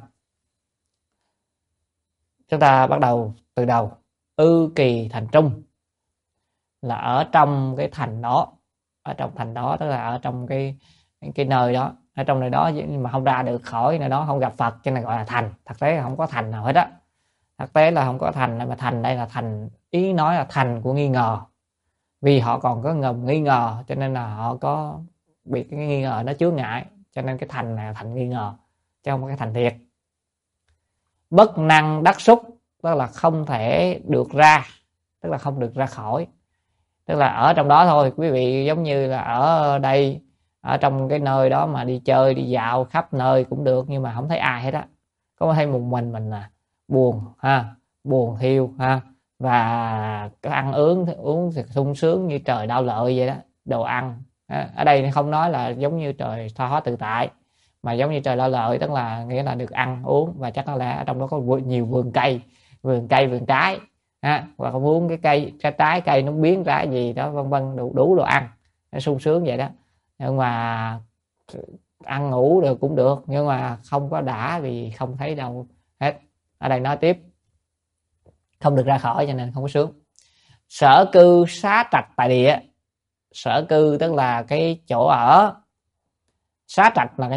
Chúng ta bắt đầu từ đầu. Ư kỳ thành trung là ở trong cái thành đó, ở trong thành đó tức là ở trong cái nơi đó, ở trong nơi đó nhưng mà không ra được khỏi nơi đó, không gặp Phật cho nên gọi là thành. Thực tế là không có thành nào hết á, thực tế là không có thành, mà thành đây là thành, ý nói là thành của nghi ngờ, vì họ còn có ngầm nghi ngờ cho nên là họ có bị cái nghi ngờ nó chướng ngại, cho nên cái thành này là thành nghi ngờ chứ không có cái thành thiệt. Bất năng đắc xúc tức là không thể được ra, tức là không được ra khỏi, tức là ở trong đó thôi. Quý vị giống như là ở đây, ở trong cái nơi đó mà đi chơi đi dạo khắp nơi cũng được, nhưng mà không thấy ai hết á, có thấy một mình là buồn buồn thiêu và cái ăn uống thì sung sướng như trời đau lợi vậy đó. Đồ ăn ở đây không nói là giống như trời tha hóa tự tại, mà giống như trời đau lợi, tức là nghĩa là được ăn uống, và chắc là ở trong đó có nhiều vườn cây vườn trái hoặc là uống cái trái cây nó biến ra gì đó vân vân, đủ đồ ăn, nó sung sướng vậy đó. Nhưng mà ăn ngủ được cũng được, nhưng mà không có đã vì không thấy đâu hết. Ở đây nói tiếp không được ra khỏi cho nên không có sướng. Sở cư xá trạch tại địa, sở cư tức là cái chỗ ở, xá trạch là cái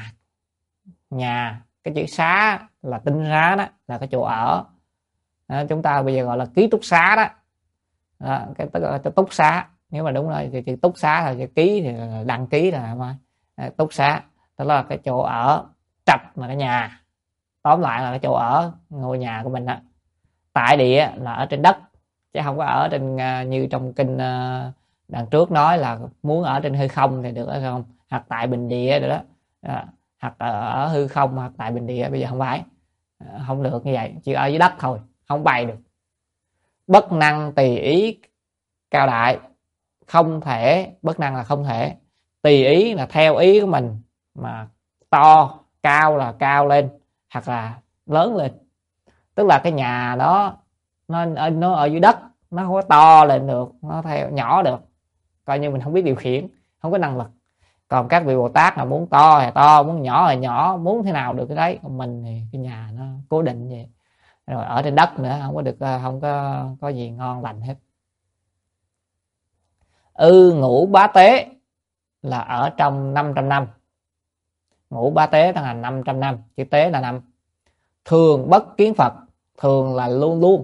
nhà, cái chữ xá là tinh xá đó, là cái chỗ ở. Chúng ta bây giờ gọi là ký túc xá đó, cái tức là túc xá. Nếu mà đúng rồi thì chữ túc xá là chữ ký thì là đăng ký là mà túc xá tức là cái chỗ ở, trạch là cái nhà, tóm lại là cái chỗ ở, ngôi nhà của mình đó. Tại địa là ở trên đất, chứ không có ở trên như trong kinh đằng trước nói là muốn ở trên hư không thì được ở không, hoặc tại bình địa rồi đó, hoặc ở hư không hoặc tại bình địa. Bây giờ không phải, không được như vậy, chỉ ở dưới đất thôi, không bay được. Bất năng tùy ý cao đại, không thể, bất năng là không thể, tùy ý là theo ý của mình mà to, cao là cao lên hoặc là lớn lên, tức là cái nhà đó nó ở dưới đất, nó không có to lên được, nó theo nhỏ được, coi như mình không biết điều khiển, không có năng lực. Còn các vị Bồ Tát là muốn to thì to, muốn nhỏ thì nhỏ, muốn thế nào được cái đấy. Còn mình thì cái nhà nó cố định vậy, rồi ở trên đất nữa không có được, không có gì ngon lành hết. Ngũ bá tế là ở trong 500 năm. Ngũ bá tế tăng hành 500 năm, chữ tế là năm. Thường bất kiến Phật, thường là luôn luôn,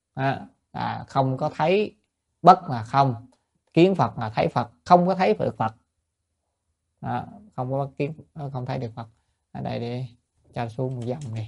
không có thấy, bất là không, kiến Phật là thấy Phật, không có thấy được Phật, không có kiến, không thấy được Phật. Ở đây đi cho xuống một dòng này.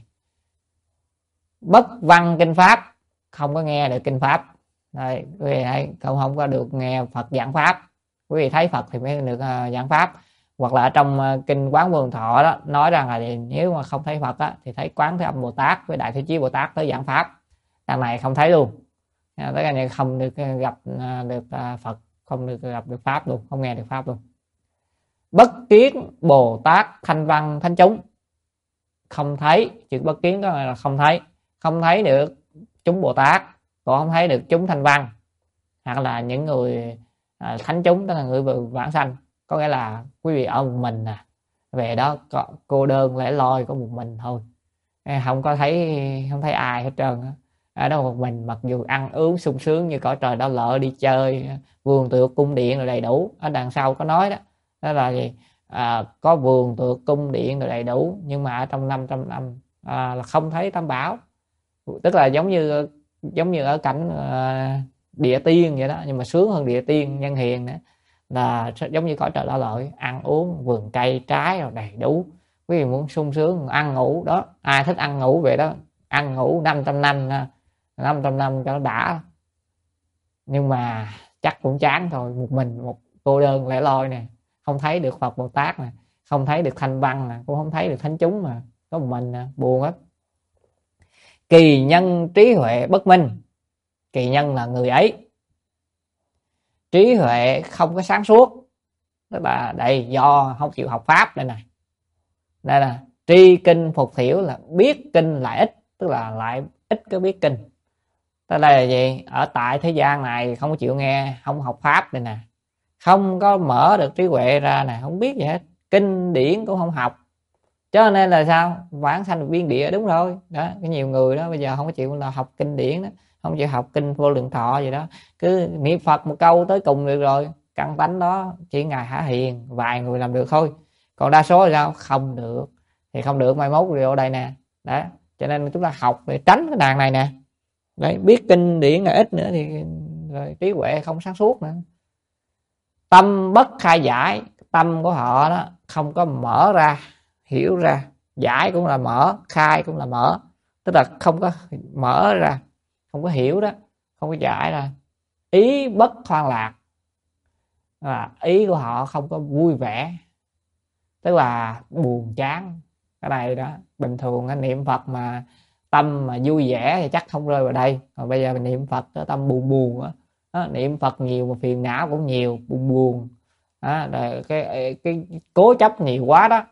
Bất văn kinh pháp, không có nghe được kinh pháp. Đây, quý vị thấy không có được nghe Phật giảng pháp. Quý vị thấy Phật thì mới được giảng pháp. Hoặc là ở trong kinh Quán Vô Lượng Thọ đó nói rằng là nếu mà không thấy Phật á, thì thấy Quán Thế Âm Bồ Tát với Đại Thế Chí Bồ Tát tới giảng pháp. Đằng này không thấy luôn, tất cả này không được gặp được Phật, không được gặp được pháp luôn, không nghe được pháp luôn. Bất kiến Bồ Tát thanh văn thánh chúng, không thấy, chữ bất kiến đó là không thấy, không thấy được chúng Bồ Tát, còn không thấy được chúng thanh văn, hoặc là những người thánh chúng, tức là người vãng sanh. Có nghĩa là quý vị ở một mình về đó cô đơn lẻ loi có một mình thôi, không thấy ai hết trơn. Ở đó một mình, mặc dù ăn uống sung sướng như cõi trời Đau Lợi, đi chơi vườn tược cung điện rồi đầy đủ. Ở đằng sau có nói đó là gì? Có vườn tược cung điện rồi đầy đủ, nhưng mà ở trong 500 năm là không thấy tam bảo. Tức là giống như ở cảnh địa tiên vậy đó, nhưng mà sướng hơn địa tiên nhân hiền nữa. Là giống như cõi trời Đau Lợi, ăn uống vườn cây trái rồi đầy đủ. Quý vị muốn sung sướng ăn ngủ đó, ai thích ăn ngủ về đó, ăn ngủ 500 năm, 500 năm cho nó đã. Nhưng mà chắc cũng chán thôi, một mình, một cô đơn lẻ loi nè, không thấy được Phật Bồ Tát nè, không thấy được thanh văn nè, cũng không thấy được thánh chúng, mà có một mình nè, buồn lắm. Kỳ nhân trí huệ bất minh, kỳ nhân là người ấy trí huệ không có sáng suốt, tức là đây do không chịu học pháp. Đây này, đây là tri kinh phục thiểu, là biết kinh lại ít, tức là lại ít có biết kinh. Tức là gì? Ở tại thế gian này không có chịu nghe, không học pháp đây nè, không có mở được trí huệ ra nè, không biết gì hết, kinh điển cũng không học, cho nên là sao? Vãng sanh được biên địa. Đúng rồi đó, cái nhiều người đó bây giờ không có chịu là học kinh điển đó, không chịu học kinh Vô Lượng Thọ gì đó, cứ niệm Phật một câu tới cùng được rồi. Căn tánh đó chỉ Ngài Hạ Hiền vài người làm được thôi, còn đa số là sao? Không được. Thì không được, mai mốt rồi ở đây nè. Đó, cho nên chúng ta học để tránh cái đàn này nè. Đấy, biết kinh điển là ít nữa thì rồi trí huệ không sáng suốt nữa. Tâm bất khai giải, tâm của họ đó không có mở ra, hiểu ra. Giải cũng là mở, khai cũng là mở, tức là không có mở ra, không có hiểu đó, không có giải ra. Ý bất hoan lạc, ý của họ không có vui vẻ, tức là buồn chán. Cái này đó, bình thường anh niệm Phật mà tâm mà vui vẻ thì chắc không rơi vào đây. Còn bây giờ mình niệm Phật đó, tâm buồn buồn đó, niệm Phật nhiều mà phiền não cũng nhiều, buồn buồn đó, cái cố chấp nhiều quá đó.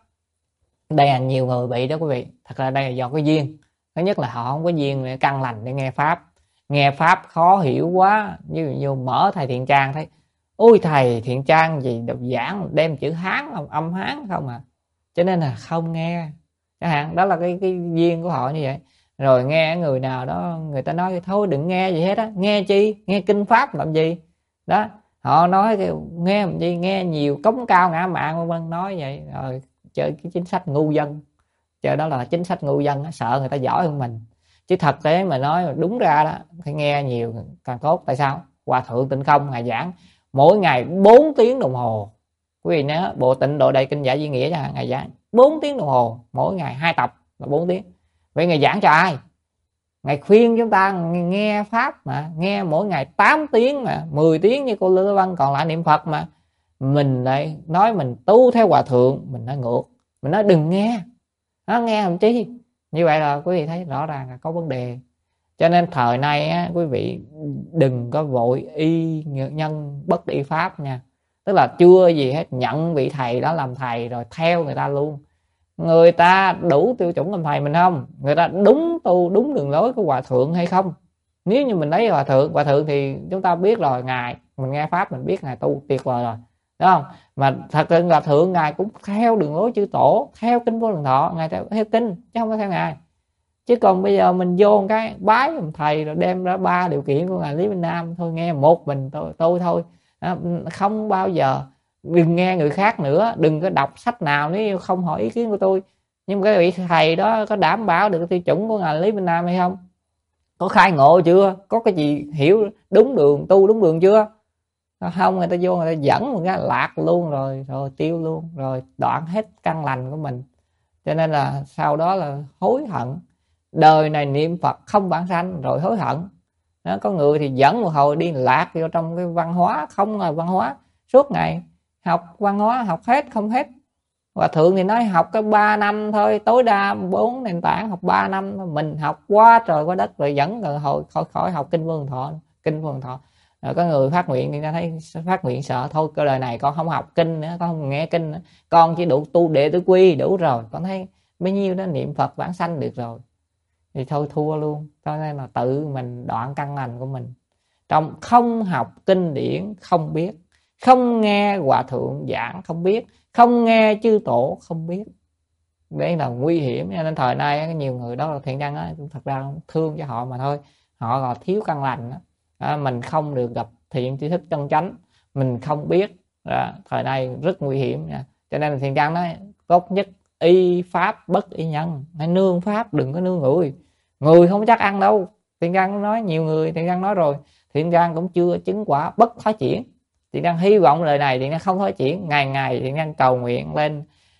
Đây là nhiều người bị đó quý vị. Thật ra đây là do cái duyên. Thứ nhất là họ không có duyên để căn lành để nghe pháp. Nghe pháp khó hiểu quá, như mở thầy Thiện Trang thấy, ôi thầy Thiện Trang gì đọc giảng đem chữ Hán không, âm Hán không à, cho nên là không nghe chẳng hạn. Đó là cái duyên của họ như vậy. Rồi nghe người nào đó người ta nói thôi đừng nghe gì hết á, nghe chi, nghe kinh pháp làm gì đó. Họ nói nghe làm gì, nghe nhiều cống cao ngã mạn vân nói vậy. Rồi chơi cái chính sách ngu dân, chơi đó là chính sách ngu dân, sợ người ta giỏi hơn mình. Chứ thật tế mà nói đúng ra đó phải nghe nhiều càng tốt. Tại sao? Hòa thượng Tịnh Không ngài giảng mỗi ngày 4 tiếng đồng hồ. Quý vị nhớ bộ Tịnh Độ Đại Kinh Giải Duy Nghĩa nha, ngài giảng 4 tiếng đồng hồ, mỗi ngày 2 tập là 4 tiếng. Vậy ngài giảng cho ai? Ngài khuyên chúng ta nghe pháp mà, nghe mỗi ngày 8 tiếng mà, 10 tiếng như cô Lư Văn, còn lại niệm Phật mà. Mình lại nói mình tu theo hòa thượng, mình nói ngược, mình nói đừng nghe. Nó nghe làm chi? Như vậy là quý vị thấy rõ ràng là có vấn đề. Cho nên thời nay á, quý vị đừng có vội y nhân bất y pháp nha. Tức là chưa gì hết nhận vị thầy đó làm thầy rồi theo người ta luôn. Người ta đủ tiêu chuẩn làm thầy mình không? Người ta đúng tu, đúng đường lối của hòa thượng hay không? Nếu như mình lấy hòa thượng thì chúng ta biết rồi, ngài mình nghe pháp mình biết ngài tu tuyệt vời rồi, đúng không? Mà thật sự là thượng ngài cũng theo đường lối chư tổ, theo kinh Vô Lượng Thọ, ngài theo kinh chứ không có theo ngài. Chứ còn bây giờ mình vô một cái bái làm thầy rồi đem ra 3 điều kiện của ngài Lý Minh Nam thôi, nghe một mình tôi thôi, không bao giờ đừng nghe người khác nữa, đừng có đọc sách nào nếu không hỏi ý kiến của tôi. Nhưng mà cái vị thầy đó có đảm bảo được tiêu chuẩn của ngành Lý Bên Nam hay không? Có khai ngộ chưa? Có cái gì hiểu đúng đường, tu đúng đường chưa? Không, người ta vô người ta dẫn một cái lạc luôn rồi tiêu luôn, rồi đoạn hết căn lành của mình. Cho nên là sau đó là hối hận. Đời này niệm Phật không bản sanh rồi hối hận. Đó, có người thì dẫn một hồi đi lạc vô trong cái văn hóa, không là văn hóa, suốt ngày học văn hóa, học hết không hết. Hòa thượng thì nói học cái 3 năm thôi, tối đa 4 nền tảng học 3 năm. Mình học quá trời quá đất rồi dẫn rồi hồi khỏi học kinh Vương Thọ. Rồi có người phát nguyện thì ta thấy phát nguyện sợ thôi, cái đời này con không học kinh nữa, con không nghe kinh nữa, con chỉ đủ tu đệ tử quy đủ rồi, con thấy bấy nhiêu đó niệm Phật vãng sanh được rồi, thì thôi thua luôn. Cho nên là tự mình đoạn căn lành của mình. Trong không học kinh điển không biết, không nghe hòa thượng giảng không biết, không nghe chư tổ không biết, đấy là nguy hiểm. Nên thời nay nhiều người đó là thiện nhân á, thật ra thương cho họ mà thôi, họ là thiếu căn lành đó. Mình không được gặp thiện tri thức chân chánh, mình không biết đó, thời nay rất nguy hiểm nha. Cho nên là thiện nhân nói tốt nhất y pháp bất y nhân, hãy nương pháp đừng có nương người. Người không chắc ăn đâu. Thiện nhân nói, nhiều người thiện nhân nói rồi, thiện nhân cũng chưa chứng quả bất thoái chuyển. Thiện nhân hy vọng lời này thiện nhân không thoái chuyển, ngày ngày thiện nhân cầu nguyện lên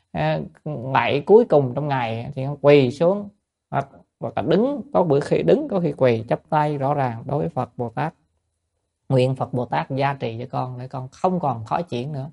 lạy cuối cùng trong ngày thì quỳ xuống hoặc là đứng, có bữa khi đứng có khi quỳ chắp tay rõ ràng đối với Phật Bồ Tát, nguyện Phật Bồ Tát gia trì cho con để con không còn thoái chuyển nữa.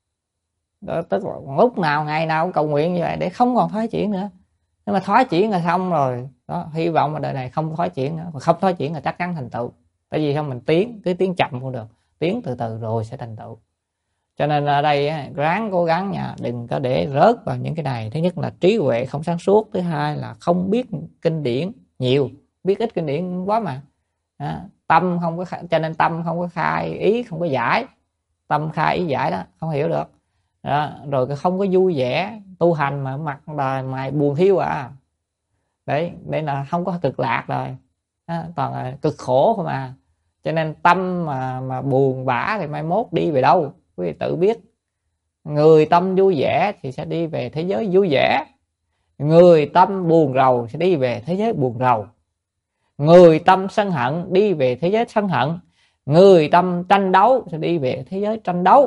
Đó, tức là lúc nào ngày nào cũng cầu nguyện như vậy để không còn thoái chuyển nữa. Nhưng mà thoái chuyển là xong rồi đó, hy vọng là đời này không thoái chuyển nữa. Mà không thoái chuyển là chắc chắn thành tựu. Tại vì không mình cứ tiến chậm cũng được, tiến từ từ rồi sẽ thành tựu. Cho nên ở đây ráng cố gắng nha, đừng có để rớt vào những cái này. Thứ nhất là trí huệ không sáng suốt, thứ hai là không biết kinh điển nhiều, biết ít kinh điển quá mà. Đó, tâm không có, cho nên tâm không có khai ý, không có giải. Tâm khai ý giải đó không hiểu được. Đó, rồi không có vui vẻ tu hành mà mặt đời mày buồn thiêu à. Đấy, đây là không có cực lạc rồi. Đó, toàn là cực khổ không à. Cho nên tâm mà buồn bã thì mai mốt đi về đâu quý vị tự biết. Người tâm vui vẻ thì sẽ đi về thế giới vui vẻ, người tâm buồn rầu sẽ đi về thế giới buồn rầu, người tâm sân hận đi về thế giới sân hận, người tâm tranh đấu sẽ đi về thế giới tranh đấu,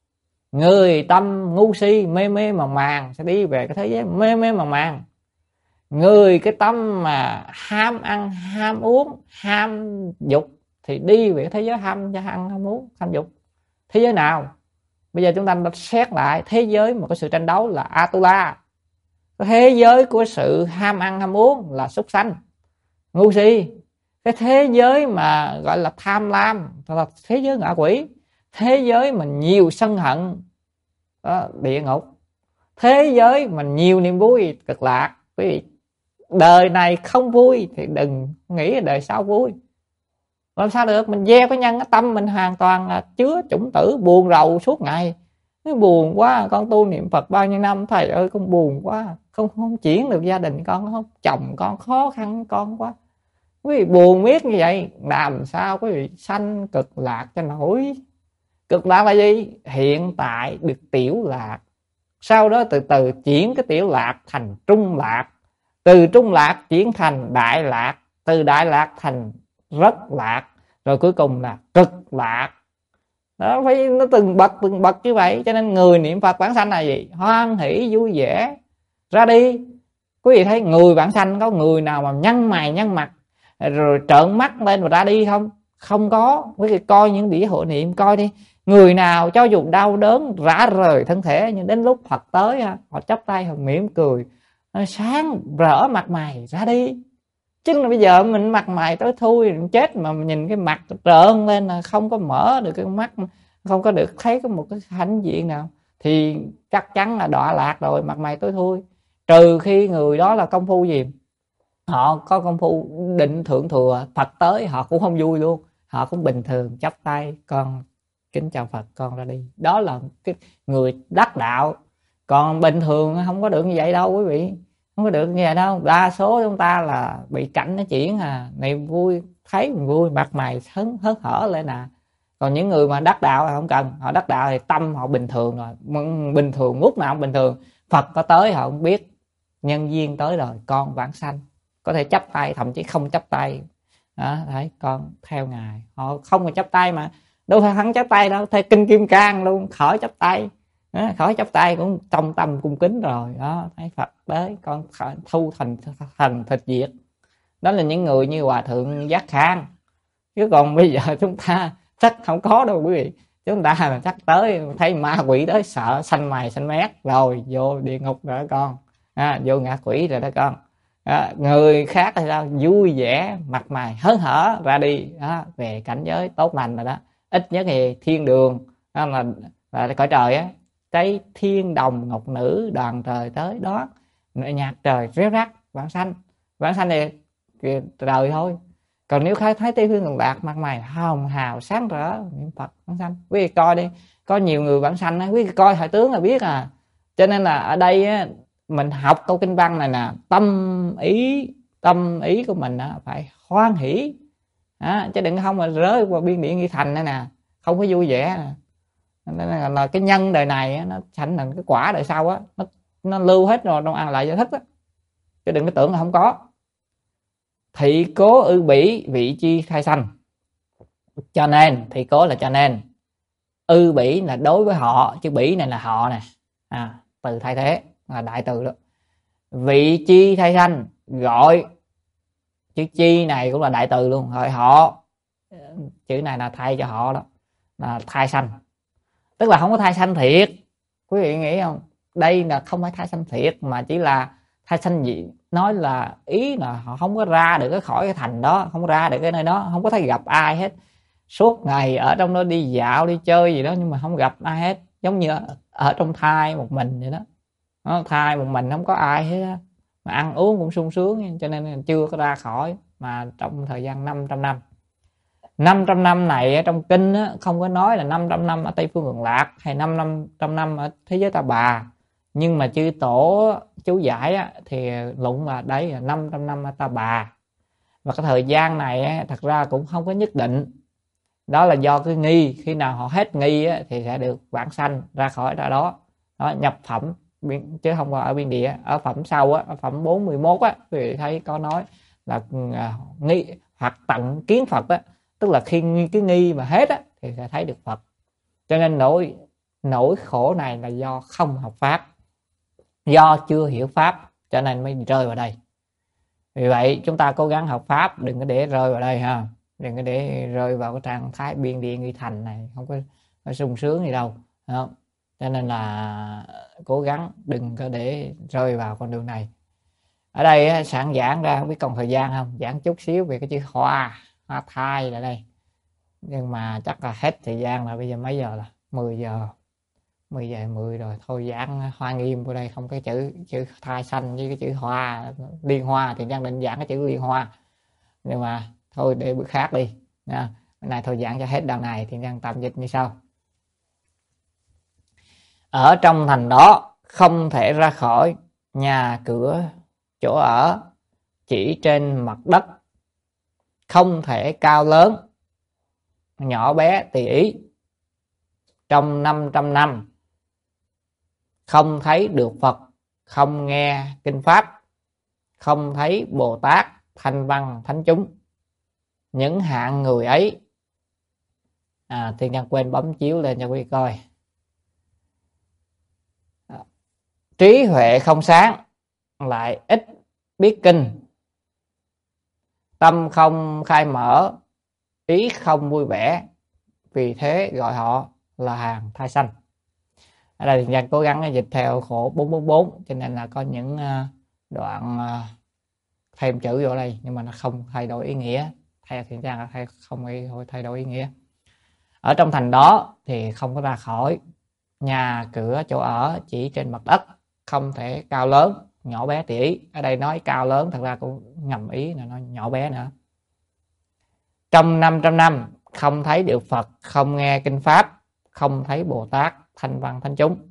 người tâm ngu si mê mê màng màng sẽ đi về cái thế giới mê mê màng màng, người cái tâm mà ham ăn ham uống ham dục thì đi về thế giới ham ăn ham uống ham dục. Thế giới nào? Bây giờ chúng ta xét lại thế giới mà có sự tranh đấu là Atula. Thế giới của sự ham ăn ham uống là súc sanh ngu si. Cái thế giới mà gọi là tham lam là thế giới ngạ quỷ. Thế giới mà nhiều sân hận đó, địa ngục. Thế giới mà nhiều niềm vui cực lạc. Quý vị, đời này không vui thì đừng nghĩ đời sau vui. Làm sao được? Mình gieo cái nhân, cái tâm mình hoàn toàn là chứa chủng tử buồn rầu suốt ngày. Nó buồn quá, con tu niệm Phật bao nhiêu năm, thầy ơi con buồn quá, không chuyển được gia đình con, không chồng con khó khăn con quá. Quý vị buồn miết như vậy làm sao quý vị sanh cực lạc cho nổi. Cực lạc là gì? Hiện tại được tiểu lạc, sau đó từ từ chuyển cái tiểu lạc thành trung lạc, từ trung lạc chuyển thành đại lạc, từ đại lạc thành rất lạc, rồi cuối cùng là cực lạc. Đó, phải nó từng bậc như vậy. Cho nên người niệm Phật vãng sanh là gì? Hoan hỷ vui vẻ ra đi. Quý vị thấy người vãng sanh có người nào mà nhăn mày nhăn mặt rồi trợn mắt lên và ra đi không? Không có. Quý vị coi những đĩa hộ niệm coi đi, người nào cho dù đau đớn rã rời thân thể nhưng đến lúc Phật tới họ chắp tay họ mỉm cười, sáng rỡ mặt mày ra đi. Chứ là bây giờ mình mặt mày tối thui chết mà nhìn cái mặt trợn lên là không có mở được cái mắt, không có được thấy có một cái hãnh diện nào thì chắc chắn là đọa lạc rồi, mặt mày tối thui. Trừ khi người đó là công phu gì, họ có công phu định thượng thừa, Phật tới họ cũng không vui luôn, họ cũng bình thường chắp tay con kính chào Phật con ra đi. Đó là cái người đắc đạo. Còn bình thường không có được như vậy đâu quý vị, không có được như vậy đâu. Đa số chúng ta là bị cảnh nó chuyển niềm vui thấy mình vui, mặt mày hớn hở lên Còn những người mà đắc đạo thì không cần, họ đắc đạo thì tâm họ bình thường rồi, bình thường lúc nào cũng bình thường. Phật có tới họ không biết, nhân duyên tới rồi, con vãng sanh có thể chắp tay, thậm chí không chắp tay đó, thấy con theo ngài, họ không có chắp tay mà đâu phải hắn chắp tay đâu, theo kinh Kim Cang luôn khỏi chắp tay đó, khỏi chắp tay cũng trong tâm cung kính rồi đó, thấy Phật tới con thu thành thịt diệt. Đó là những người như hòa thượng Giác Khang, chứ còn bây giờ chúng ta chắc không có đâu quý vị. Chúng ta là chắc tới thấy ma quỷ tới sợ xanh mày xanh mét rồi vô địa ngục rồi đó con, vô ngạ quỷ rồi đó con. Người khác thì sao vui vẻ mặt mày hớn hở ra đi đó, về cảnh giới tốt lành rồi đó. Ít nhất thì thiên đường đó là cõi trời á, cái thiên đồng ngọc nữ đoàn trời tới đó, nhạc trời réo rắt vãng sanh thì trời thôi. Còn nếu thấy Tây Phương Cực Lạc mặt mày hồng hào sáng rỡ niệm Phật vãng sanh, quý vị coi đi, có nhiều người vãng sanh á, quý vị coi Hải Tướng là biết à. Cho nên là ở đây á, mình học câu kinh văn này nè, tâm ý của mình á, phải hoan hỷ chứ đừng không mà rơi qua biên địa nghi thành này nè, không có vui vẻ nè. Nên là cái nhân đời này á, nó thành thành cái quả đời sau á, nó lưu hết rồi trong ăn lại giải thích á, chứ đừng có tưởng là không có. Thị cố ư bỉ vị chi khai sanh, cho nên thị cố là cho nên, ư bỉ là đối với họ, chứ bỉ này là họ nè, từ thay thế là đại từ đó. Vị chi thay sanh, gọi chữ chi này cũng là đại từ luôn, gọi họ, chữ này là thay cho họ đó, là thai sanh, tức là không có thai sanh thiệt. Quý vị nghĩ không, đây là không phải thai sanh thiệt mà chỉ là thai sanh gì, nói là ý là họ không có ra được cái khỏi cái thành đó, không có ra được cái nơi đó, không có thấy gặp ai hết, suốt ngày ở trong đó đi dạo đi chơi gì đó nhưng mà không gặp ai hết, giống như ở trong thai một mình vậy đó, thai một mình không có ai hết đó. Mà ăn uống cũng sung sướng, cho nên chưa có ra khỏi. Mà trong thời gian 500 năm này trong kinh á, không có nói là 500 năm ở Tây Phương Cực Lạc hay 500 năm ở thế giới Ta Bà, nhưng mà chư tổ chú giải á, thì luận là đấy là 500 năm ở Ta Bà. Và cái thời gian này á, thật ra cũng không có nhất định, đó là do cái nghi, khi nào họ hết nghi á, thì sẽ được vãng sanh ra khỏi đó, nhập phẩm, chứ không có ở biên địa. Ở phẩm sau á, ở phẩm 41 á, quý vị thấy có nói là nghi hoặc tận kiến Phật á, tức là khi cái nghi mà hết á thì sẽ thấy được Phật. Cho nên nỗi khổ này là do không học pháp, do chưa hiểu pháp, cho nên mới rơi vào đây. Vì vậy chúng ta cố gắng học pháp, đừng có để rơi vào đây ha, đừng có để rơi vào cái trạng thái biên địa nghi thành này, không có sung sướng gì đâu, không? Cho nên là cố gắng đừng có để rơi vào con đường này. Ở đây sẵn giảng ra, không biết còn thời gian không, giảng chút xíu về cái chữ hoa thai lại đây, nhưng mà chắc là hết thời gian rồi. Bây giờ mấy giờ là 10 giờ 10 rồi, thôi giảng Hoa Nghiêm vô đây, không cái chữ thai sanh với cái chữ hoa liên hoa thì đang định giảng cái chữ liên hoa, nhưng mà thôi để bữa khác đi nha. Bữa nay thôi giảng cho hết đoạn này thì đang tạm dịch như sau. Ở trong thành đó không thể ra khỏi nhà cửa chỗ ở, chỉ trên mặt đất, không thể cao lớn nhỏ bé tùy ý. Trong 500 năm không thấy được Phật, không nghe kinh pháp, không thấy Bồ Tát thanh văn thánh chúng. Những hạng người ấy, Thiên Nhân quên bấm chiếu lên cho quý vị coi. Trí huệ không sáng, lại ít biết kinh, tâm không khai mở, ý không vui vẻ, vì thế gọi họ là hàng thai sanh. Ở đây Thiên Nhân cố gắng dịch theo khổ 444, cho nên là có những đoạn thêm chữ vô đây nhưng mà nó không thay đổi ý nghĩa. Theo Thiên Nhân là không thay đổi ý nghĩa. Ở trong thành đó thì không có ra khỏi nhà cửa chỗ ở, chỉ trên mặt đất, không thể cao lớn nhỏ bé tùy ý. Ở đây nói cao lớn thật ra cũng ngầm ý là nó nhỏ bé nữa. Trong 500 năm không thấy được Phật, không nghe kinh pháp, không thấy Bồ Tát thanh văn thánh chúng.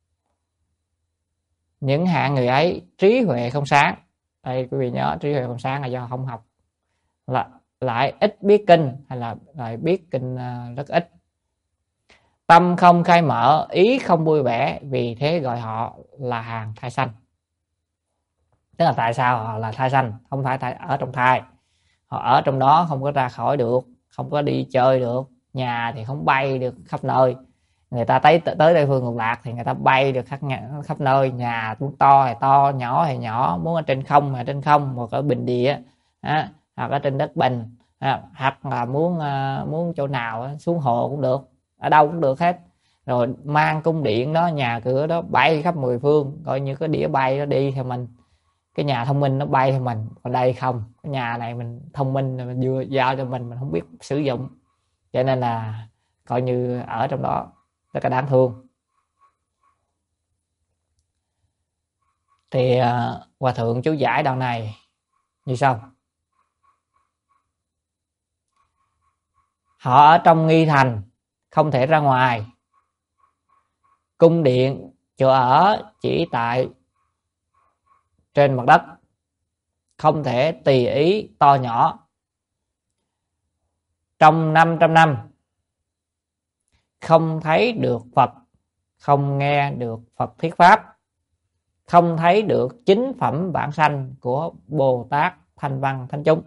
Những hạng người ấy trí huệ không sáng. Đây quý vị nhớ, trí huệ không sáng là do không học, lại ít biết kinh, hay là lại biết kinh rất ít, tâm không khai mở, ý không vui vẻ, vì thế gọi họ là hàng thai sanh. Tức là tại sao họ là thai sanh? Không phải ở trong thai, họ ở trong đó không có ra khỏi được, không có đi chơi được, nhà thì không bay được khắp nơi. Người ta tới Tây Phương Cực Lạc thì người ta bay được khắp nơi, nhà muốn to thì to, nhỏ thì nhỏ, muốn ở trên không thì trên không, hoặc ở bình địa hoặc ở trên đất bình, hoặc là muốn chỗ nào xuống hồ cũng được, ở đâu cũng được hết. Rồi mang cung điện đó, nhà cửa đó bay khắp mười phương, coi như cái đĩa bay nó đi theo mình, cái nhà thông minh nó bay theo mình. Còn đây không, cái nhà này mình thông minh, mình vừa giao cho mình không biết sử dụng, cho nên là coi như ở trong đó rất là đáng thương. Thì hòa thượng chú giải đoạn này như sau: họ ở trong nghi thành, không thể ra ngoài. Cung điện, chỗ ở chỉ tại trên mặt đất, không thể tùy ý to nhỏ. Trong 500 năm không thấy được Phật, không nghe được Phật thuyết pháp, không thấy được chính phẩm vãng sanh của Bồ Tát Thanh Văn Thánh Chúng.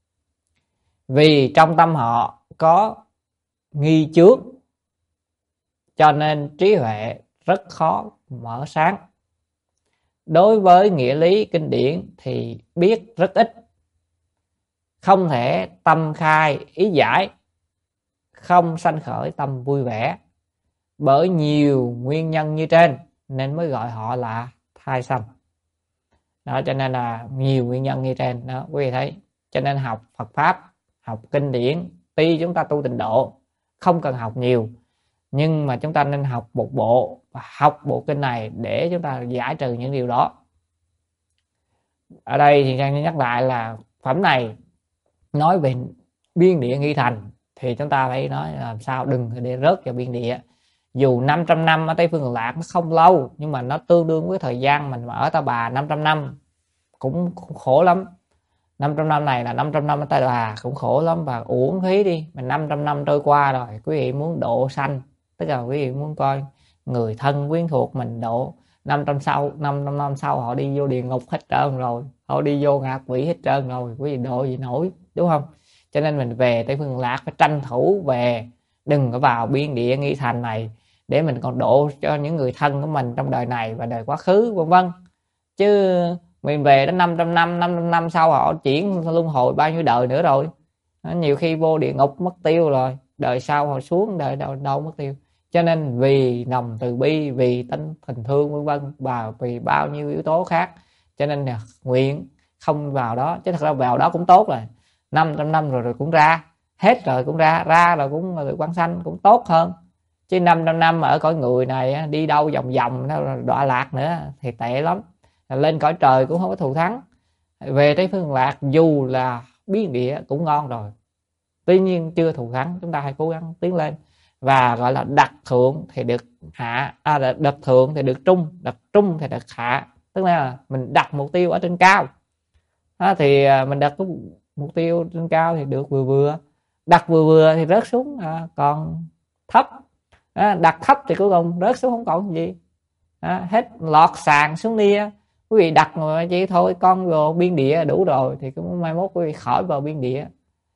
Vì trong tâm họ có nghi chướng, cho nên trí huệ rất khó mở sáng. Đối với nghĩa lý kinh điển thì biết rất ít, không thể tâm khai ý giải, không sanh khởi tâm vui vẻ. Bởi nhiều nguyên nhân như trên nên mới gọi họ là thai sanh. Đó, cho nên là nhiều nguyên nhân như trên đó, quý vị thấy. Cho nên học Phật pháp, học kinh điển, tuy chúng ta tu tịnh độ không cần học nhiều, nhưng mà chúng ta nên học một bộ, và học bộ kinh này để chúng ta giải trừ những điều đó. Ở đây thì Trang nhắc lại là phẩm này nói về biên địa nghi thành, thì chúng ta phải nói làm sao đừng để rớt vào biên địa. Dù 500 năm ở Tây Phương Cực Lạc nó không lâu, nhưng mà nó tương đương với thời gian mình mà ở Ta Bà 500 năm cũng khổ lắm. 500 năm này là 500 năm ở Ta Bà cũng khổ lắm, và uổng phí đi. Mình 500 năm trôi qua rồi, quý vị muốn độ sanh, tức là quý vị muốn coi người thân quyến thuộc mình độ, 500 năm sau họ đi vô địa ngục hết trơn rồi, họ đi vô ngạ quỷ hết trơn rồi, quý vị độ gì nổi, đúng không? Cho nên mình về Tây Phương Lạc phải tranh thủ về, đừng có vào biên địa nghi thành này, để mình còn độ cho những người thân của mình trong đời này và đời quá khứ, vân vân. Chứ mình về đến 500 năm sau họ chuyển luân hồi bao nhiêu đời nữa rồi, nhiều khi vô địa ngục mất tiêu rồi, đời sau họ xuống đời đâu mất tiêu. Cho nên vì lòng từ bi, vì tính tình thương vân vân, và vì bao nhiêu yếu tố khác, cho nên là nguyện không vào đó. Chứ thật ra vào đó cũng tốt rồi, 500 năm rồi cũng ra hết rồi, cũng ra rồi cũng được quang sanh cũng tốt hơn. Chứ 500 năm ở cõi người này đi đâu vòng vòng nó đọa lạc nữa thì tệ lắm. Lên cõi trời cũng không có thù thắng, về Tây Phương Lạc dù là biên địa cũng ngon rồi, tuy nhiên chưa thù thắng. Chúng ta hãy cố gắng tiến lên, và gọi là đặt thượng thì được hạ, đặt thượng thì được trung, đặt trung thì được hạ. Tức là mình đặt mục tiêu ở trên cao, thì mình đặt mục tiêu trên cao thì được vừa vừa, đặt vừa vừa thì rớt xuống còn thấp, đặt thấp thì cuối cùng rớt xuống không còn gì, hết lọt sàn xuống nia. Quý vị đặt mà chỉ thôi con vào biên địa đủ rồi, thì cũng mai mốt quý vị khỏi vào biên địa.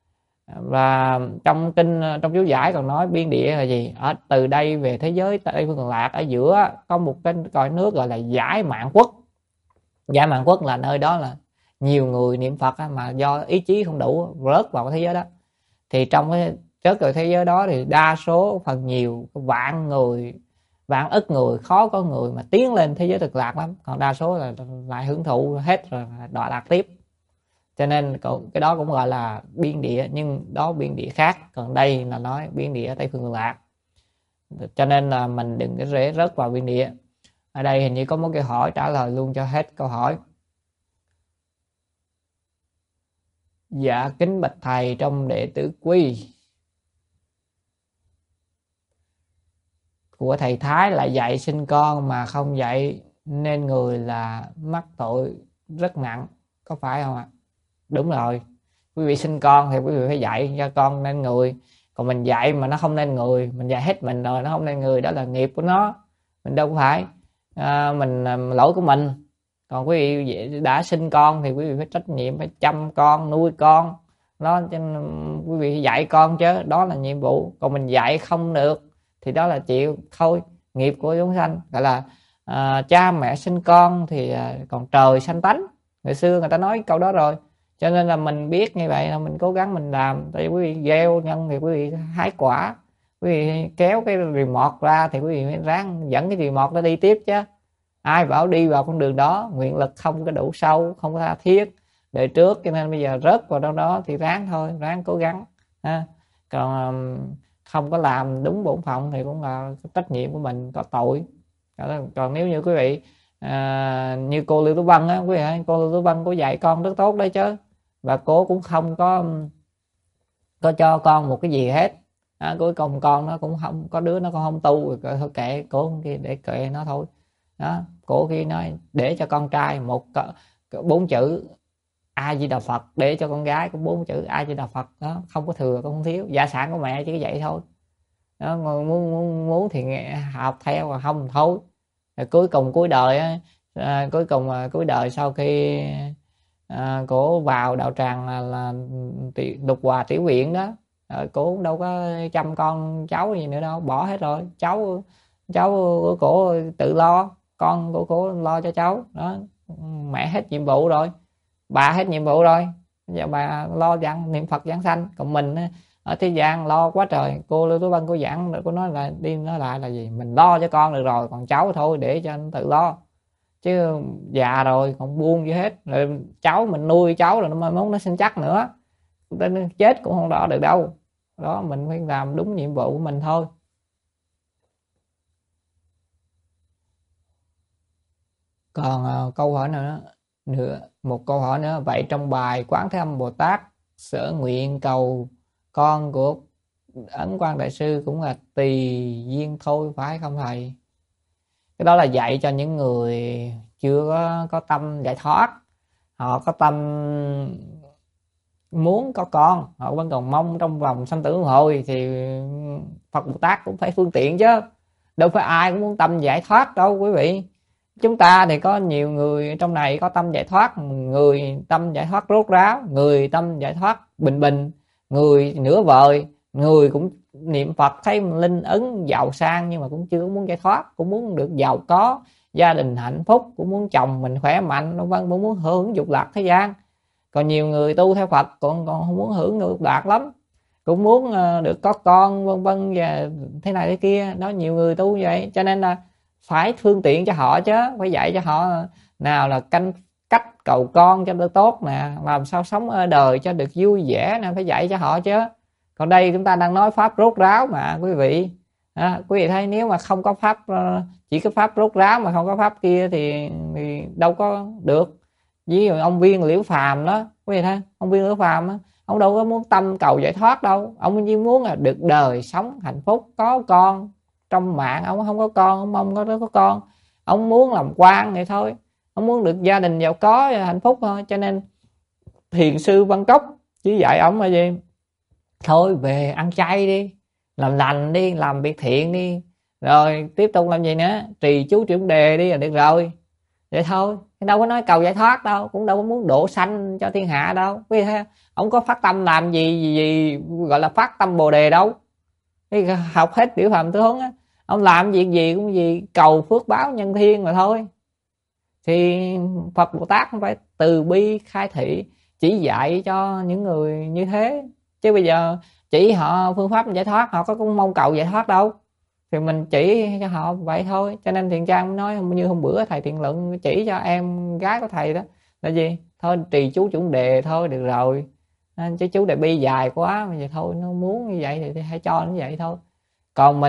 Và trong kinh, trong chú giải còn nói biên địa là gì? Ở từ đây về thế giới Tây Phương Cực Lạc, ở giữa có một cái cõi nước gọi là Giải Mạn Quốc. Giải Mạn Quốc là nơi đó là nhiều người niệm Phật mà do ý chí không đủ rớt vào cái thế giới đó. Thì trong cái rớt vào thế giới đó thì đa số, phần nhiều, vạn người, vạn ức người, khó có người mà tiến lên thế giới Cực Lạc lắm. Còn đa số là lại hưởng thụ hết rồi đọa lạc tiếp. Cho nên cái đó cũng gọi là biên địa, nhưng đó biên địa khác, còn đây là nói biên địa Tây Phương Cực Lạc. Cho nên là mình đừng có dễ rớt vào biên địa. Ở đây hình như có một câu hỏi, trả lời luôn cho hết câu hỏi. Dạ kính bạch thầy, trong đệ tử quy của thầy Thái là dạy sinh con mà không dạy, nên người là mắc tội rất nặng, có phải không ạ? Đúng rồi, quý vị sinh con thì quý vị phải dạy cho con nên người. Còn mình dạy mà nó không nên người, mình dạy hết mình rồi nó không nên người, đó là nghiệp của nó, mình đâu phải mình lỗi của mình. Còn quý vị đã sinh con thì quý vị phải trách nhiệm, phải chăm con, nuôi con nó, cho nên quý vị dạy con chứ, đó là nhiệm vụ. Còn mình dạy không được thì đó là chịu thôi, nghiệp của chúng sanh. Gọi là cha mẹ sinh con thì còn trời sanh tánh, người xưa người ta nói câu đó rồi. Cho nên là mình biết như vậy là mình cố gắng mình làm. Tại vì quý vị gieo nhân thì quý vị hái quả, quý vị kéo cái remote ra thì quý vị phải ráng dẫn cái remote đó đi tiếp chứ. Ai bảo đi vào con đường đó, nguyện lực không có đủ sâu, không có tha thiết đời trước, cho nên bây giờ rớt vào đâu đó thì ráng thôi, ráng cố gắng ha. Còn không có làm đúng bổn phận thì cũng là trách nhiệm của mình, có tội. Còn nếu như quý vị như cô Lưu Tú Vân á, quý vị, cô Lưu Tú Vân có dạy con rất tốt đấy chứ, và cô cũng không có cho con một cái gì hết. Cuối cùng con nó cũng không có, đứa nó còn không tu rồi thôi kệ cô kia, để kệ nó thôi đó. Cổ kia nói để cho con trai 4 chữ A Di Đà Phật, để cho con gái cũng 4 chữ A Di Đà Phật đó, không có thừa không thiếu, gia sản của mẹ chỉ có vậy thôi đó. Muốn thì học theo, mà không thôi. Rồi cuối cùng cuối đời cuối đời sau khi cổ vào đạo tràng là Lục Hòa Tiểu Viện đó, cổ cũng đâu có chăm con cháu gì nữa đâu, bỏ hết rồi. Cháu của cổ tự lo, con của cổ lo cho cháu đó. Mẹ hết nhiệm vụ rồi, bà hết nhiệm vụ rồi, giờ bà lo niệm Phật giảng sanh. Còn mình ở thế gian lo quá trời. Cô Lưu Tú Vân cô giảng, cô nói là đi nói lại là gì, mình lo cho con được rồi, còn cháu thôi để cho anh tự lo. Chứ già rồi còn buông gì hết. Rồi cháu mình nuôi cháu rồi nó mai mốt nó sinh chắc nữa, nó chết cũng không lo được đâu. Đó, mình phải làm đúng nhiệm vụ của mình thôi. Còn câu hỏi nữa, một câu hỏi nữa. Vậy trong bài Quán Thế Âm Bồ Tát sở nguyện cầu con của Ấn Quang Đại Sư cũng là tùy duyên thôi phải không thầy? Cái đó là dạy cho những người chưa có tâm giải thoát. Họ có tâm muốn có con, họ vẫn còn mong trong vòng sanh tử luân hồi, thì Phật Bồ Tát cũng phải phương tiện chứ. Đâu phải ai cũng muốn tâm giải thoát đâu quý vị. Chúng ta thì có nhiều người trong này có tâm giải thoát, người tâm giải thoát rốt ráo, người tâm giải thoát bình bình, người nửa vời, người cũng niệm Phật thấy linh ứng giàu sang nhưng mà cũng chưa muốn giải thoát, cũng muốn được giàu có, gia đình hạnh phúc, cũng muốn chồng mình khỏe mạnh, vân vân, cũng muốn hưởng dục lạc thế gian. Còn nhiều người tu theo Phật còn không muốn hưởng dục lạc lắm, cũng muốn được có con vân vân và thế này thế kia đó. Nhiều người tu vậy, cho nên là phải phương tiện cho họ chứ, phải dạy cho họ nào là cách cầu con cho được tốt nè, làm sao sống ở đời cho được vui vẻ nè, phải dạy cho họ chứ. Còn đây chúng ta đang nói pháp rốt ráo mà quý vị. Quý vị thấy nếu mà không có pháp, chỉ có pháp rốt ráo mà không có pháp kia thì đâu có được. Ví dụ ông Viên Liễu Phàm đó, quý vị thấy ông Viên Liễu Phàm đó, ông đâu có muốn tâm cầu giải thoát đâu, ông chỉ muốn là được đời sống hạnh phúc, có con trong mạng. Ông không có con, ông mong có con, ông muốn làm quan vậy thôi, ông muốn được gia đình giàu có hạnh phúc thôi. Cho nên thiền sư Văn Cốc chỉ dạy ông là gì, thôi về ăn chay đi, làm lành đi, làm việc thiện đi, rồi tiếp tục làm gì nữa, trì chú trưởng đề đi là được rồi, vậy thôi. Đâu có nói cầu giải thoát đâu, cũng đâu có muốn độ sanh cho thiên hạ đâu. Vì thế ông có phát tâm làm gì gọi là phát tâm bồ đề đâu. Thì học hết Tiểu Phàm Tư Huấn á, ông làm việc gì cũng gì cầu phước báo nhân thiên mà thôi. Thì Phật Bồ Tát không phải từ bi khai thị chỉ dạy cho những người như thế, chứ bây giờ chỉ họ phương pháp giải thoát, họ có cũng mong cầu giải thoát đâu, thì mình chỉ cho họ vậy thôi. Cho nên Thiện Trang nói như hôm bữa thầy Thiện Luận chỉ cho em gái của thầy đó là gì, thôi trì chú chuẩn đề thôi được rồi, chứ chú đề bi dài quá bây giờ thôi, nó muốn như vậy thì hãy cho nó vậy thôi. Còn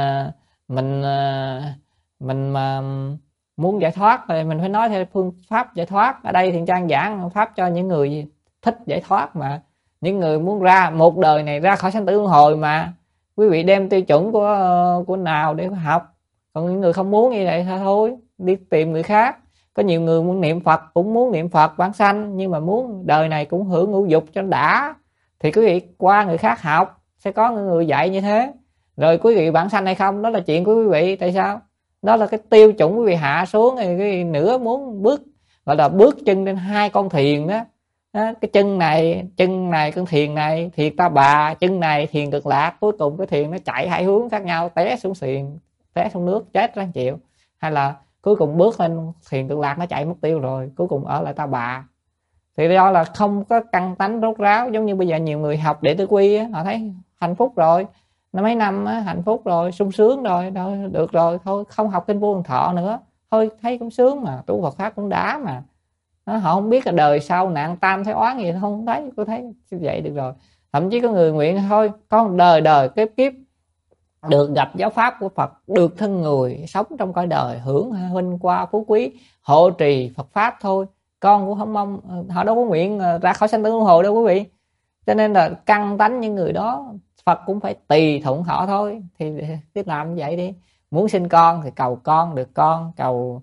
mình mà muốn giải thoát thì mình phải nói theo phương pháp giải thoát. Ở đây Thiện Trang giảng pháp cho những người thích giải thoát, mà những người muốn ra một đời này ra khỏi sanh tử luân hồi mà. Quý vị đem tiêu chuẩn của nào để học. Còn những người không muốn như vậy thôi, đi tìm người khác. Có nhiều người muốn niệm Phật cũng muốn niệm Phật vãng sanh, nhưng mà muốn đời này cũng hưởng ngũ dục cho đã, thì quý vị qua người khác học sẽ có người dạy như thế. Rồi quý vị bản sanh hay không đó là chuyện của quý vị. Tại sao? Đó là cái tiêu chuẩn quý vị hạ xuống thì cái nửa muốn bước, gọi là bước chân trên hai con thuyền đó. Cái chân này con thuyền này thiệt ta bà, chân này thuyền cực lạc, cuối cùng cái thuyền nó chạy hai hướng khác nhau, té xuống thuyền, té xuống nước chết ra chịu. Hay là cuối cùng bước lên thuyền cực lạc nó chạy mất tiêu rồi, cuối cùng ở lại ta bà. Thì do là không có căn tánh rốt ráo. Giống như bây giờ nhiều người học Đệ Tử Quy á, họ thấy hạnh phúc rồi, nó mấy năm á, hạnh phúc rồi, sung sướng rồi, được rồi, thôi không học Kinh Vô Lượng Thọ nữa, thôi thấy cũng sướng mà, tu Phật Pháp cũng đã mà. Đó, họ không biết là đời sau nạn tam thế oán gì, không thấy, tôi thấy vậy được rồi. Thậm chí có người nguyện thôi con đời đời kiếp kiếp được gặp giáo pháp của Phật, được thân người sống trong cõi đời, hưởng vinh qua phú quý, hộ trì Phật Pháp thôi, con cũng không mong, họ đâu có nguyện ra khỏi sanh tử luân hồi đâu quý vị. Cho nên là căn tánh những người đó Phật cũng phải tùy thuận họ thôi. Thì cứ làm như vậy đi. Muốn sinh con thì cầu con được con, cầu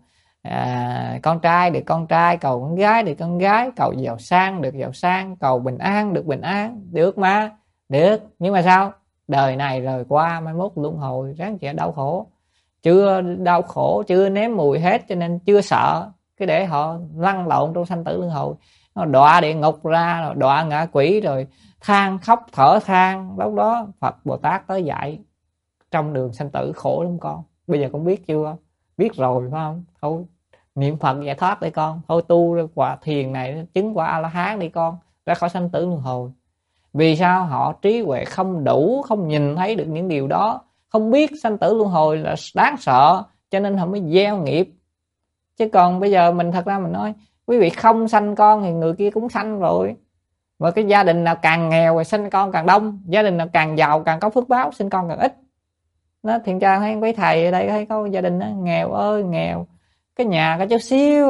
con trai được con trai, cầu con gái được con gái, cầu giàu sang được giàu sang, cầu bình an được bình an, được mà, được. Nhưng mà sao? Đời này rồi qua, mai mốt luân hồi ráng chịu đau khổ. Chưa đau khổ, chưa nếm mùi hết, cho nên chưa sợ. Cái để họ lăn lộn trong sanh tử luân hồi, nó đọa địa ngục ra, rồi đọa ngạ quỷ, rồi than khóc thở than. Lúc đó Phật Bồ Tát tới dạy trong đường sanh tử khổ lắm con, bây giờ con biết chưa? Biết rồi phải không? Thôi niệm Phật giải thoát để con, thôi tu quả thiền này chứng quả A La Hán đi con, ra khỏi sanh tử luân hồi. Vì sao? Họ trí huệ không đủ, không nhìn thấy được những điều đó, không biết sanh tử luân hồi là đáng sợ, cho nên họ mới gieo nghiệp. Chứ còn bây giờ mình thật ra mình nói quý vị không sanh con thì người kia cũng sanh rồi. Và cái gia đình nào càng nghèo thì sinh con càng đông, gia đình nào càng giàu càng có phước báo, sinh con càng ít. Nó Thiện Trang thấy quý thầy ở đây thấy có gia đình đó, nghèo ơi nghèo, cái nhà có cháu xíu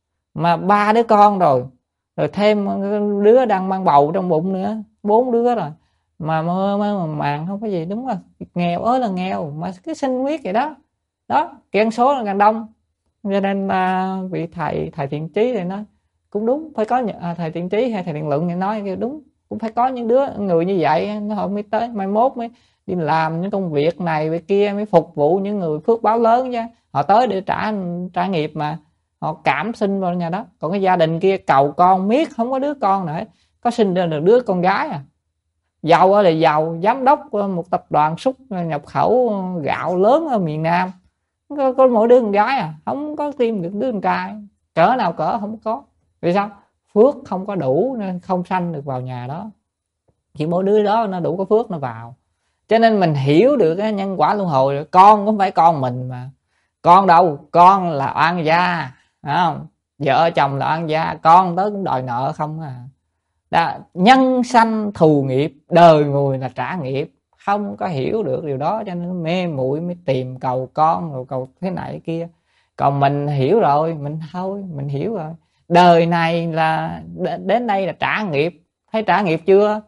mà 3 đứa con rồi thêm đứa đang mang bầu trong bụng nữa, 4 đứa rồi mà màng không có gì. Đúng là nghèo ơi là nghèo, mà cứ sinh huyết vậy đó. Đó, dân số là càng đông. Cho nên vị thầy Thiện Chí thì nói cũng đúng, phải có thầy Thiện Chí hay thầy Thiện Luận thì nói đúng, cũng phải có những đứa người như vậy, họ mới tới mai mốt mới đi làm những công việc này việc kia, mới phục vụ những người phước báo lớn chứ. Họ tới để trả nghiệp mà, họ cảm sinh vào nhà đó. Còn cái gia đình kia cầu con miết không có đứa con nữa, có sinh ra được đứa con gái giàu là giàu, giám đốc một tập đoàn xuất nhập khẩu gạo lớn ở miền Nam, có mỗi đứa con gái không có tìm được đứa con trai, cỡ nào cỡ không có. Vì sao? Phước không có đủ nên không sanh được vào nhà đó. Chỉ mỗi đứa đó nó đủ có phước nó vào. Cho nên mình hiểu được cái nhân quả luân hồi. Con cũng phải con mình mà. Con đâu? Con là oan gia, phải không? Vợ chồng là oan gia, con tới cũng đòi nợ không Đó, nhân sanh thù nghiệp, đời người là trả nghiệp. Không có hiểu được điều đó cho nên mê muội mới tìm cầu con rồi cầu thế này thế kia. Còn mình hiểu rồi, mình hiểu rồi. Đời này là đến đây là trả nghiệp. Thấy trả nghiệp chưa?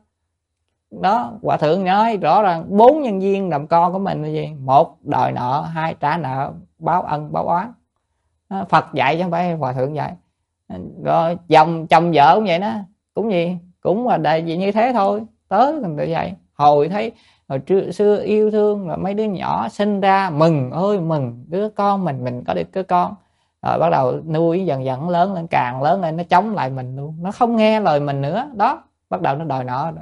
Đó, Hòa Thượng nói rõ ràng 4 nhân duyên làm con của mình là gì? 1 đòi nợ, 2 trả nợ, báo ân báo oán. Phật dạy chứ không phải Hòa Thượng dạy. Rồi chồng vợ cũng vậy đó, cũng gì? Cũng là đời gì như thế thôi. Tới mình tự vậy. Hồi thấy hồi xưa yêu thương là mấy đứa nhỏ sinh ra mừng ơi mừng, đứa con mình có được cái con. Rồi bắt đầu nuôi dần dần lớn lên, càng lớn lên nó chống lại mình luôn, nó không nghe lời mình nữa. Đó, bắt đầu nó đòi nợ,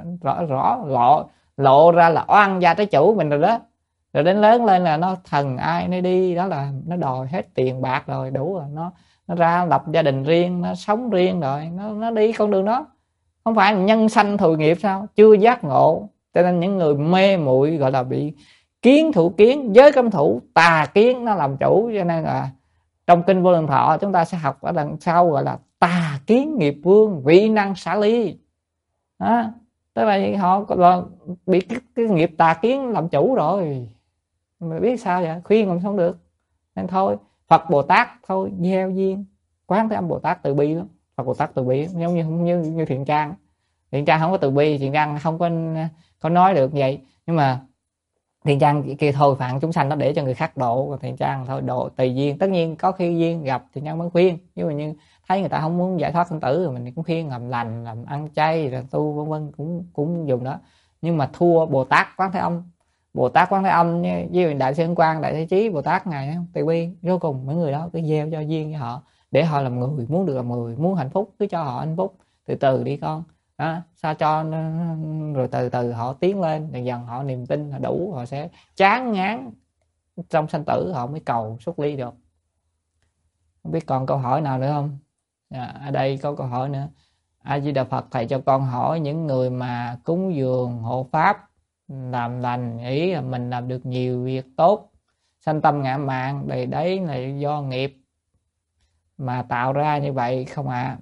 lộ ra là oan gia trái chủ mình rồi đó. Rồi đến lớn lên là nó thần ai nó đi, đó là nó đòi hết tiền bạc rồi, đủ rồi, nó ra lập gia đình riêng, nó sống riêng rồi, nó đi con đường đó. Không phải nhân sanh thù nghiệp sao? Chưa giác ngộ. Cho nên những người mê muội gọi là bị kiến thủ kiến, giới cấm thủ, tà kiến nó làm chủ. Cho nên là trong Kinh Vô Lượng Thọ chúng ta sẽ học ở đằng sau gọi là tà kiến nghiệp vương, vị năng xả ly. Đó, tức là họ bị cái nghiệp tà kiến làm chủ rồi. Mà biết sao vậy? Khuyên còn không được. Nên thôi, Phật Bồ Tát thôi gieo duyên. Quán Thế Âm Bồ Tát từ bi lắm. Phật Bồ Tát từ bi giống như Thiện Trang. Thiện Trang không có từ bi, Thiện Trang không có nói được vậy. Nhưng mà Thiện Trang kia thôi phạn chúng sanh nó để cho người khác độ, còn Thiện Trang thôi độ tùy duyên. Tất nhiên có khi duyên gặp Thiện Trang mới khuyên, nhưng mà như thấy người ta không muốn giải thoát sanh tử rồi mình cũng khuyên làm lành, làm ăn chay rồi tu vân vân, cũng dùng đó. nhưng mà thua Bồ Tát Quán Thế Âm. Bồ Tát Quán Thế Âm với Đại Sư Ấn Quang, Đại Thế Chí, Bồ Tát ngài từ bi, cuối cùng mấy người đó cứ gieo cho duyên cho họ để họ làm người, muốn được làm người, muốn hạnh phúc cứ cho họ hạnh phúc, từ từ đi con đó, sao cho rồi từ từ họ tiến lên, dần dần họ niềm tin là đủ, họ sẽ chán ngán trong sanh tử, họ mới cầu xuất ly được. Không biết còn câu hỏi nào nữa không? Ở đây có câu hỏi nữa. A Di Đà Phật, thầy cho con hỏi, những người mà cúng dường hộ pháp làm lành, ý là mình làm được nhiều việc tốt, sanh tâm ngã mạn, thì đấy là do nghiệp mà tạo ra như vậy không ạ?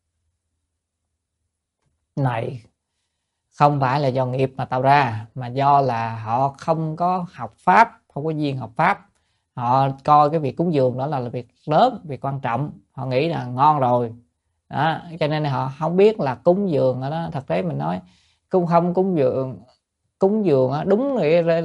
Này, không phải là do nghiệp mà tạo ra, mà do là họ không có học pháp, không có duyên học pháp. Họ coi cái việc cúng dường đó là việc lớn, việc quan trọng, họ nghĩ là ngon rồi đó, cho nên họ không biết là cúng dường đó. Thực tế mình nói không cúng dường đúng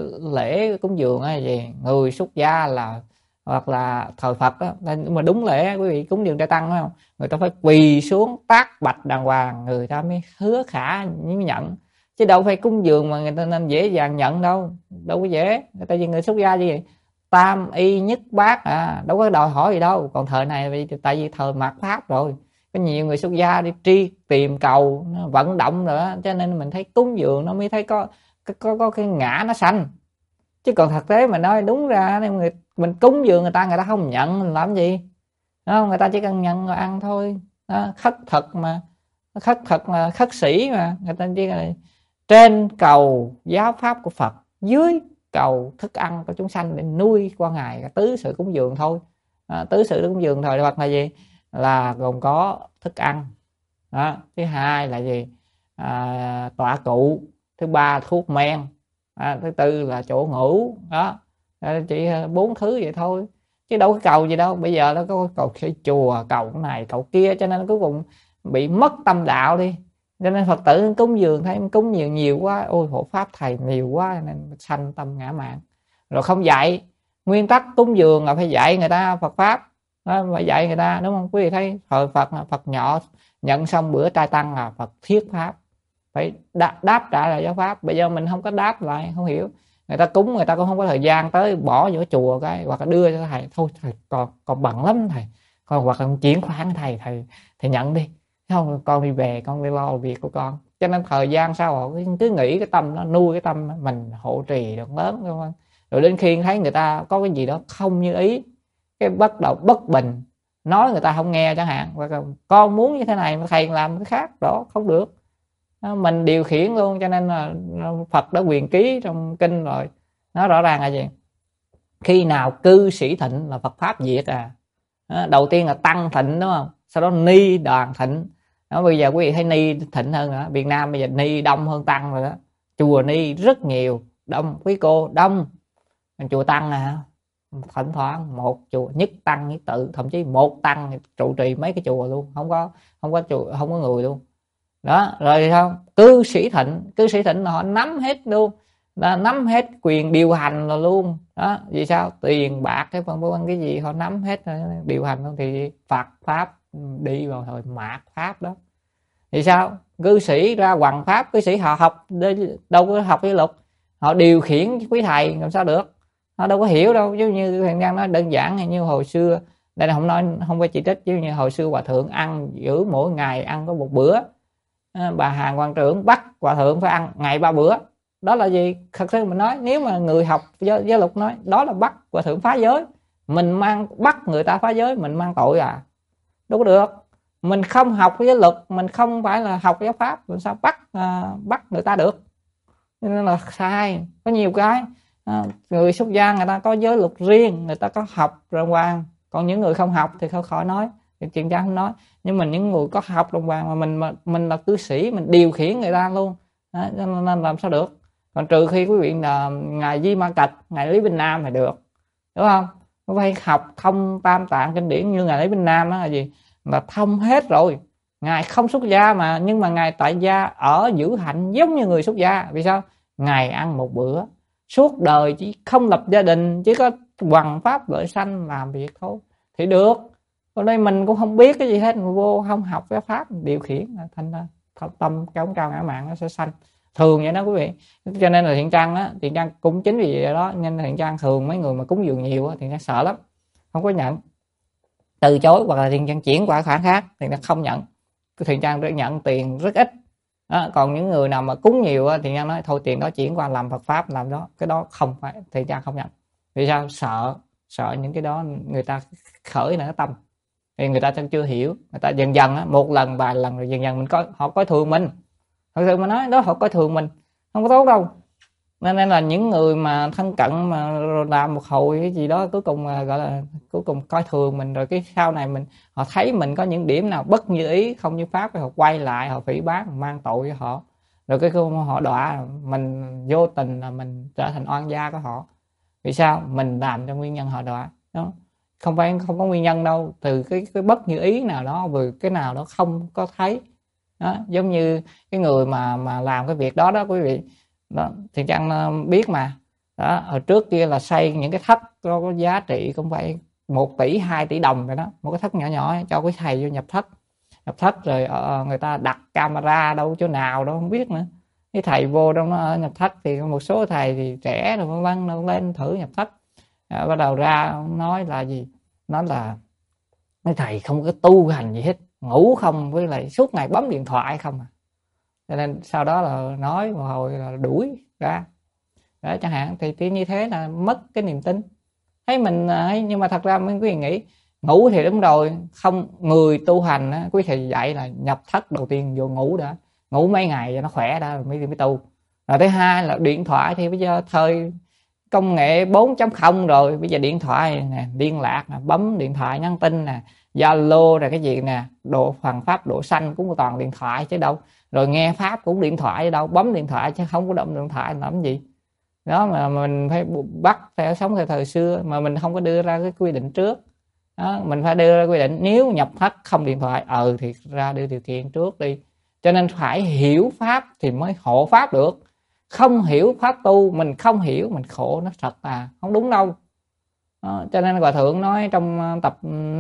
lễ cúng dường là gì, người xuất gia là hoặc là thờ Phật đó, nhưng mà đúng lễ quý vị, cúng dường trai tăng phải không, người ta phải quỳ xuống tác bạch đàng hoàng người ta mới hứa khả nhận, chứ đâu phải cúng dường mà người ta nên dễ dàng nhận đâu, đâu có dễ. Người ta vì người xuất gia như vậy tam y nhất bát đâu có đòi hỏi gì đâu. Còn thời này tại vì thời mạt pháp rồi, có nhiều người xuất gia đi tìm cầu vận động nữa, cho nên mình thấy cúng dường nó mới thấy có cái ngã nó sanh. Chứ còn thực tế mà nói đúng ra mình cúng dường người ta không nhận mình làm gì, đúng không? Người ta chỉ cần nhận rồi ăn thôi đó, khất thực mà, khất thực là khất sĩ mà, người ta chỉ là trên cầu giáo pháp của Phật, dưới cầu thức ăn của chúng sanh để nuôi qua ngày tứ sự cúng dường thôi. Tứ sự cúng dường thời Phật là gì? Là gồm có thức ăn đó, thứ hai là gì? Tọa cụ, thứ ba thuốc men, thứ tư là chỗ ngủ đó. Chỉ 4 thứ vậy thôi, chứ đâu có cầu gì đâu. Bây giờ nó có cầu cái chùa, cầu cái này cầu kia, cho nên cuối cùng bị mất tâm đạo đi. Cho nên Phật tử cúng dường thấy cúng nhiều quá, ôi hộ pháp thầy nhiều quá nên sanh tâm ngã mạn. Rồi không dạy nguyên tắc cúng dường là phải dạy người ta Phật pháp đó, phải dạy người ta, đúng không quý vị? Thấy thời Phật là Phật nhỏ nhận xong bữa trai tăng là Phật thuyết pháp, phải đáp trả lại giáo pháp. Bây giờ mình không có đáp lại, không hiểu, người ta cúng người ta cũng không có thời gian tới bỏ vô chùa cái, hoặc là đưa cho thầy thôi, thầy còn bận lắm thầy, còn hoặc là chuyển khoản thầy nhận đi, không con đi về, con đi lo việc của con. Cho nên thời gian sau họ cứ nghĩ cái tâm nó nuôi cái tâm mình hộ trì được lớn, đúng không? Rồi đến khi thấy người ta có cái gì đó không như ý, cái bắt đầu bất bình, nói người ta không nghe chẳng hạn, hoặc là con muốn như thế này mà thầy làm cái khác, đó không được, mình điều khiển luôn. Cho nên là Phật đã quyền ký trong kinh rồi, nó rõ ràng là gì? Khi nào cư sĩ thịnh là Phật pháp diệt đầu tiên là tăng thịnh, đúng không? Sau đó ni đoàn thịnh đó. Bây giờ quý vị thấy ni thịnh hơn nữa, Việt Nam bây giờ ni đông hơn tăng rồi đó, chùa ni rất nhiều, đông quý cô đông. Chùa tăng thỉnh thoảng một chùa nhất tăng nhất tự, thậm chí một tăng trụ trì mấy cái chùa luôn, không có chùa, không có người luôn đó. Rồi không, cư sĩ thịnh là họ nắm hết luôn, là nắm hết quyền điều hành rồi luôn đó. Vì sao? Tiền bạc cái phần vân cái gì họ nắm hết điều hành luôn. Thì Phật pháp đi vào thời mạt pháp đó. Vì sao? Cư sĩ ra hoằng pháp, cư sĩ họ học đâu có học với luật, họ điều khiển quý thầy làm sao được, họ đâu có hiểu đâu. Giống như thằng Giang nói đơn giản, như hồi xưa đây là không phải chỉ trích, giống như hồi xưa hòa thượng ăn giữ mỗi ngày ăn có một bữa, bà Hàng Quan trưởng bắt hòa thượng phải ăn ngày 3 bữa. Đó là gì? Thật sự mình nói, nếu mà người học giới luật nói đó là bắt hòa thượng phá giới, mình bắt người ta phá giới, mình mang tội đâu có được. Mình không học giới luật, mình không phải là học giáo pháp, làm sao bắt người ta được? Nên là sai. Có nhiều cái người xuất gia người ta có giới luật riêng, người ta có học đàng hoàng, còn những người không học thì khỏi nói, thì chuyện cha không nói. Nhưng mà những người có học đàng hoàng mà mình là cư sĩ, mình điều khiển người ta luôn đó, nên làm sao được? Còn trừ khi quý vị là ngài Di Ma Cật, ngài Lý Bình Nam thì được, đúng không? Có phải học thông tam tạng kinh điển như ngài Lý Bình Nam đó là gì? Là thông hết rồi. Ngài không xuất gia mà, nhưng mà ngài tại gia ở giữ hạnh giống như người xuất gia. Vì sao? Ngài ăn một bữa, suốt đời chỉ không lập gia đình, chỉ có hoằng pháp lợi sanh làm việc thôi thì được. Còn đây mình cũng không biết cái gì hết, vô không học cái pháp điều khiển, thành ra tâm cao ngã mạn nó sẽ sanh. thường vậy đó quý vị. Cho nên là Thiện Trang á, Thiện Trang cũng chính vì vậy đó nên Thiện Trang thường mấy người mà cúng dường nhiều á Thiện Trang sợ lắm, không có nhận, từ chối, hoặc là Thiện Trang chuyển qua khoản khác, Thiện Trang không nhận. Thiện Trang nhận tiền rất ít đó. Còn những người nào mà cúng nhiều á Thiện Trang nói thôi tiền đó chuyển qua làm Phật pháp, làm đó, cái đó không phải, Thiện Trang không nhận. Vì sao? Sợ những cái đó người ta khởi là cái tâm, thì người ta chưa hiểu, người ta dần dần á, một lần vài lần rồi dần dần mình họ coi thường mình. Thật sự mà nói đó, họ coi thường mình không có tốt đâu. Nên là những người mà thân cận mà làm một hồi cái gì đó cuối cùng gọi là cuối cùng coi thường mình, rồi cái sau này họ thấy mình có những điểm nào bất như ý, không như pháp, họ quay lại họ phỉ báng, mang tội cho họ, rồi cái họ đọa mình, vô tình là mình trở thành oan gia của họ. Vì sao? Mình làm cho nguyên nhân họ đọa đó, không có nguyên nhân đâu, từ cái bất như ý nào đó, vừa cái nào đó không có thấy đó. Giống như cái người mà làm cái việc đó đó quý vị đó, thì Trang biết mà đó, hồi trước kia là xây những cái thất có giá trị cũng phải 1 tỷ 2 tỷ đồng rồi đó, một cái thất nhỏ nhỏ cho quý thầy vô nhập thất rồi người ta đặt camera đâu chỗ nào đâu không biết nữa, cái thầy vô trong nó nhập thất thì một số thầy thì trẻ rồi vân vân nó lên thử nhập thất, bắt đầu ra nói là gì, nói là mấy thầy không có tu hành gì hết, ngủ không, với lại suốt ngày bấm điện thoại không à. Cho nên sau đó là nói một hồi là đuổi ra đó chẳng hạn, thì như thế là mất cái niềm tin. Thấy mình nhưng mà thật ra mấy quý vị nghĩ ngủ thì đúng rồi, không, người tu hành á, quý thầy dạy là nhập thất đầu tiên vô ngủ đã, ngủ mấy ngày cho nó khỏe đã rồi mới tu. Rồi thứ hai là điện thoại thì bây giờ thời công nghệ 4.0 rồi, bây giờ điện thoại nè, liên lạc nè, bấm điện thoại nhắn tin nè, Zalo rồi cái gì nè, độ phần pháp độ xanh cũng toàn điện thoại chứ đâu, rồi nghe pháp cũng điện thoại chứ đâu, bấm điện thoại chứ không có động điện thoại làm gì đó. Mà mình phải bắt theo sống theo thời xưa mà mình không có đưa ra cái quy định trước đó, mình phải đưa ra quy định nếu nhập thất không điện thoại thì ra đưa điều kiện trước đi. Cho nên phải hiểu pháp thì mới hộ pháp được, không hiểu pháp tu, mình không hiểu mình khổ nó thật không đúng đâu đó. Cho nên Hòa Thượng nói trong tập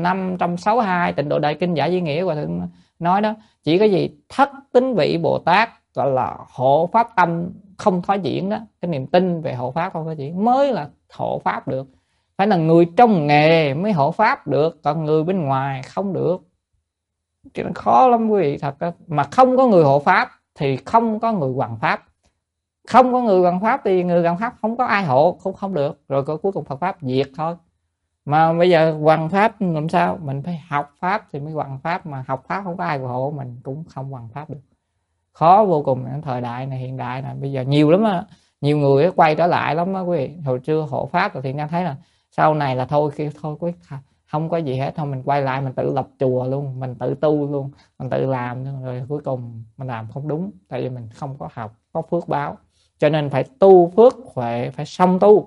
562 Tịnh Độ Đại Kinh Giải Di Nghĩa, Hòa Thượng nói đó, chỉ có gì thất tín vị Bồ Tát gọi là hộ pháp tâm không thoái diễn đó, cái niềm tin về hộ pháp không thoái diễn mới là hộ pháp được, phải là người trong nghề mới hộ pháp được, còn người bên ngoài không được. Chuyện nó khó lắm quý vị, thật đó. Mà không có người hộ pháp thì không có người hoằng pháp, không có người hoằng pháp thì người hoằng pháp không có ai hộ, cũng không được, rồi cuối cùng Phật pháp diệt thôi. Mà bây giờ hoằng pháp làm sao, mình phải học pháp thì mới hoằng pháp, mà học pháp không có ai hộ mình cũng không hoằng pháp được, khó vô cùng. Thời đại này, hiện đại này bây giờ nhiều lắm á, nhiều người quay trở lại lắm á quý vị. Hồi xưa hộ pháp rồi thì đang thấy là sau này là thôi quý không có gì hết, thôi mình quay lại mình tự lập chùa luôn, mình tự tu luôn, mình tự làm luôn. Rồi cuối cùng mình làm không đúng, tại vì mình không có học, có phước báo. Cho nên phải tu phước huệ, phải song tu,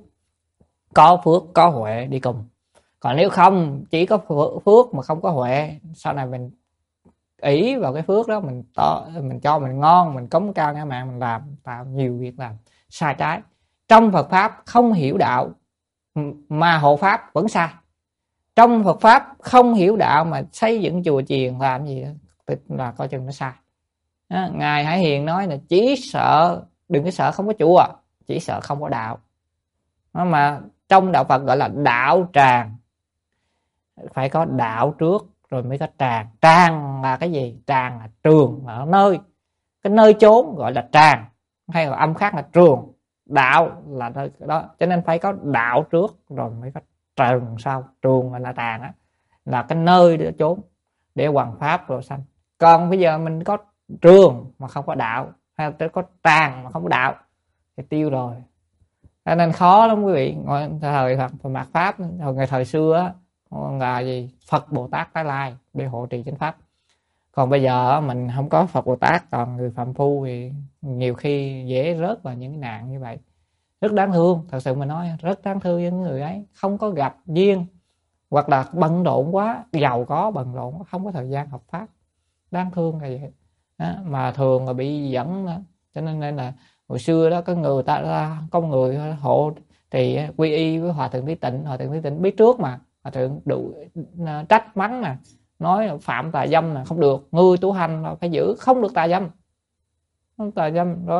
có phước có huệ đi cùng. Còn nếu không chỉ có phước mà không có huệ, sau này mình ỷ vào cái phước đó, mình cho mình ngon, mình cống cao ngã mạng, mình làm tạo nhiều việc làm sai trái. Trong Phật pháp không hiểu đạo mà hộ pháp vẫn sai, trong Phật pháp không hiểu đạo mà xây dựng chùa chiền làm gì đó, là coi chừng nó sai đó. Ngài Hải Hiền nói là chỉ sợ, đừng có sợ không có chùa, chỉ sợ không có đạo đó. Mà trong đạo Phật gọi là đạo tràng, phải có đạo trước rồi mới có tràng. Tràng là cái gì? Tràng là trường, là nơi, cái nơi chốn gọi là tràng, hay là âm khác là trường. Đạo là nơi đó, cho nên phải có đạo trước rồi mới có trường sau. Trường là tràng á, là cái nơi để chốn để hoằng pháp rồi sanh. Còn bây giờ mình có trường mà không có đạo, hay là có tràng mà không có đạo thì tiêu rồi. Cho nên khó lắm quý vị. Thời mạt pháp, hồi thời xưa á, là gì? Phật Bồ Tát Tái Lai để hộ trì chánh pháp. Còn bây giờ mình không có Phật Bồ Tát, còn người phạm phu thì nhiều khi dễ rớt vào những nạn như vậy. Rất đáng thương, thật sự mình nói rất đáng thương với những người ấy, không có gặp duyên, hoặc là bận rộn quá, giàu có bận rộn không có thời gian học pháp. Đáng thương là vậy đó, mà thường là bị dẫn đó. Cho nên là hồi xưa đó có người hộ thì quy y với Hòa Thượng Lý Tịnh. Hòa Thượng Lý Tịnh biết trước mà, Hòa Thượng đủ trách mắng nè, nói là phạm tà dâm là không được, ngươi tu hành là phải giữ, không được tà dâm, không tà dâm. Rồi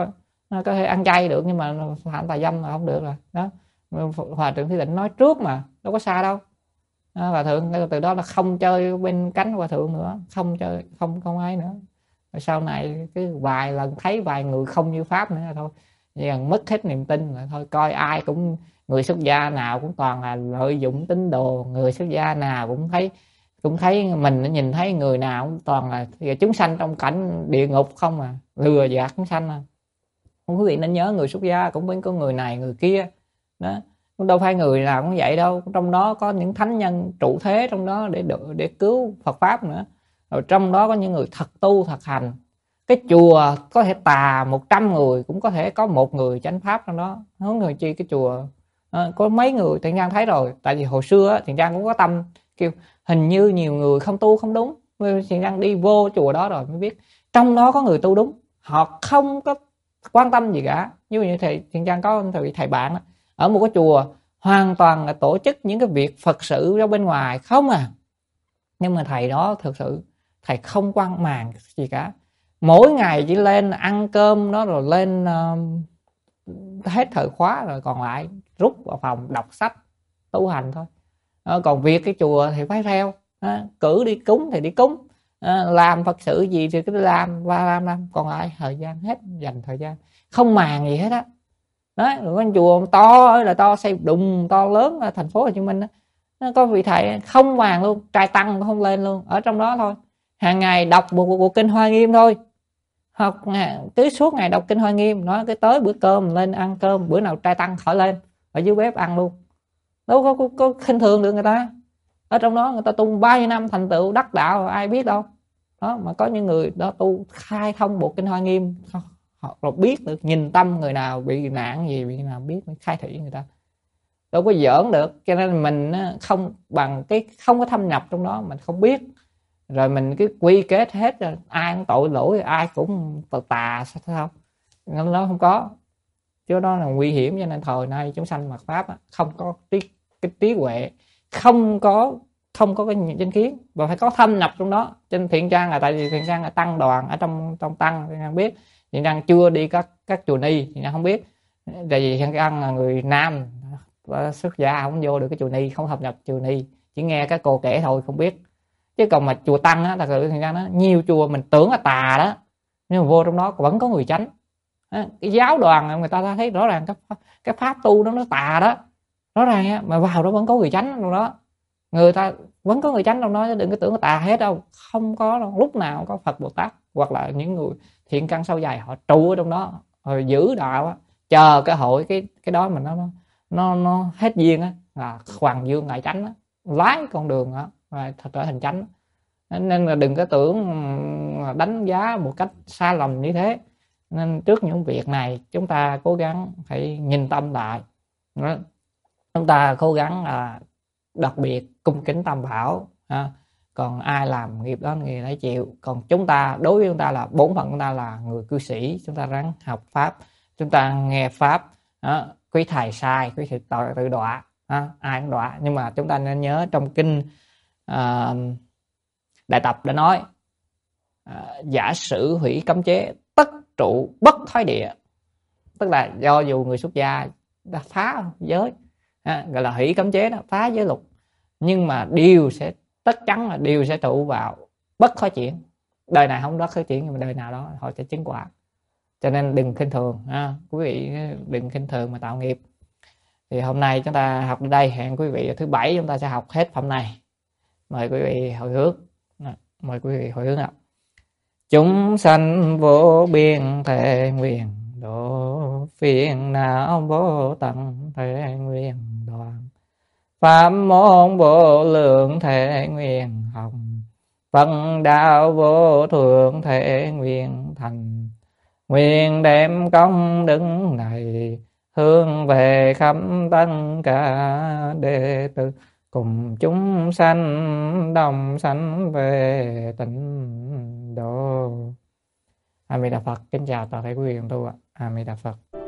Có thể ăn chay được nhưng mà phạm tà dâm là không được rồi đó. Hòa thượng Thích Định nói trước mà đâu có xa đâu. Hòa thượng từ đó là không chơi bên cánh hòa thượng nữa, không chơi, không ai nữa. Rồi sau này cái vài lần thấy vài người không như pháp nữa là thôi, chỉ cần mất hết niềm tin là thôi, coi ai cũng, người xuất gia nào cũng toàn là lợi dụng tín đồ, người xuất gia nào cũng thấy mình nhìn thấy người nào cũng toàn là chúng sanh trong cảnh địa ngục không à, lừa gạt chúng sanh à. Quý vị nên nhớ người xuất gia cũng phải có người này người kia đó, cũng đâu phải người nào cũng vậy đâu, trong đó có những thánh nhân trụ thế trong đó để cứu Phật pháp nữa, rồi trong đó có những người thật tu thật hành. Cái chùa có thể tà 100 người cũng có thể có một người chánh pháp trong đó, không người chi cái chùa có mấy người. Thiện Trang thấy rồi, tại vì hồi xưa Thiện Trang cũng có tâm kêu hình như nhiều người không tu không đúng, Thiện Trang đi vô chùa đó rồi mới biết trong đó có người tu đúng, họ không có quan tâm gì cả. Như thầy Thiện Trang có thầy bạn đó, ở một cái chùa hoàn toàn là tổ chức những cái việc Phật sự ra bên ngoài không à, nhưng mà thầy đó thực sự thầy không quan màng gì cả, mỗi ngày chỉ lên ăn cơm đó rồi lên hết thời khóa rồi còn lại rút vào phòng đọc sách tu hành thôi. Còn việc cái chùa thì phải theo, cử đi cúng thì đi cúng, làm Phật sự gì thì cứ làm và làm, còn lại thời gian hết dành thời gian không màng gì hết á. Đấy, rồi cái chùa to ơi là to, xây đùng to lớn ở thành phố Hồ Chí Minh đó. Có vị thầy không màng luôn, trai tăng cũng không lên luôn, ở trong đó thôi, hàng ngày đọc một bộ kinh Hoa Nghiêm thôi, học cứ suốt ngày đọc kinh Hoa Nghiêm. Nói cái tới bữa cơm lên ăn cơm, bữa nào trai tăng khỏi lên ở dưới bếp ăn luôn, đâu có khinh thường được người ta. Ở trong đó người ta tu bao nhiêu năm thành tựu đắc đạo ai biết đâu đó, mà có những người đó tu khai thông bộ kinh Hoa Nghiêm, họ rồi biết được, nhìn tâm người nào bị nạn gì bị nào biết, khai thị người ta, đâu có giỡn được. Cho nên mình không bằng cái không có thâm nhập trong đó, mình không biết, rồi mình cứ quy kết hết rồi ai cũng tội lỗi, ai cũng tà sao nó không có. Chứ đó là nguy hiểm. Cho nên thời nay chúng sanh mạt pháp không có cái trí huệ, không có cái chánh kiến, và phải có thâm nhập trong đó. Trên Thiện Trang là tại vì Thiện Trang là tăng đoàn ở trong tăng, Thiện Trang biết. Thiện Trang chưa đi các chùa ni, Thiện Trang không biết, tại vì Thiện Trang là người nam và xuất gia không vô được cái chùa ni, không thâm nhập chùa ni, chỉ nghe các cô kể thôi không biết. Chứ còn mà chùa tăng á, thật sự Thiện Trang nói nhiều chùa mình tưởng là tà đó, nhưng mà vô trong đó vẫn có người chánh. Cái giáo đoàn người ta thấy rõ ràng cái pháp tu đó nó tà đó, rõ ràng á, mà vào đó vẫn có người chánh trong đó, người ta vẫn có người chánh trong đó, chứ đừng có tưởng là tà hết đâu, không có đâu. Lúc nào có Phật Bồ Tát hoặc là những người thiện căn sâu dày họ trụ ở trong đó, rồi giữ đạo á, chờ cái hội cái đó mà nó hết duyên á, là Hoàng Dương Ngài Chánh á, lái con đường á và trở thành chánh. Nên là đừng có tưởng đánh giá một cách sai lầm như thế. Nên trước những việc này chúng ta cố gắng phải nhìn tâm lại, chúng ta cố gắng đặc biệt cung kính Tam Bảo. Còn ai làm nghiệp đó người đấy chịu. Còn chúng ta, đối với chúng ta là bổn phận, chúng ta là người cư sĩ, chúng ta ráng học pháp, chúng ta nghe pháp. Quý thầy sai, quý thầy tự đọa, ai cũng đọa. Nhưng mà chúng ta nên nhớ trong kinh Đại Tập đã nói giả sử hủy cấm chế tất trụ bất thoái địa, tức là do dù người xuất gia đã phá giới, gọi là hủy cấm chế đó, phá giới luật, nhưng mà tất chắn là đều sẽ trụ vào bất thoái chuyển. Đời này không bất thoái chuyển, nhưng mà đời nào đó họ sẽ chứng quả. Cho nên đừng khinh thường, quý vị đừng khinh thường mà tạo nghiệp. Thì hôm nay chúng ta học đến đây, hẹn quý vị thứ Bảy chúng ta sẽ học hết phẩm này. Mời quý vị hồi hướng. Mời quý vị hồi hướng ạ. Chúng sanh vô biên thể nguyện độ, phiền não vô tận thể nguyện đoạn, pháp môn vô lượng thể nguyện học, phân đạo vô thượng thể nguyện thành. Nguyện đem công đức này hướng về khắp tất cả đệ tử, cùng chúng sanh đồng sanh về tịnh độ. A Di Đà Phật. Kính chào toàn thể quý vị đồng tu ạ. A Di Đà Phật.